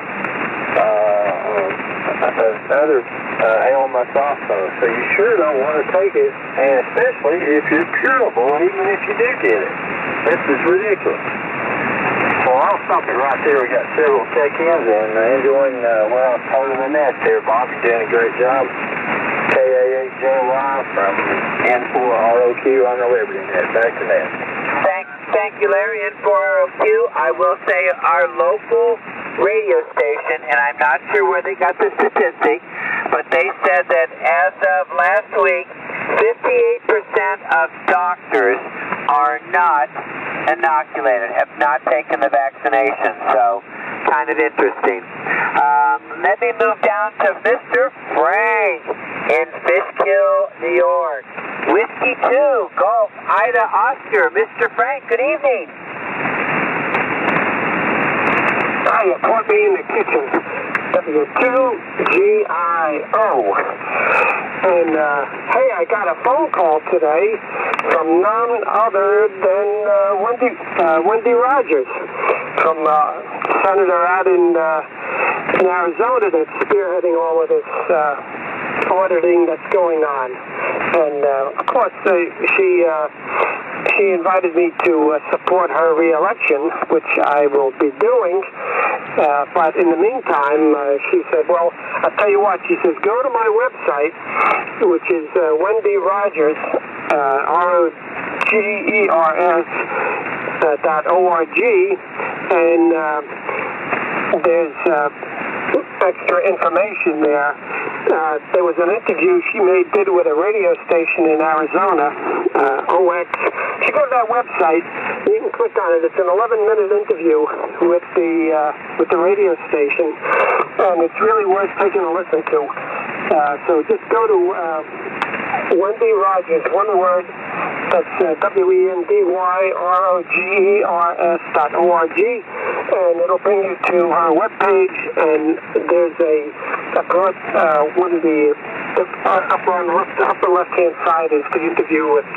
other ailments also. So you sure don't want to take it, and especially if you're curable, even if you do get it. This is ridiculous. Well, I'll stop it right there. We got several check-ins and enjoying, part of the nest here, Bob. You're doing a great job. KA8JY from N4ROQ on the Liberty Net. Back to that. Thank you, Larry. N4ROQ. I will say our local radio station, and I'm not sure where they got the statistic, but they said that as of last week, 58% of doctors are not inoculated, have not taken the vaccination, so kind of interesting. Let me move down to Mr. Frank in Fishkill, New York. Whiskey 2, Golf, Ida, Oscar. Mr. Frank, good evening. You caught me in the kitchen. W2GIO. And, hey, I got a phone call today from none other than Wendy Rogers, from senator out in Arizona that's spearheading all of this auditing that's going on. And, of course, she invited me to support her re-election, which I will be doing. But in the meantime, she said, well, I'll tell you what, she says, go to my website, which is Wendy Rogers, ROGERS.org, and there's extra information there. There was an interview she did with a radio station in Arizona, OX. If you go to that website, you can click on it. It's an 11-minute interview with the radio station, and it's really worth taking a listen to. So just go to Wendy Rogers, one word. That's WendyRogers.org, and it'll bring you to her webpage, and there's a broad, one of the upper left-hand side is the interview with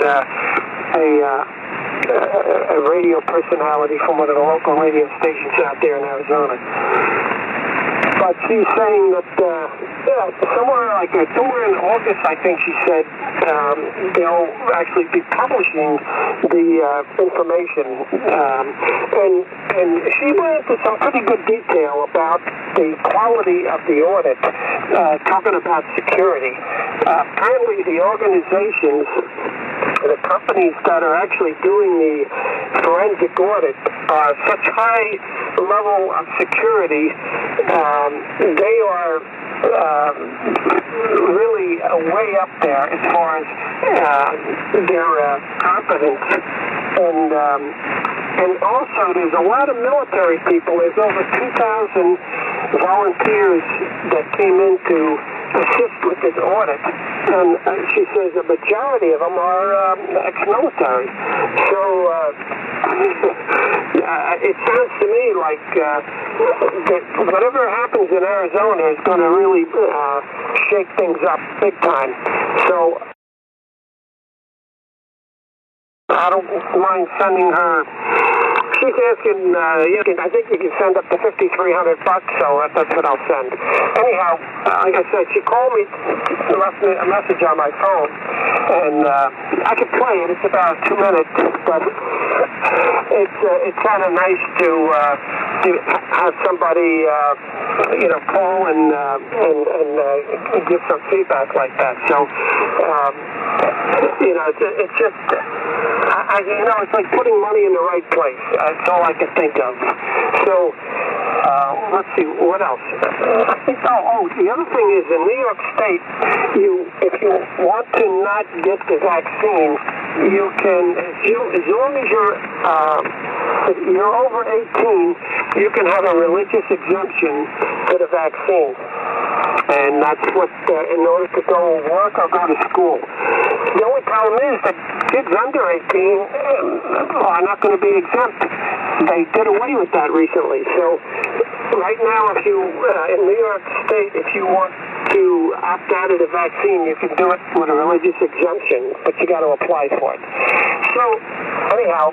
a radio personality from one of the local radio stations out there in Arizona. But she's saying that somewhere in August, I think she said, they'll actually be publishing the information. And she went into some pretty good detail about the quality of the audit, talking about security. Apparently the organizations, the companies that are actually doing the forensic audit are such high level of security, they are really way up there as far as their competence. And also there's a lot of military people. There's over 2,000 volunteers that came in to assist with this audit, and she says a majority of them are ex-military. So it sounds to me like that whatever happens in Arizona is going to really shake things up big time. So I don't mind sending her. She's asking, I think we can send up to $5,300, so that's what I'll send. Anyhow, like I said, she called me, left me a message on my phone, and I could play it. It's about 2 minutes, but it's kind of nice to have somebody, call and give some feedback like that. So, it's just. It's like putting money in the right place. That's all I can think of. So, let's see, what else? The other thing is in New York State, if you want to not get the vaccine, you can, as long as you're over 18, you can have a religious exemption to the vaccine. And that's what, in order to go work or go to school. The only problem is that kids under 18 are not going to be exempt. They did away with that recently. So right now, if you, in New York State, if you want to opt out of the vaccine, you can do it with a religious exemption, but you got to apply for it. So anyhow,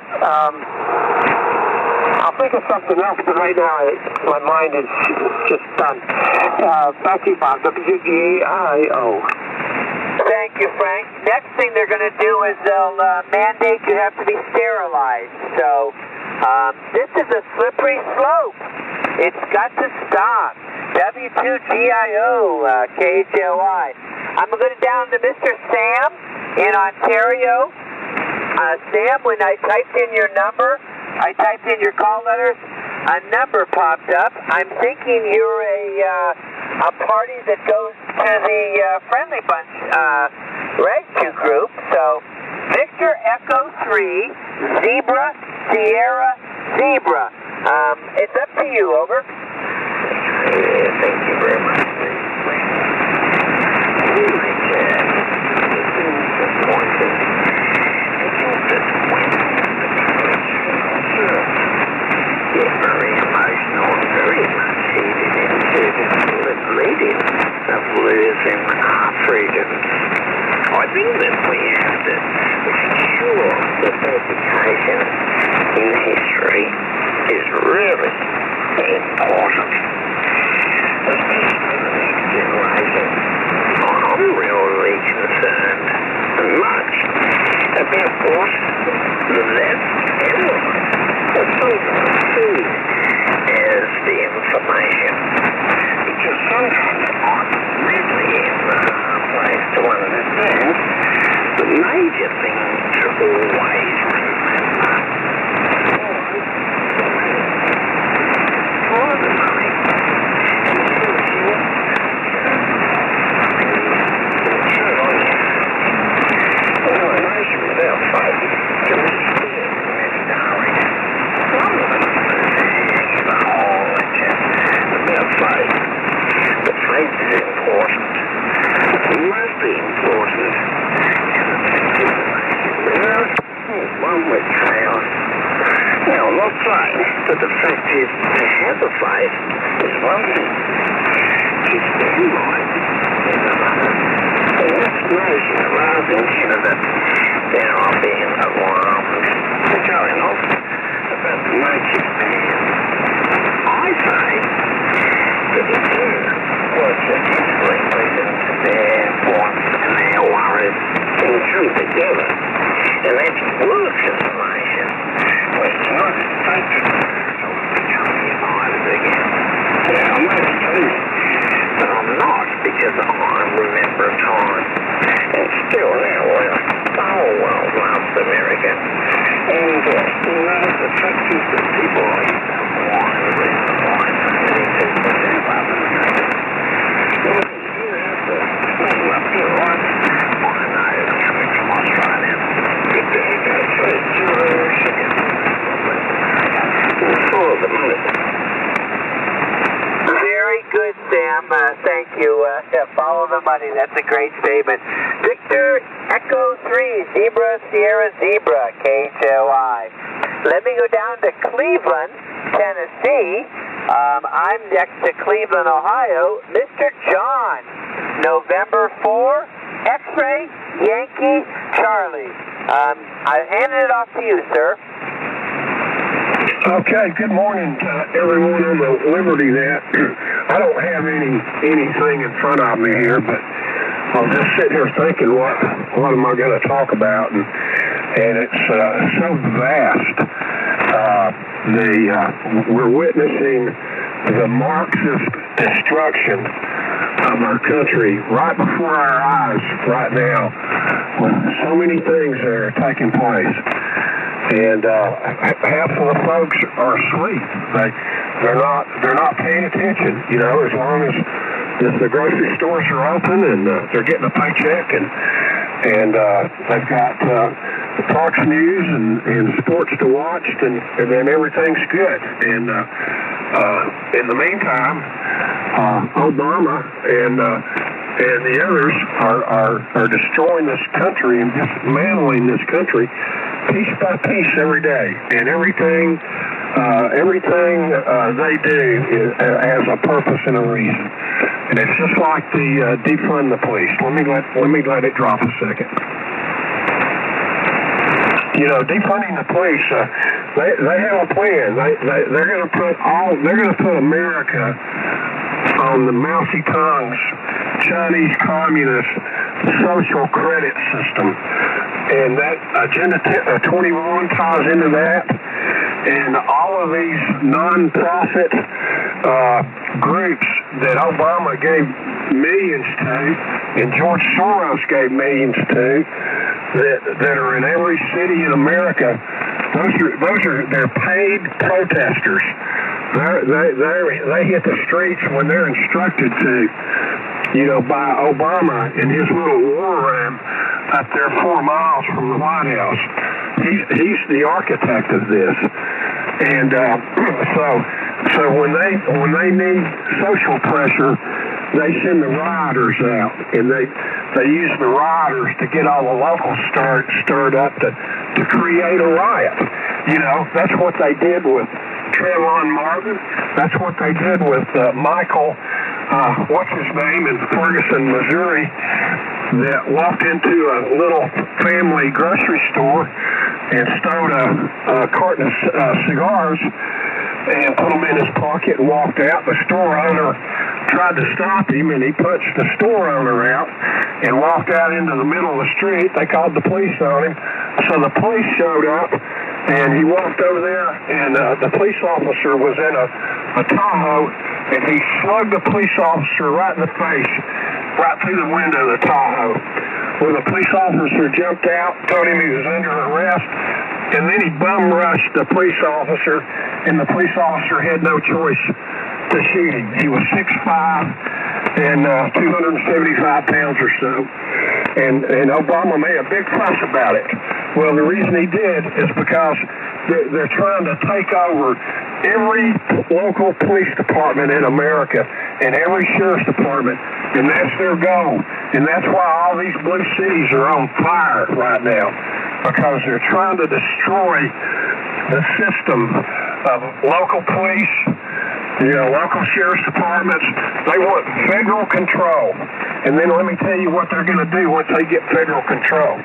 I'll think of something else, but right now my mind is just done. Back to you, Bob. WGIO. Thank you, Frank. Next thing they're going to do is they'll mandate you have to be sterilized. So this is a slippery slope. It's got to stop. W2GIO, KHLY. I'm going to go down to Mr. Sam in Ontario. Sam, when I typed in your number, I typed in your call letters, a number popped up. I'm thinking you're a party that goes to the Friendly Bunch Reg group. So, Victor Echo 3, Zebra, Sierra, Zebra. It's up to you, over. Thank you very much. Very emotional, very much heated into the leading of losing our freedoms. I think that we have to make sure that education in history is really important. Especially the next generation. I'm really concerned much about what that everyone sometimes see as the information, because sometimes I'm really in a place to understand the major thing to always remember. For the money, a nation without faith can be scared from any direction. But faith is important. Mostly important. One with chaos. Now, I'm not saying that the fact is to have a faith is one thing. To stand by it is another. The next nation arrived in Canada. There are being alarmed. They're going off about the nature stand. I say that if you were to actually listen to their wants and their worries and come together and let's work as a nation, we're not taking so we become united again. Now, I may be pleased, but I'm not, because I remember a time, and still now, when the whole world loves America, and the fact is that people like wine, reason why so many people do love America. Well, you have to stand up your rights. I know, coming from Australia, good to go first, you're chicken. For the money. Very Follow the money. That's a great statement. Victor Echo 3, Zebra, Sierra, Zebra, KHOI. Let me go down to Cleveland, Tennessee. I'm next to Cleveland, Ohio. Mr. John, November 4, X-Ray, Yankee, Charlie. I handed it off to you, sir. Okay, good morning to everyone on the LibertyNet. I don't have anything in front of me here, but I was just sitting here thinking, what am I going to talk about? And it's so vast. We're witnessing the Marxist destruction of our country right before our eyes right now, with so many things that are taking place. And half of the folks are asleep. They're not paying attention. You know, as long as the grocery stores are open and they're getting a paycheck and they've got Fox News and sports to watch, and then everything's good. And in the meantime, Obama and the others are destroying this country and dismantling this country piece by piece every day, and everything they do has a purpose and a reason. And it's just like the defund the police. Let me let it drop a second. You know, defunding the police, they have a plan. They're going to put America on the mousy tongues Chinese communist social credit system. And that Agenda 21 ties into that. And all of these non-profit groups that Obama gave millions to, and George Soros gave millions to, that are in every city in America, they're paid protesters. They hit the streets when they're instructed to, you know, by Obama in his little war room up there 4 miles from the White House. He's the architect of this. And so when they need social pressure, they send the rioters out, and they use the rioters to get all the locals stirred up to create a riot. You know, that's what they did with Trayvon Martin. That's what they did with Michael, what's his name, in Ferguson, Missouri, that walked into a little family grocery store and stole a carton of cigars and put them in his pocket and walked out. The store owner tried to stop him, and he punched the store owner out and walked out into the middle of the street. They called the police on him. So the police showed up, and he walked over there, and the police officer was in a Tahoe, and he slugged the police officer right in the face, right through the window of the Tahoe. Well, the police officer jumped out, told him he was under arrest, and then he bum rushed the police officer, and the police officer had no choice to shoot him. He was 6'5" and 275 pounds or so. And Obama made a big fuss about it. Well, the reason he did is because they're trying to take over every local police department in America and every sheriff's department, and that's their goal. And that's why all these blue cities are on fire right now, because they're trying to destroy the system of local police, you know, local sheriff's departments. They want federal control. And then let me tell you what they're going to do once they get federal control.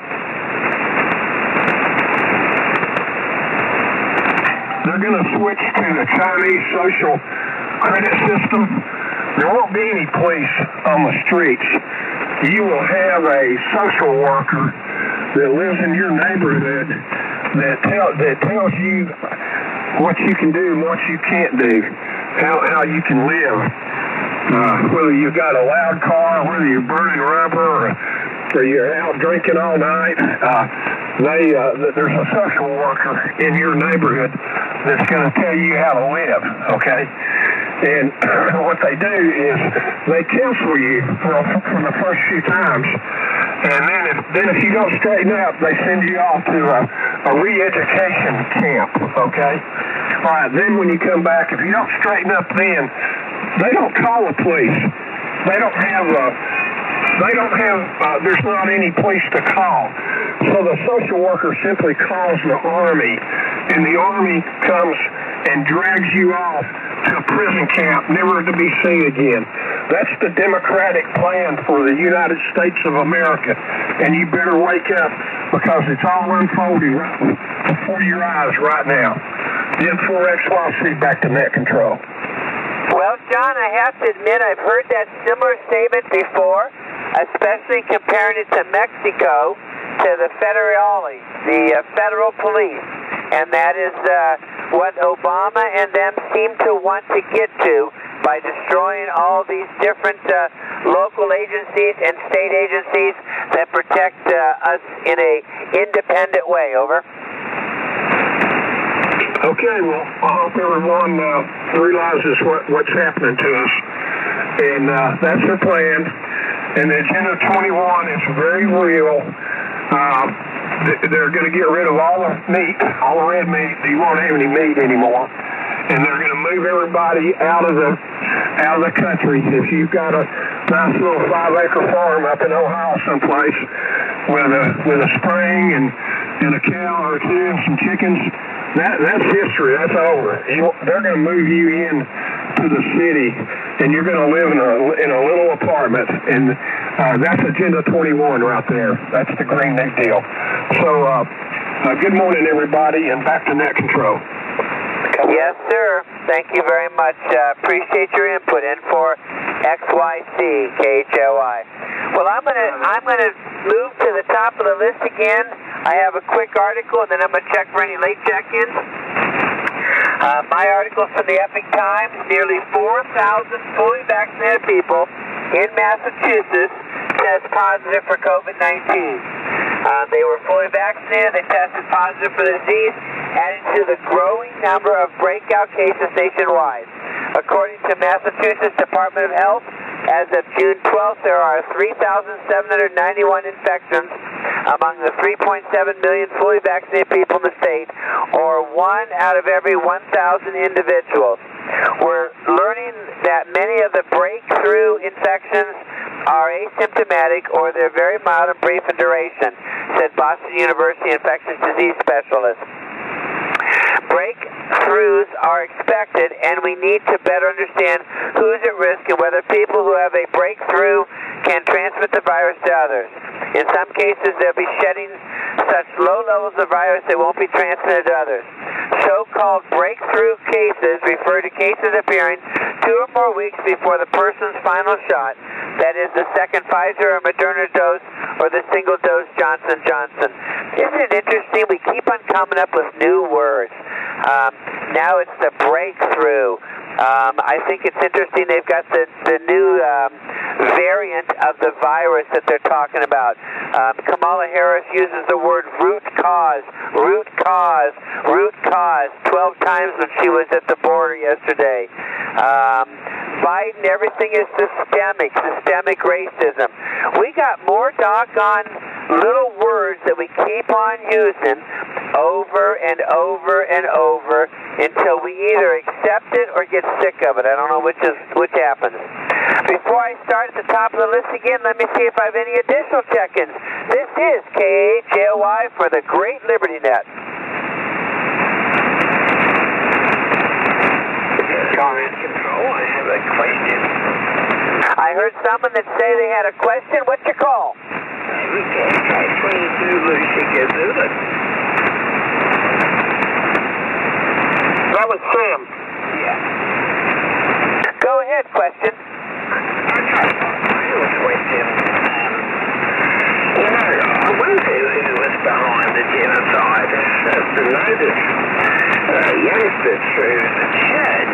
They're going to switch to the Chinese social credit system. There won't be any police on the streets. You will have a social worker that lives in your neighborhood that tells you what you can do and what you can't do, how you can live. Whether you've got a loud car, whether you're burning rubber, or you're out drinking all night, there's a social worker in your neighborhood that's going to tell you how to live, okay? And what they do is they counsel you for the first few times, and then if you don't straighten up, they send you off to a re-education camp, okay? All right, then when you come back, if you don't straighten up then, they don't call the police. there's not any place to call. So the social worker simply calls the Army, and the Army comes and drags you off to a prison camp, never to be seen again. That's the Democratic plan for the United States of America, and you better wake up because it's all unfolding right before your eyes right now. The N4XYC back to net control. Well, John, I have to admit I've heard that similar statement before, especially comparing it to Mexico, to the Federales, the federal police, and that is what Obama and them seem to want to get to by destroying all these different local agencies and state agencies that protect us in a independent way. Over. Okay, well, I hope everyone realizes what's happening to us, and that's their plan. And the Agenda 21 is very real. They're going to get rid of all the meat, all the red meat. You won't have any meat anymore, and they're going to move everybody out of the country. If you've got a nice little 5-acre farm up in Ohio someplace with a spring and a cow or two and some chickens, that's history. That's over. They're going to move you in to the city, and you're going to live in a little apartment, and that's Agenda 21 right there. That's the Green New Deal. So, good morning, everybody, and back to net control. Yes, sir. Thank you very much. Appreciate your input. N4XYC KHOI. Well, I'm gonna move to the top of the list again. I have a quick article, and then I'm gonna check for any late check-ins. My article from the Epic Times: nearly 4,000 fully vaccinated people in Massachusetts test positive for COVID-19. They were fully vaccinated. They tested positive for the disease, adding to the growing number of breakout cases nationwide. According to Massachusetts Department of Health, as of June 12th, there are 3,791 infections among the 3.7 million fully vaccinated people in the state, or 1 out of every 1,000 individuals. We're learning that many of the breakthrough infections are asymptomatic or they're very mild and brief in duration, said Boston University infectious disease specialist. Breakthroughs are expected, and we need to better understand who's at risk and whether people who have a breakthrough can transmit the virus to others. In some cases, they'll be shedding such low levels of virus they won't be transmitted to others. So-called breakthrough cases refer to cases appearing 2 or more weeks before the person's final shot, that is the second Pfizer or Moderna dose or the single-dose Johnson & Johnson. Isn't it interesting? We keep on coming up with new words. Now it's the breakthrough. I think it's interesting they've got the new variant of the virus that they're talking about. Kamala Harris uses the word root cause, 12 times when she was at the border yesterday. Biden, everything is systemic racism. We got more doggone little words that we keep on using over and over and over until we either accept it or get sick of it. I don't know which happens. Before I start at the top of the list again, let me see if I have any additional check-ins. This is KHOI for the Great Liberty Net. Comment control, I have a question. I heard someone that say they had a question. What's your call? That was Sam. Yeah. Go ahead, question. I wonder who was behind the genocide. To notice youngsters through the church.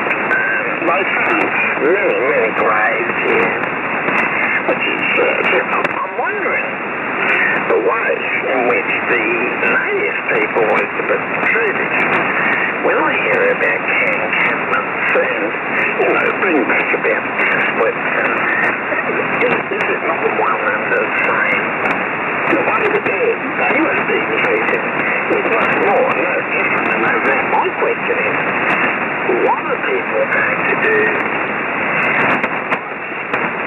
Many graves here. Which is, I'm wondering the way in which the native people was treated. When I hear about encampments and, bring back about splits is it not one and the same? The way that they were being treated is no more, no different than that. My question is, what are people going to do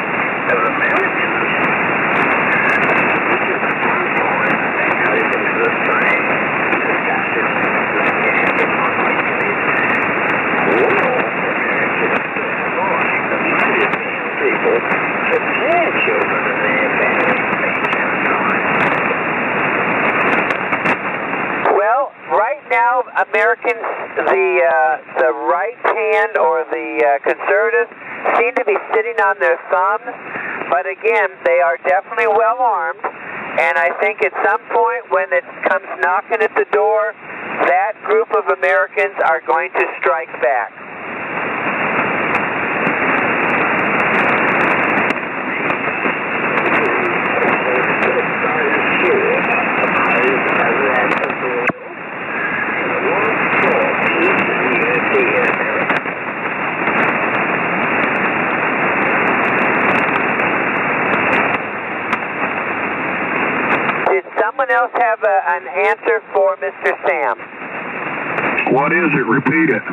Well, right now, Americans, the right hand or the conservatives seem to be sitting on their thumbs, but again, they are definitely well armed, and I think at some point when it comes knocking at the door, that group of Americans are going to strike back. Did someone else have an answer for Mr. Sam? What is it? Repeat it.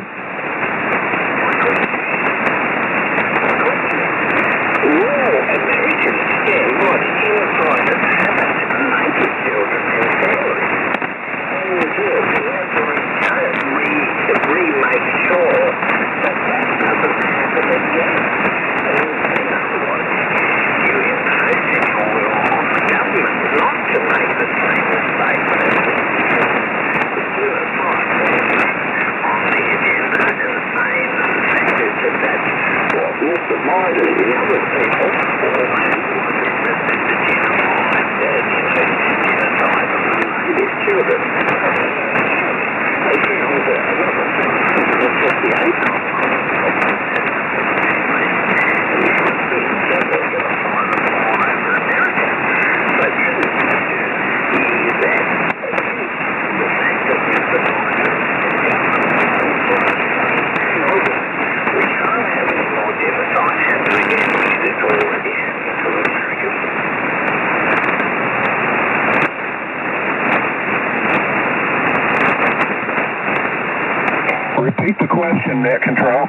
Repeat the question, Net Control.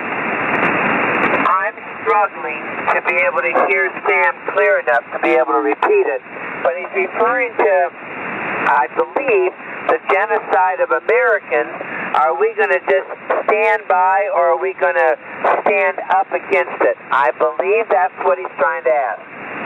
I'm struggling to be able to hear Sam clear enough to be able to repeat it, but he's referring to, I believe, the genocide of Americans. Are we going to just stand by, or are we going to stand up against it? I believe that's what he's trying to ask.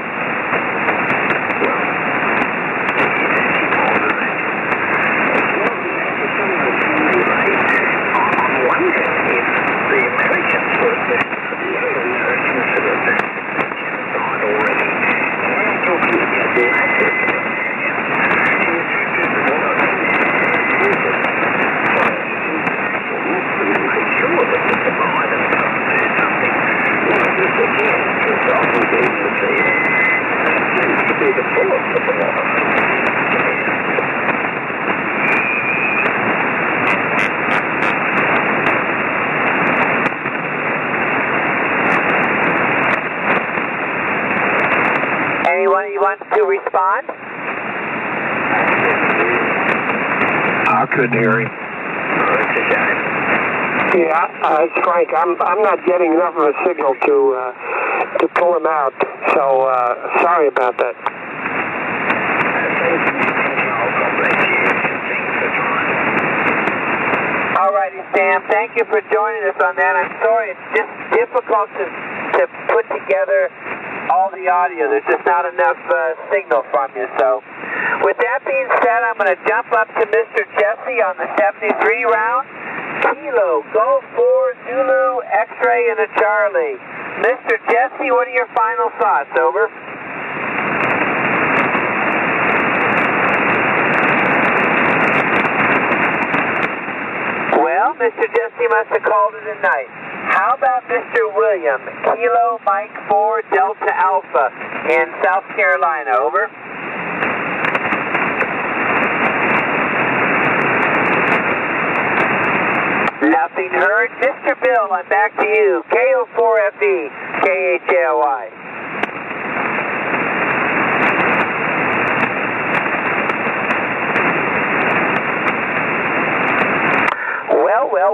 Anyone you want to respond? I couldn't hear him. Yeah, it's Frank. I'm not getting enough of a signal to pull him out. So sorry about that. All righty, Sam. Thank you for joining us on that. I'm sorry, it's just difficult to put together all the audio. There's just not enough signal from you. So, with that being said, I'm going to jump up to Mr. Jesse on the 73 round. Kilo, Golf 4, Zulu, X-ray, and a Charlie. Mr. Jesse, what are your final thoughts? Over. Well, Mr. Jesse must have called it a night. How about Mr. William, Kilo, Mike 4, Delta Alpha in South Carolina? Over. Nothing heard. Mr. Bill, I'm back to you. KO4FE, KHAOI.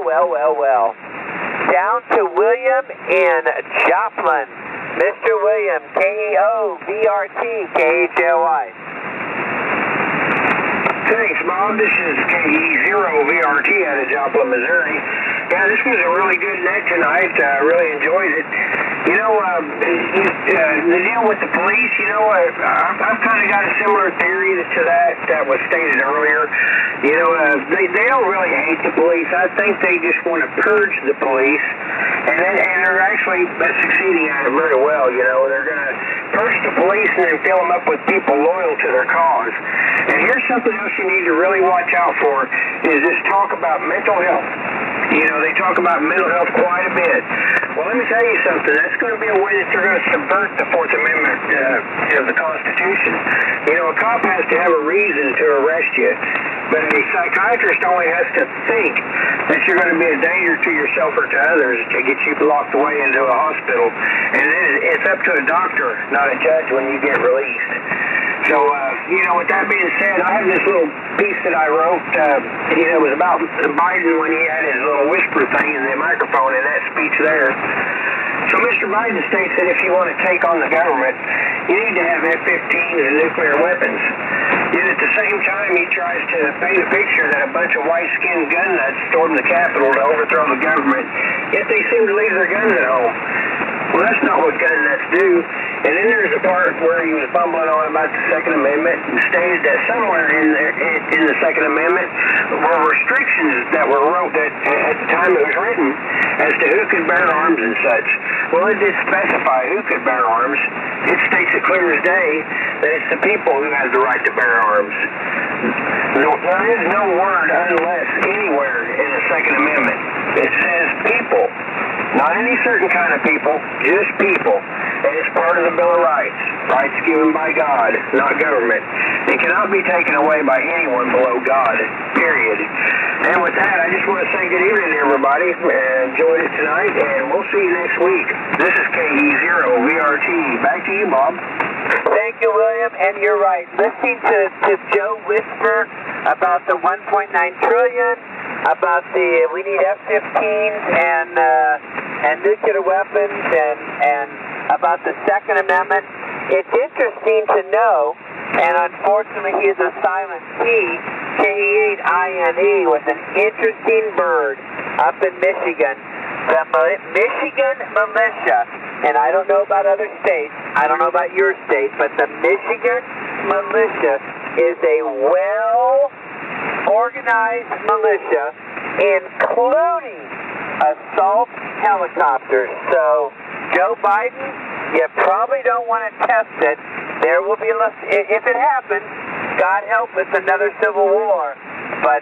Well. Down to William in Joplin. Mr. William, William, KEO-VRT, KHLY. Thanks, Bob. This is KE0VRT out of Joplin, Missouri. Yeah, this was a really good net tonight. Really enjoyed it. You know, the deal with the police, you know, I've kind of got a similar theory to that was stated earlier. You know, they don't really hate the police. I think they just want to purge the police, and they're actually succeeding at it very well. You know, they're going to purge the police and then fill them up with people loyal to their cause. And here's something else you need to really watch out for, is this talk about mental health. You know, they talk about mental health quite a bit. Well, let me tell you something. That's going to be a way that they're going to subvert the Fourth Amendment of the Constitution. You know, a cop has to have a reason to arrest you, but a psychiatrist only has to think that you're going to be a danger to yourself or to others to get you locked away into a hospital. And then it's up to a doctor, not a judge, when you get released. So, you know, with that being said, I have this little piece that I wrote, you know, it was about Biden when he had his little whisper thing in the microphone in that speech there. So Mr. Biden states that if you want to take on the government, you need to have F-15s and nuclear weapons. Yet at the same time, he tries to paint a picture that a bunch of white-skinned gun nuts stormed the Capitol to overthrow the government, yet they seem to leave their guns at home. Well, that's not what gun nuts do. And then there's the part where he was bumbling on about the Second Amendment and stated that somewhere in the Second Amendment were restrictions that were wrote that at the time it was written as to who could bear arms and such. Well, it did specify who could bear arms. It states it clear as day that it's the people who have the right to bear arms. There is no word unless anywhere in the Second Amendment. It says people. Not any certain kind of people, just people. And it's part of the Bill of Rights. Rights given by God, not government. It cannot be taken away by anyone below God, period. And with that, I just want to say good evening, everybody. Enjoyed it tonight, and we'll see you next week. This is KE0VRT. Back to you, Bob. Thank you, William, and you're right. Listening to Joe whisper about the 1.9 trillion, about we need F-15s and nuclear weapons, and about the Second Amendment. It's interesting to know, and unfortunately he is a silent P, K-E-8-I-N-E, was an interesting bird up in Michigan. The Michigan militia, and I don't know about other states, I don't know about your state, but the Michigan militia is a well-organized militia, including assault helicopters. So, Joe Biden, you probably don't want to test it. There will be, if it happens, God help us, another civil war. But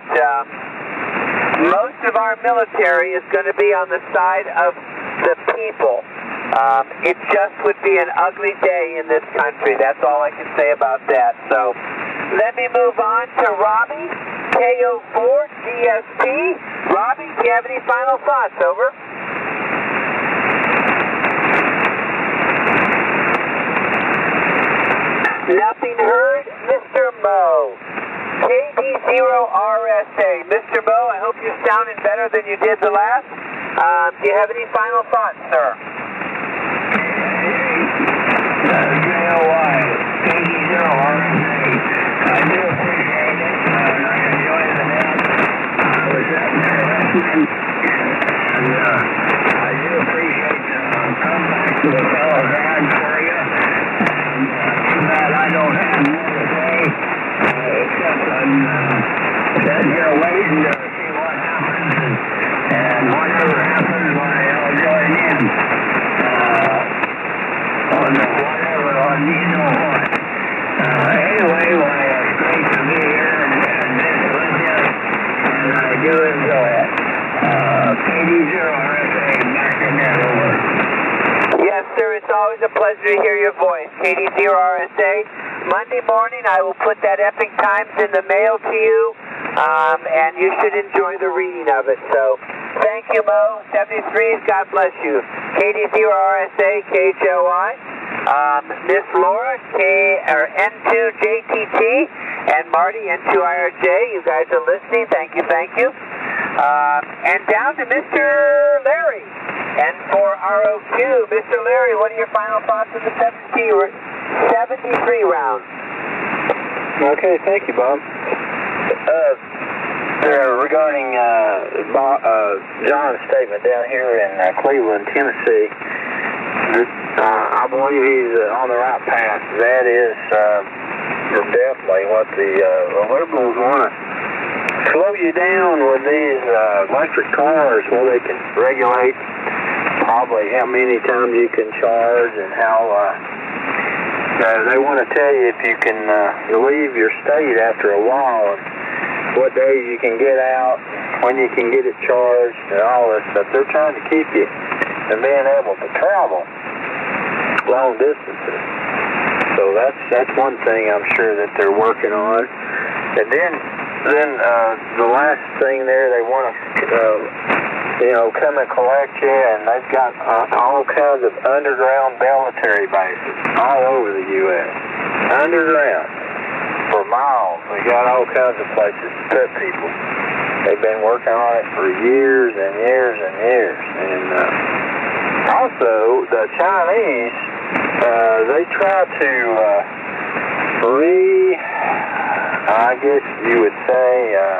most of our military is going to be on the side of the people. It just would be an ugly day in this country. That's all I can say about that. So let me move on to Robbie, KO4DSP. Robbie, do you have any final thoughts? Over. Nothing heard. Mr. Mo, KD0RSA. Mr. Mo, I hope you're sounding better than you did the last. Do you have any final thoughts, sir? JOY, KD0RSA. I do appreciate it. I enjoyed the net. I was up there listening, and I do appreciate coming back to the fellow guard for you. And too bad I don't have more to say, except I'm sitting here waiting to see what happens, and whatever happens, I'll join in on you know what. Anyway, it's great to be here and visit with you, and I do enjoy it. KD0RSA, back in there, over. Yes, sir, it's always a pleasure to hear your voice. KD0RSA. Monday morning, I will put that Epic Times in the mail to you, and you should enjoy the reading of it. So, thank you, Mo. 73s, God bless you. KD0RSA, KHLY. Miss Laura, N2JTT, and Marty, N2IRJ. You guys are listening. Thank you, thank you. And down to Mr. Larry. And for ROQ, Mr. Larry, what are your final thoughts of the 73 round? Okay, thank you, Bob. Regarding John's statement down here in Cleveland, Tennessee, I believe he's on the right path. That is definitely what the liberals want to slow you down with these electric cars, where they can regulate probably how many times you can charge and how they want to tell you if you can leave your state after a while, and what days you can get out, when you can get it charged, and all that stuff. They're trying to keep you from being able to travel long distances. So that's one thing I'm sure that they're working on. And then the last thing there, they want to come and collect you, and they've got all kinds of underground military bases all over the U.S. Underground for miles. They got all kinds of places to put people. They've been working on it for years and years and years. And also, the Chinese, they try to I guess you would say,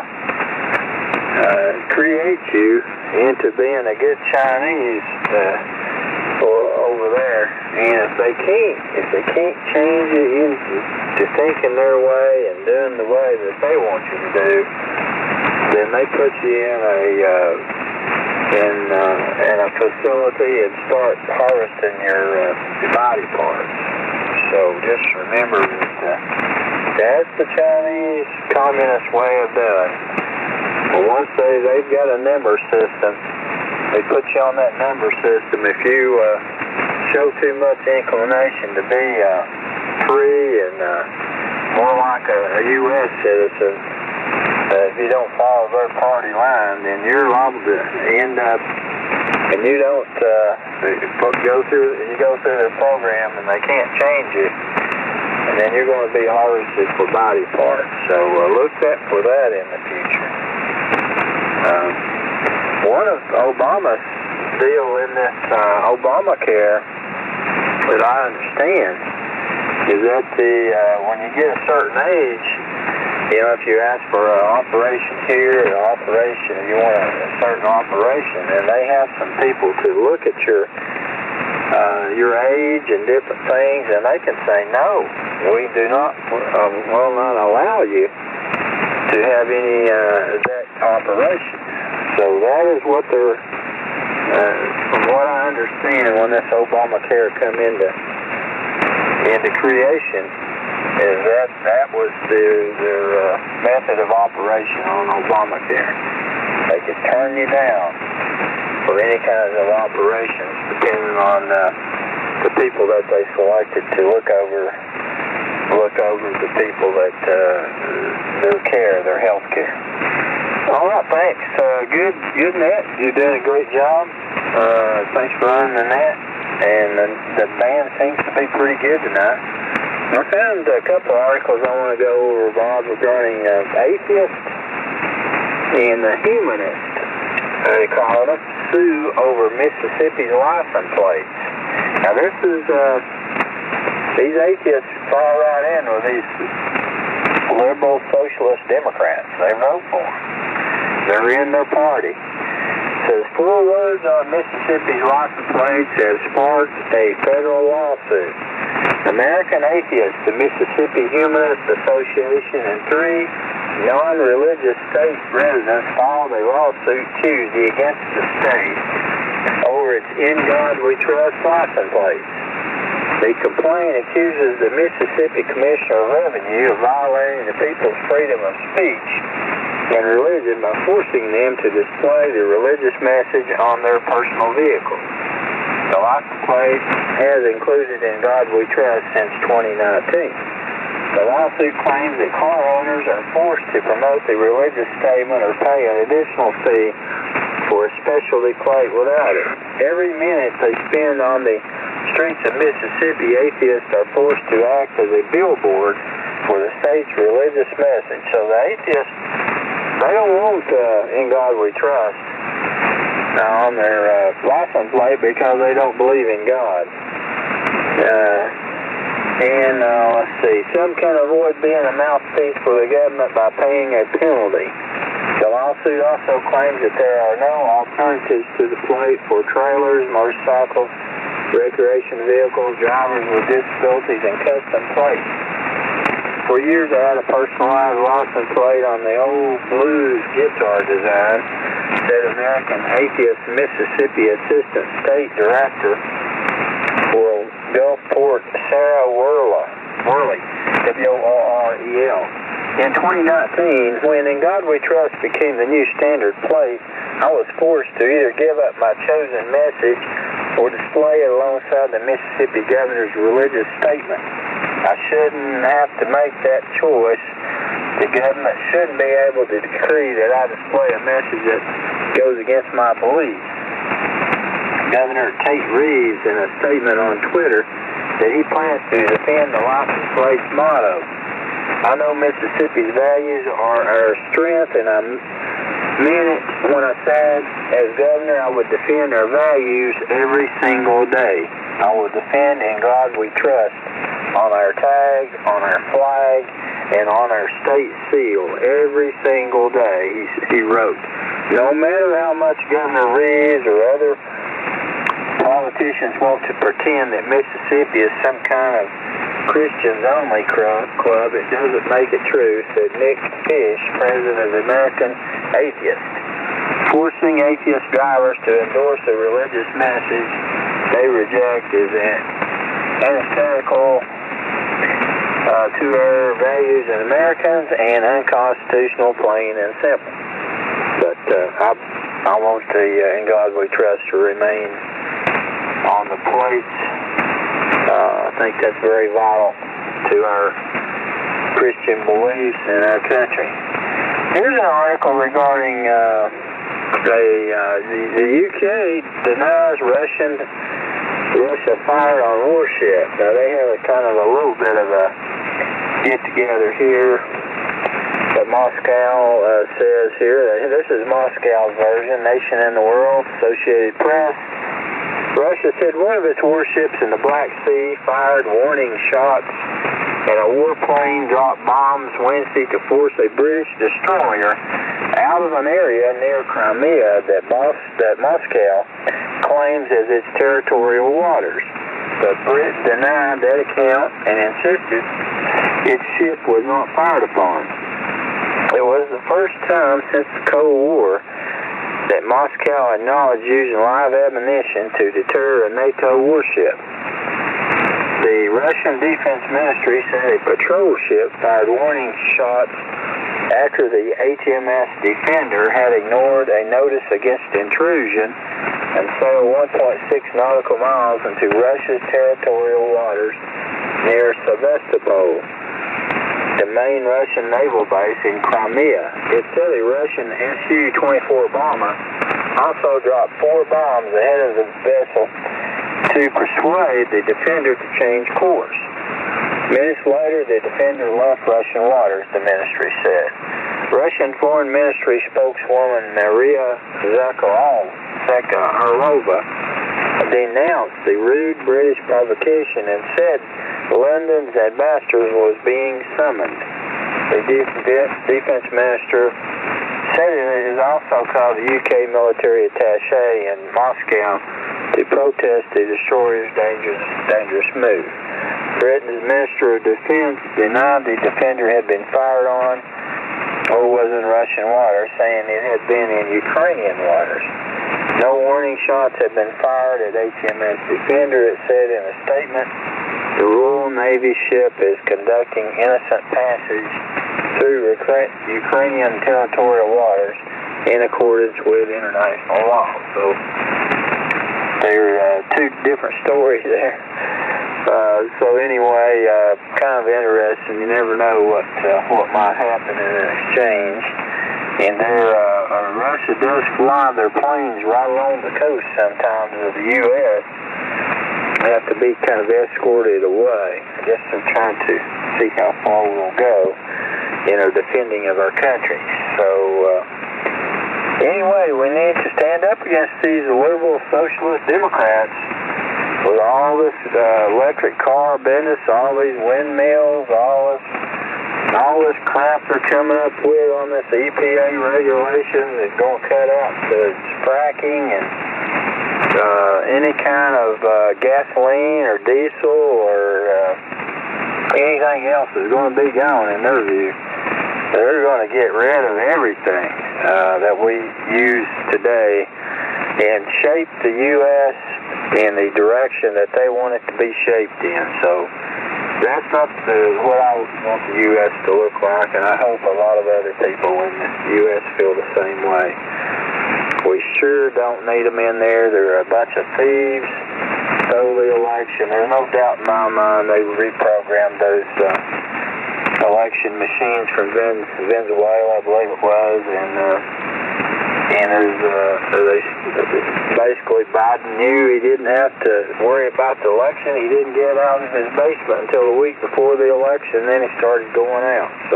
create you into being a good Chinese over there. And if they can't change you into thinking their way and doing the way that they want you to do, then they put you in a facility and start harvesting your body parts. So just remember that that's the Chinese communist way of doing. Well, once they've got a number system, they put you on that number system. If you show too much inclination to be free and more like a U.S. citizen, if you don't follow their party line, then you're liable to end up, and you don't go through their program, and they can't change you, and then you're going to be harvested for body parts. So look for that in the future. One of Obama's deal in this Obamacare that I understand is that when you get a certain age, if you ask for an operation here, an operation, you want a certain operation, and they have some people to look at your age and different things, and they can say, no, we do not, will not allow you to have any that operation. So that is what they're, from what I understand, when this Obamacare come into creation, is that was their method of operation on Obamacare. They could turn you down for any kinds of operations depending on the people that they selected to look over the people that their health care. All right, thanks. Good net. You're doing a great job. Thanks for running the net, and the band seems to be pretty good tonight. I found a couple articles I want to go over, Bob, regarding atheists and the humanists. They call them, sue over Mississippi's license plates. Now this is, these atheists fall right in with these liberal socialist Democrats. They vote for them. They're in their party. It says 4 words on Mississippi's license plates have sparked a federal lawsuit. American Atheists, the Mississippi Humanist Association, and 3 non-religious state residents filed a lawsuit Tuesday against the state over its In God We Trust license plates. The complaint accuses the Mississippi Commissioner of Revenue of violating the people's freedom of speech and religion by forcing them to display the religious message on their personal vehicles. The license plate has included In God We Trust since 2019. The lawsuit claims that car owners are forced to promote the religious statement or pay an additional fee for a specialty plate without it. Every minute they spend on the streets of Mississippi, atheists are forced to act as a billboard for the state's religious message. So the atheists, they don't want In God We Trust. on their license plate because they don't believe in God. Let's see, some can avoid being a mouthpiece for the government by paying a penalty. The lawsuit also claims that there are no alternatives to the plate for trailers, motorcycles, recreation vehicles, drivers with disabilities, and custom plates. For years I had a personalized license plate on the old blues guitar design, said American Atheist Mississippi Assistant State Director for Gulfport, Sarah Worley, W-O-R-E-L. In 2019, when In God We Trust became the new standard plate, I was forced to either give up my chosen message or display it alongside the Mississippi governor's religious statement. I shouldn't have to make that choice. The government shouldn't be able to decree that I display a message that goes against my beliefs. Governor Tate Reeves, in a statement on Twitter, said he plans to defend the license plate's motto. I know Mississippi's values are our strength, and I meant it when I said, as governor, I would defend our values every single day. I will defend In God We Trust on our tag, on our flag, and on our state seal every single day, he wrote. No matter how much Governor Reeves or other politicians want to pretend that Mississippi is some kind of Christians-only club, it doesn't make it true, said Nick Fish, president of the American Atheist. Forcing atheist drivers to endorse a religious message they reject is antithetical to our values as Americans and unconstitutional, plain and simple. But I want the In God We Trust to remain on the plates. I think that's very vital to our Christian beliefs in our country. Here's an article regarding the UK denies Russia fired on warship. Now they have a kind of a little bit of a get-together here. But Moscow says here, this is Moscow's version, Nation in the World, Associated Press. Russia said one of its warships in the Black Sea fired warning shots and a warplane dropped bombs Wednesday to force a British destroyer out of an area near Crimea that Moscow claims as its territorial waters. But Britain denied that account and insisted its ship was not fired upon. It was the first time since the Cold War that Moscow acknowledged using live ammunition to deter a NATO warship. The Russian Defense Ministry said a patrol ship fired warning shots after the HMS Defender had ignored a notice against intrusion and sailed 1.6 nautical miles into Russia's territorial waters near Sevastopol, the main Russian naval base in Crimea. It said a Russian Su-24 bomber also dropped 4 bombs ahead of the vessel to persuade the Defender to change course. Minutes later, the Defender left Russian waters, the ministry said. Russian Foreign Ministry spokeswoman Maria Zakharova denounced the rude British provocation and said London's ambassador was being summoned. The defense minister said it is also called the UK military attaché in Moscow to protest the destroyer's dangerous move. Britain's Minister of Defense denied the Defender had been fired on or was in Russian waters, saying it had been in Ukrainian waters. No warning shots had been fired at HMS Defender, it said in a statement. The Royal Navy ship is conducting innocent passage through Ukrainian territorial waters in accordance with international law. So there are two different stories there. So anyway, kind of interesting. You never know what might happen in an exchange. And Russia does fly their planes right along the coast sometimes of the U.S. They have to be kind of escorted away. I guess they're trying to see how far we'll go in our defending of our country. So Anyway, we need to stand up against these liberal socialist Democrats with all this electric car business, all these windmills, all this crap they're coming up with on this EPA regulation that's going to cut out the fracking and any kind of gasoline or diesel or anything else is going to be gone in their view. They're going to get rid of everything that we use today and shape the U.S. in the direction that they want it to be shaped in. So that's not what I want the U.S. to look like, and I hope a lot of other people in the U.S. feel the same way. We sure don't need them in there. They're a bunch of thieves. Stole the election. There's no doubt in my mind they reprogrammed those election machines from Venezuela, I believe it was, and basically Biden knew he didn't have to worry about the election. He didn't get out of his basement until the week before the election, then he started going out. So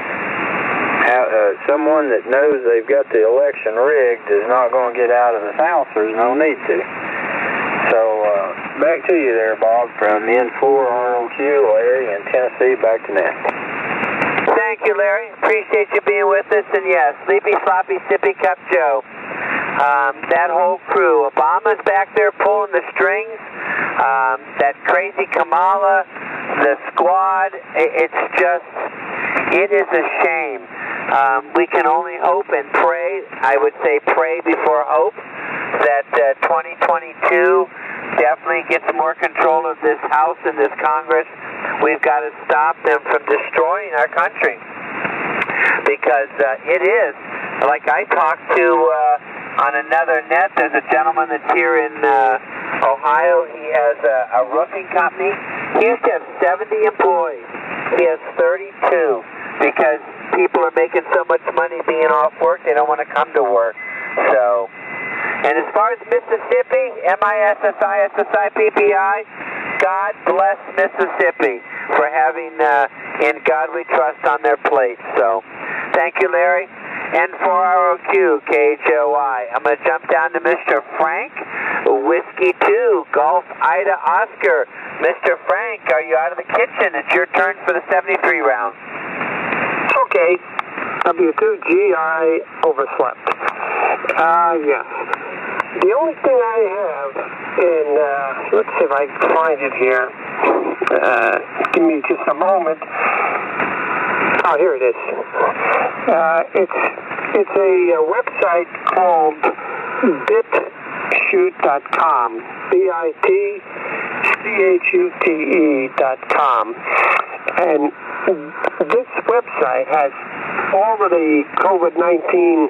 someone that knows they've got the election rigged is not going to get out of his house. There's no need to. So back to you there, Bob, from the N4 ROQ, Larry, in Tennessee. Back to Ned. Thank you, Larry. Appreciate you being with us. And yes, Sleepy Sloppy Sippy Cup Joe. That whole crew. Obama's back there pulling the strings. That crazy Kamala, the squad. It is a shame. We can only hope and pray. I would say pray before hope that 2022 definitely gets more control of this House and this Congress. We've got to stop them from destroying our country, because it is. Like I talked to on another net, there's a gentleman that's here in Ohio. He has a roofing company. He used to have 70 employees. He has 32 because people are making so much money being off work, they don't want to come to work. So, and as far as Mississippi, MISSI, God bless Mississippi for having In God We Trust on their plate. So, thank you, Larry. N4ROQ, KHOI. I'm going to jump down to Mr. Frank, Whiskey 2, Golf Ida Oscar. Mr. Frank, are you out of the kitchen? It's your turn for the 73 round. Okay. W2G, I overslept. Yeah. The only thing I have in, let's see if I can find it here. Give me just a moment. Oh, here it is. It's a website called bitchute.com. bitchute.com. And this website has all of the COVID-19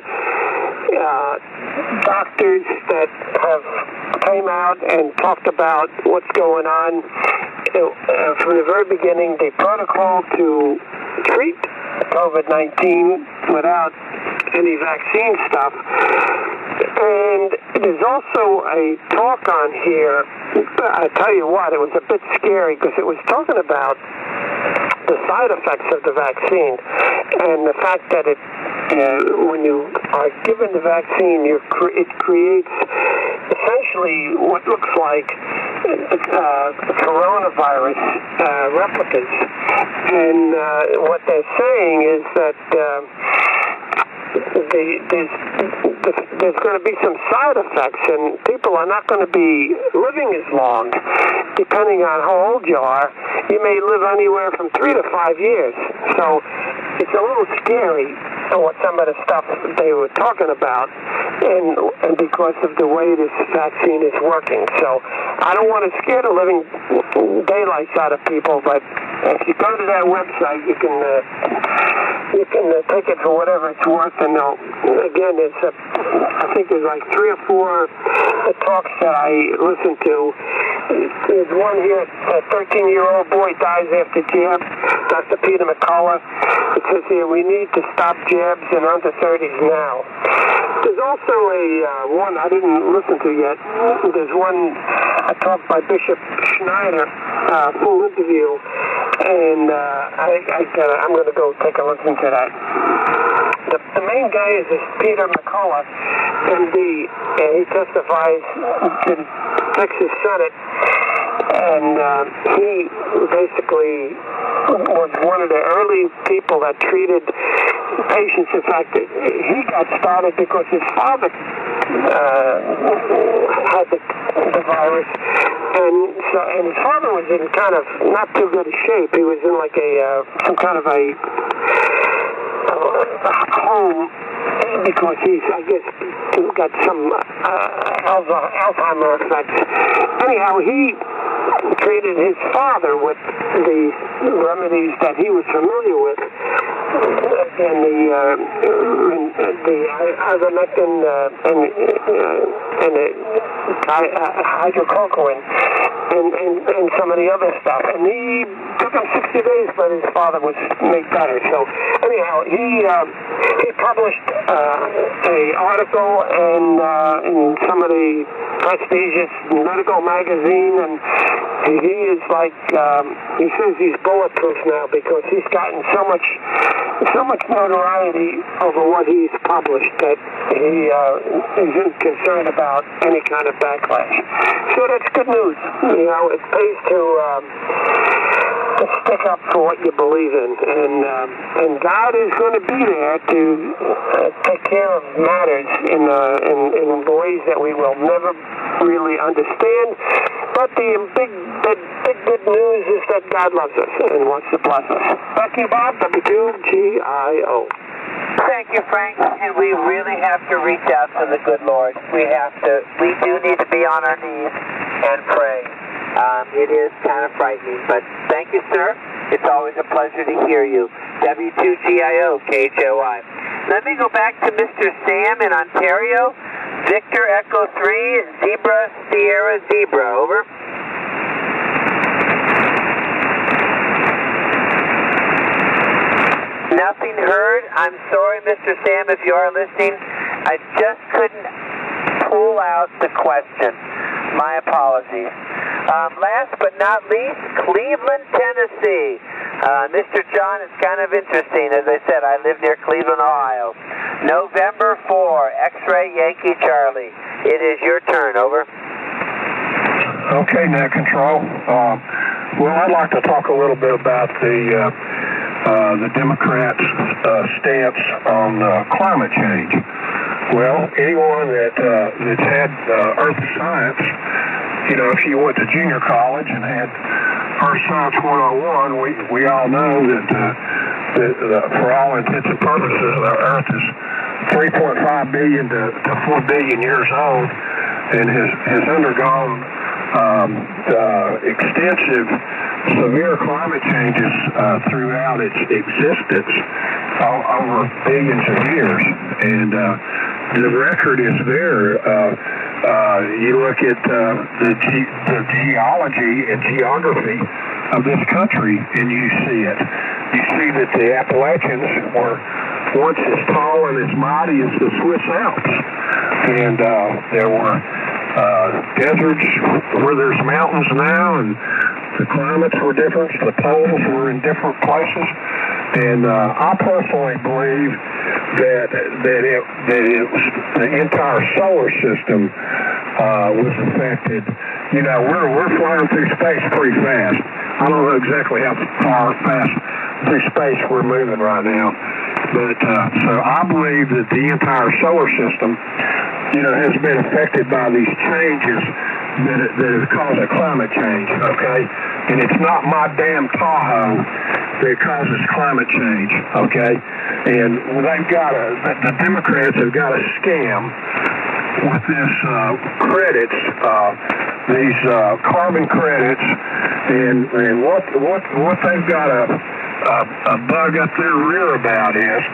doctors that have came out and talked about what's going on. From the very beginning, the protocol to treat COVID-19 without any vaccine stuff. And there's also a talk on here. I tell you what, it was a bit scary because it was talking about the side effects of the vaccine and the fact that when you are given the vaccine, it creates essentially what looks like coronavirus replicas. And what they're saying is that there's going to be some side effects, and people are not going to be living as long. Depending on how old you are, you may live anywhere from 3 to 5 years. So it's a little scary what some of the stuff they were talking about, and because of the way this vaccine is working. So I don't want to scare the living daylights out of people, but if you go to that website, you can take it for whatever it's worth. And again, I think there's like 3 or 4 talks that I listened to. There's one here, a 13-year-old boy dies after jab. Dr. Peter McCullough. It says here, we need to stop jabs in under 30s now. There's also one I didn't listen to yet. There's one, a talk by Bishop Schneider, full interview, and I'm going to go take a listen to that. the main guy is this Peter McCullough, MD, and he testifies to the Texas Senate, and he basically was one of the early people that treated patients. In fact, he got started because his father had the virus, and his father was in kind of not too good a shape. He was in like some kind of a home because he's, I guess, got some Alzheimer effects. Anyhow, he treated his father with the remedies that he was familiar with, and the ivermectin and the hydrochloroquine and some of the other stuff. And he took him 60 days, but his father was made better. So anyhow, he published an article in some of the prestigious medical magazine, and he is like, he says he's bulletproof now because he's gotten so much notoriety over what he's published that he isn't concerned about any kind of backlash. So that's good news. You know, it pays to stick up for what you believe in, and God is going to be there to take care of matters in ways that we will never really understand. But the big good news is that God loves us and wants to bless us. Back to you, Bob, W2GIO. Thank you, Frank. And we really have to reach out to the good Lord. We do need to be on our knees and pray. It is kind of frightening, but thank you, sir. It's always a pleasure to hear you. W2GIO, KHOI. Let me go back to Mr. Sam in Ontario. Victor Echo 3, Zebra, Sierra, Zebra, over. Nothing heard. I'm sorry, Mr. Sam, if you are listening. I just couldn't pull out the question. My apologies. Last but not least, Cleveland, Tennessee. Mr. John, it's kind of interesting. As I said, I live near Cleveland, Ohio. November 4, X-Ray Yankee Charlie. It is your turn, over. Okay, Net Control. Well, I'd like to talk a little bit about the Democrats' stance on climate change. Well, anyone that's had Earth Science, you know, if you went to junior college and had Earth Science 101, we all know that for all intents and purposes, the Earth is 3.5 billion to 4 billion years old and has undergone extensive, severe climate changes throughout its existence over billions of years. And the record is there. You look at the geology and geography of this country, and you see it. You see that the Appalachians were once as tall and as mighty as the Swiss Alps. And there were deserts where there's mountains now, and the climates were different. The poles were in different places. And I personally believe that it was the entire solar system was affected. You know, we're flying through space pretty fast. I don't know exactly how far fast through space we're moving right now, but so I believe that the entire solar system, you know, has been affected by these changes that have caused a climate change. Okay, and it's not my damn Tahoe that causes climate change. Okay, and they've got the Democrats have got a scam with this credits, these carbon credits, and what they've got a bug up their rear about is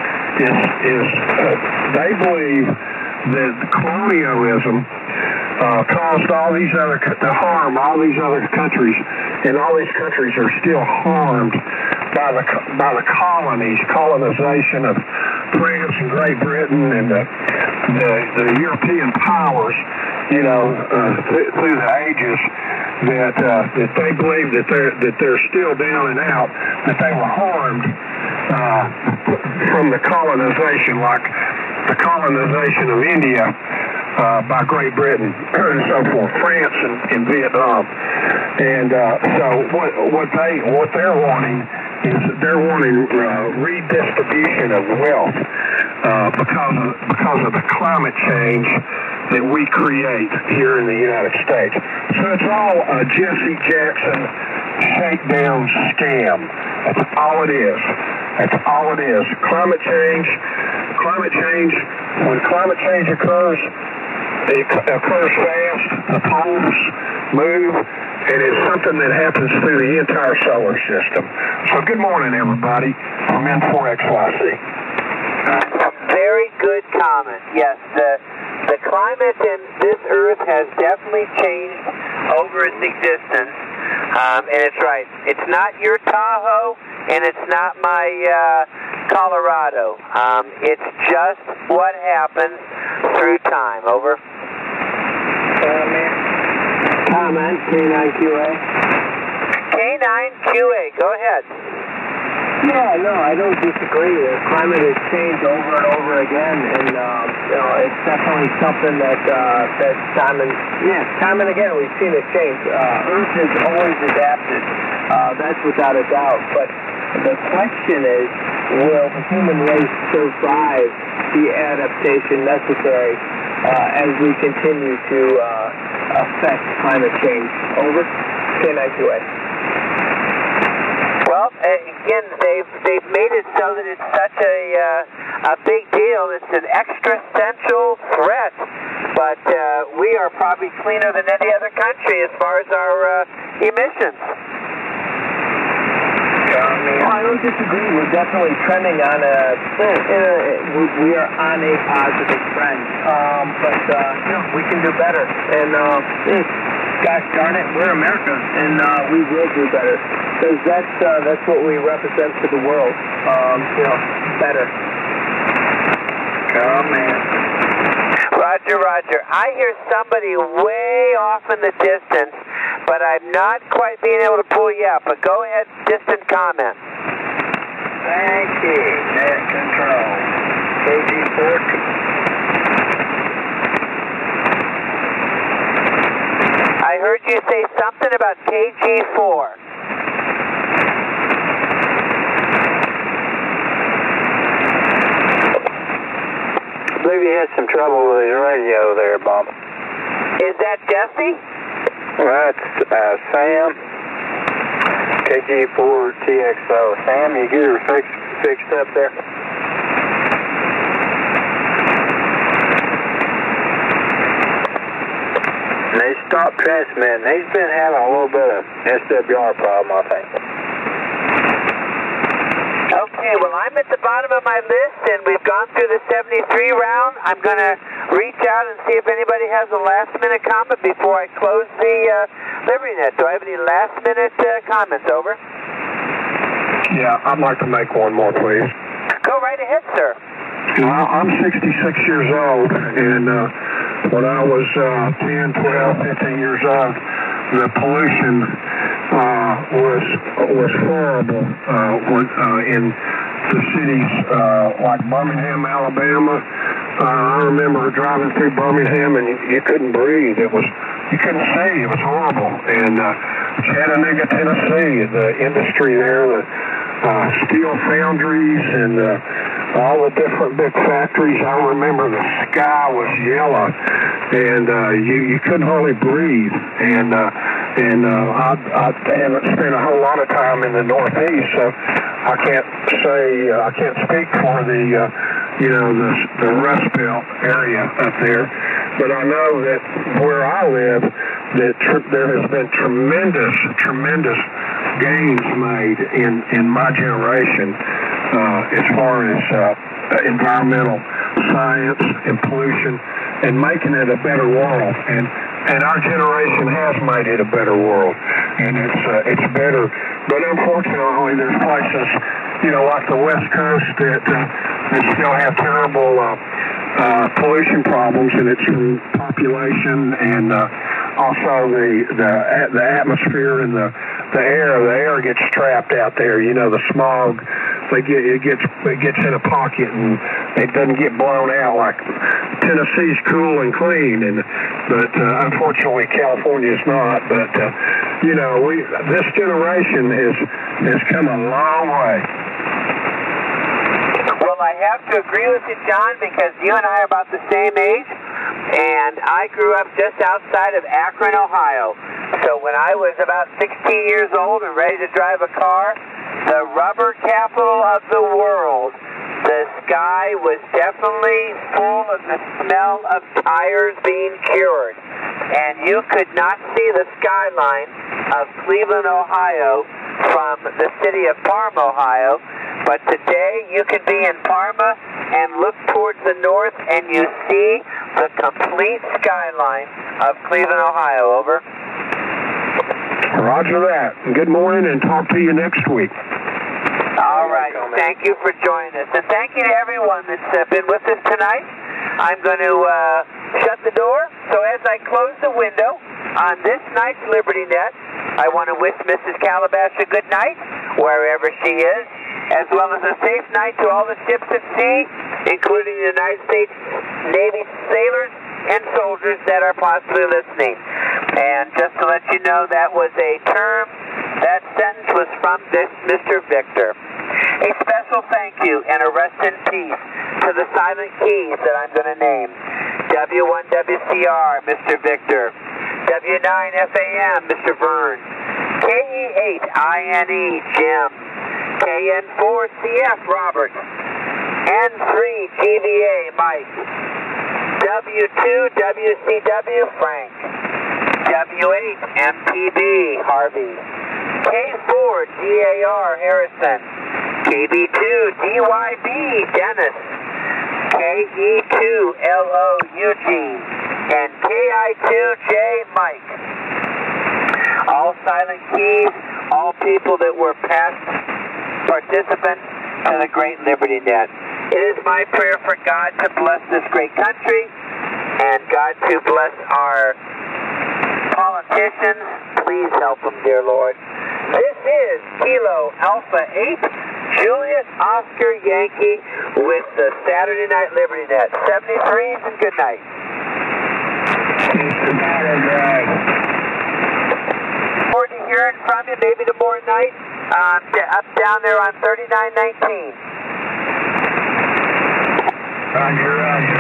they believe that colonialism caused all these other to harm all these other countries, and all these countries are still harmed by the colonization of France and Great Britain and the European powers, you know, through the ages, that they believe that they're still down and out, that they were harmed from the colonization, like the colonization of India by Great Britain and so forth, France and Vietnam. And so what they're wanting is they're wanting redistribution of wealth because of the climate change that we create here in the United States. So it's all a Jesse Jackson shakedown scam. That's all it is. That's all it is. Climate change, when climate change occurs, it occurs fast, the poles move, and it's something that happens through the entire solar system. So good morning, everybody, from N4XYZ. Very good comment. Yes, the climate in this Earth has definitely changed over its existence. And it's right. It's not your Tahoe, and it's not my Colorado. It's just what happens through time. Over. Comment, K9QA. K9QA, go ahead. Yeah, no, I don't disagree. The climate has changed over and over again, and it's definitely something that time and again we've seen it change. Earth has always adapted. That's without a doubt. But the question is, will the human race survive the adaptation necessary as we continue to affect climate change? Over. K9QA. Well, again, they've made it so that it's such a big deal. It's an existential threat, but we are probably cleaner than any other country as far as our emissions. I don't disagree. We're definitely trending on we are on a positive trend. But we can do better. And gosh darn it, we're America, and we will do better. Because that's what we represent to the world. Better. Oh man. Roger. I hear somebody way off in the distance, but I'm not quite being able to pull you up. But go ahead, distant comment. Thank you, net control. KG4. I heard you say something about KG4. I believe he had some trouble with his radio there, Bob. Is that Jesse? That's Sam. KG4TXO. Sam, you get her fixed up there? And they stopped transmitting. He's been having a little bit of SWR problem, I think. Okay, well, I'm at the bottom of my list, and we've gone through the 73 round. I'm going to reach out and see if anybody has a last-minute comment before I close the LibertyNet. Do I have any last-minute comments? Over. Yeah, I'd like to make one more, please. Go right ahead, sir. I'm 66 years old, and when I was 10, 12, 15 years old, the pollution was horrible in the cities like Birmingham, Alabama. I remember driving through Birmingham, and you couldn't breathe. You couldn't see. It was horrible. And Chattanooga, Tennessee, the industry there, the steel foundries and all the different big factories. I remember the sky was yellow, and you couldn't hardly breathe. And I haven't spent a whole lot of time in the Northeast, so I can't speak for the the Rust Belt area up there. But I know that where I live, that there has been tremendous gains made in my generation as far as environmental science and pollution and making it a better world. And our generation has made it a better world, and it's better. But unfortunately, there's places, like the West Coast that still have terrible pollution problems, and it's from population and also the atmosphere and the air. The air gets trapped out there. The smog it gets in a pocket and it doesn't get blown out like Tennessee's cool and clean, but unfortunately California's not. But this generation has come a long way. Well, I have to agree with you, John, because you and I are about the same age, and I grew up just outside of Akron, Ohio. So when I was about 16 years old and ready to drive a car, the rubber capital of the world, the sky was definitely full of the smell of tires being cured. And you could not see the skyline of Cleveland, Ohio from the city of Parma, Ohio. But today you can be in Parma and look towards the north and you see the complete skyline of Cleveland, Ohio. Over. Roger that. Good morning, and talk to you next week. All right. Thank you for joining us. And thank you to everyone that's been with us tonight. I'm going to shut the door. So as I close the window on this night's Liberty Net, I want to wish Mrs. Calabash a good night, wherever she is, as well as a safe night to all the ships at sea, including the United States Navy sailors and soldiers that are possibly listening. And just to let you know, that was a term, that sentence was from this Mr. Victor. A special thank you and a rest in peace to the silent keys that I'm going to name. W1WCR, Mr. Victor. W9FAM, Mr. Vern. KE8INE, Jim. KN4CF, Robert. N3GVA, Mike. W2WCW, Frank. W8MPB, Harvey. K4DAR, Harrison. KB2DYB, Dennis. KE2LO, Eugene. And KI2J, Mike. All silent keys, all people that were past participants to the Great Liberty Net. It is my prayer for God to bless this great country and God to bless our politicians. Please help them, dear Lord. This is Kilo Alpha 8, Juliet Oscar Yankee with the Saturday Night Liberty Net. 73s and good night. Forward to hearing from you, maybe tomorrow night, up down there on 3919. Roger.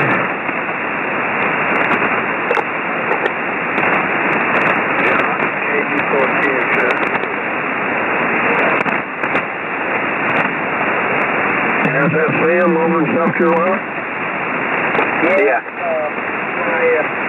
Is that Sam over in South Carolina? Yeah.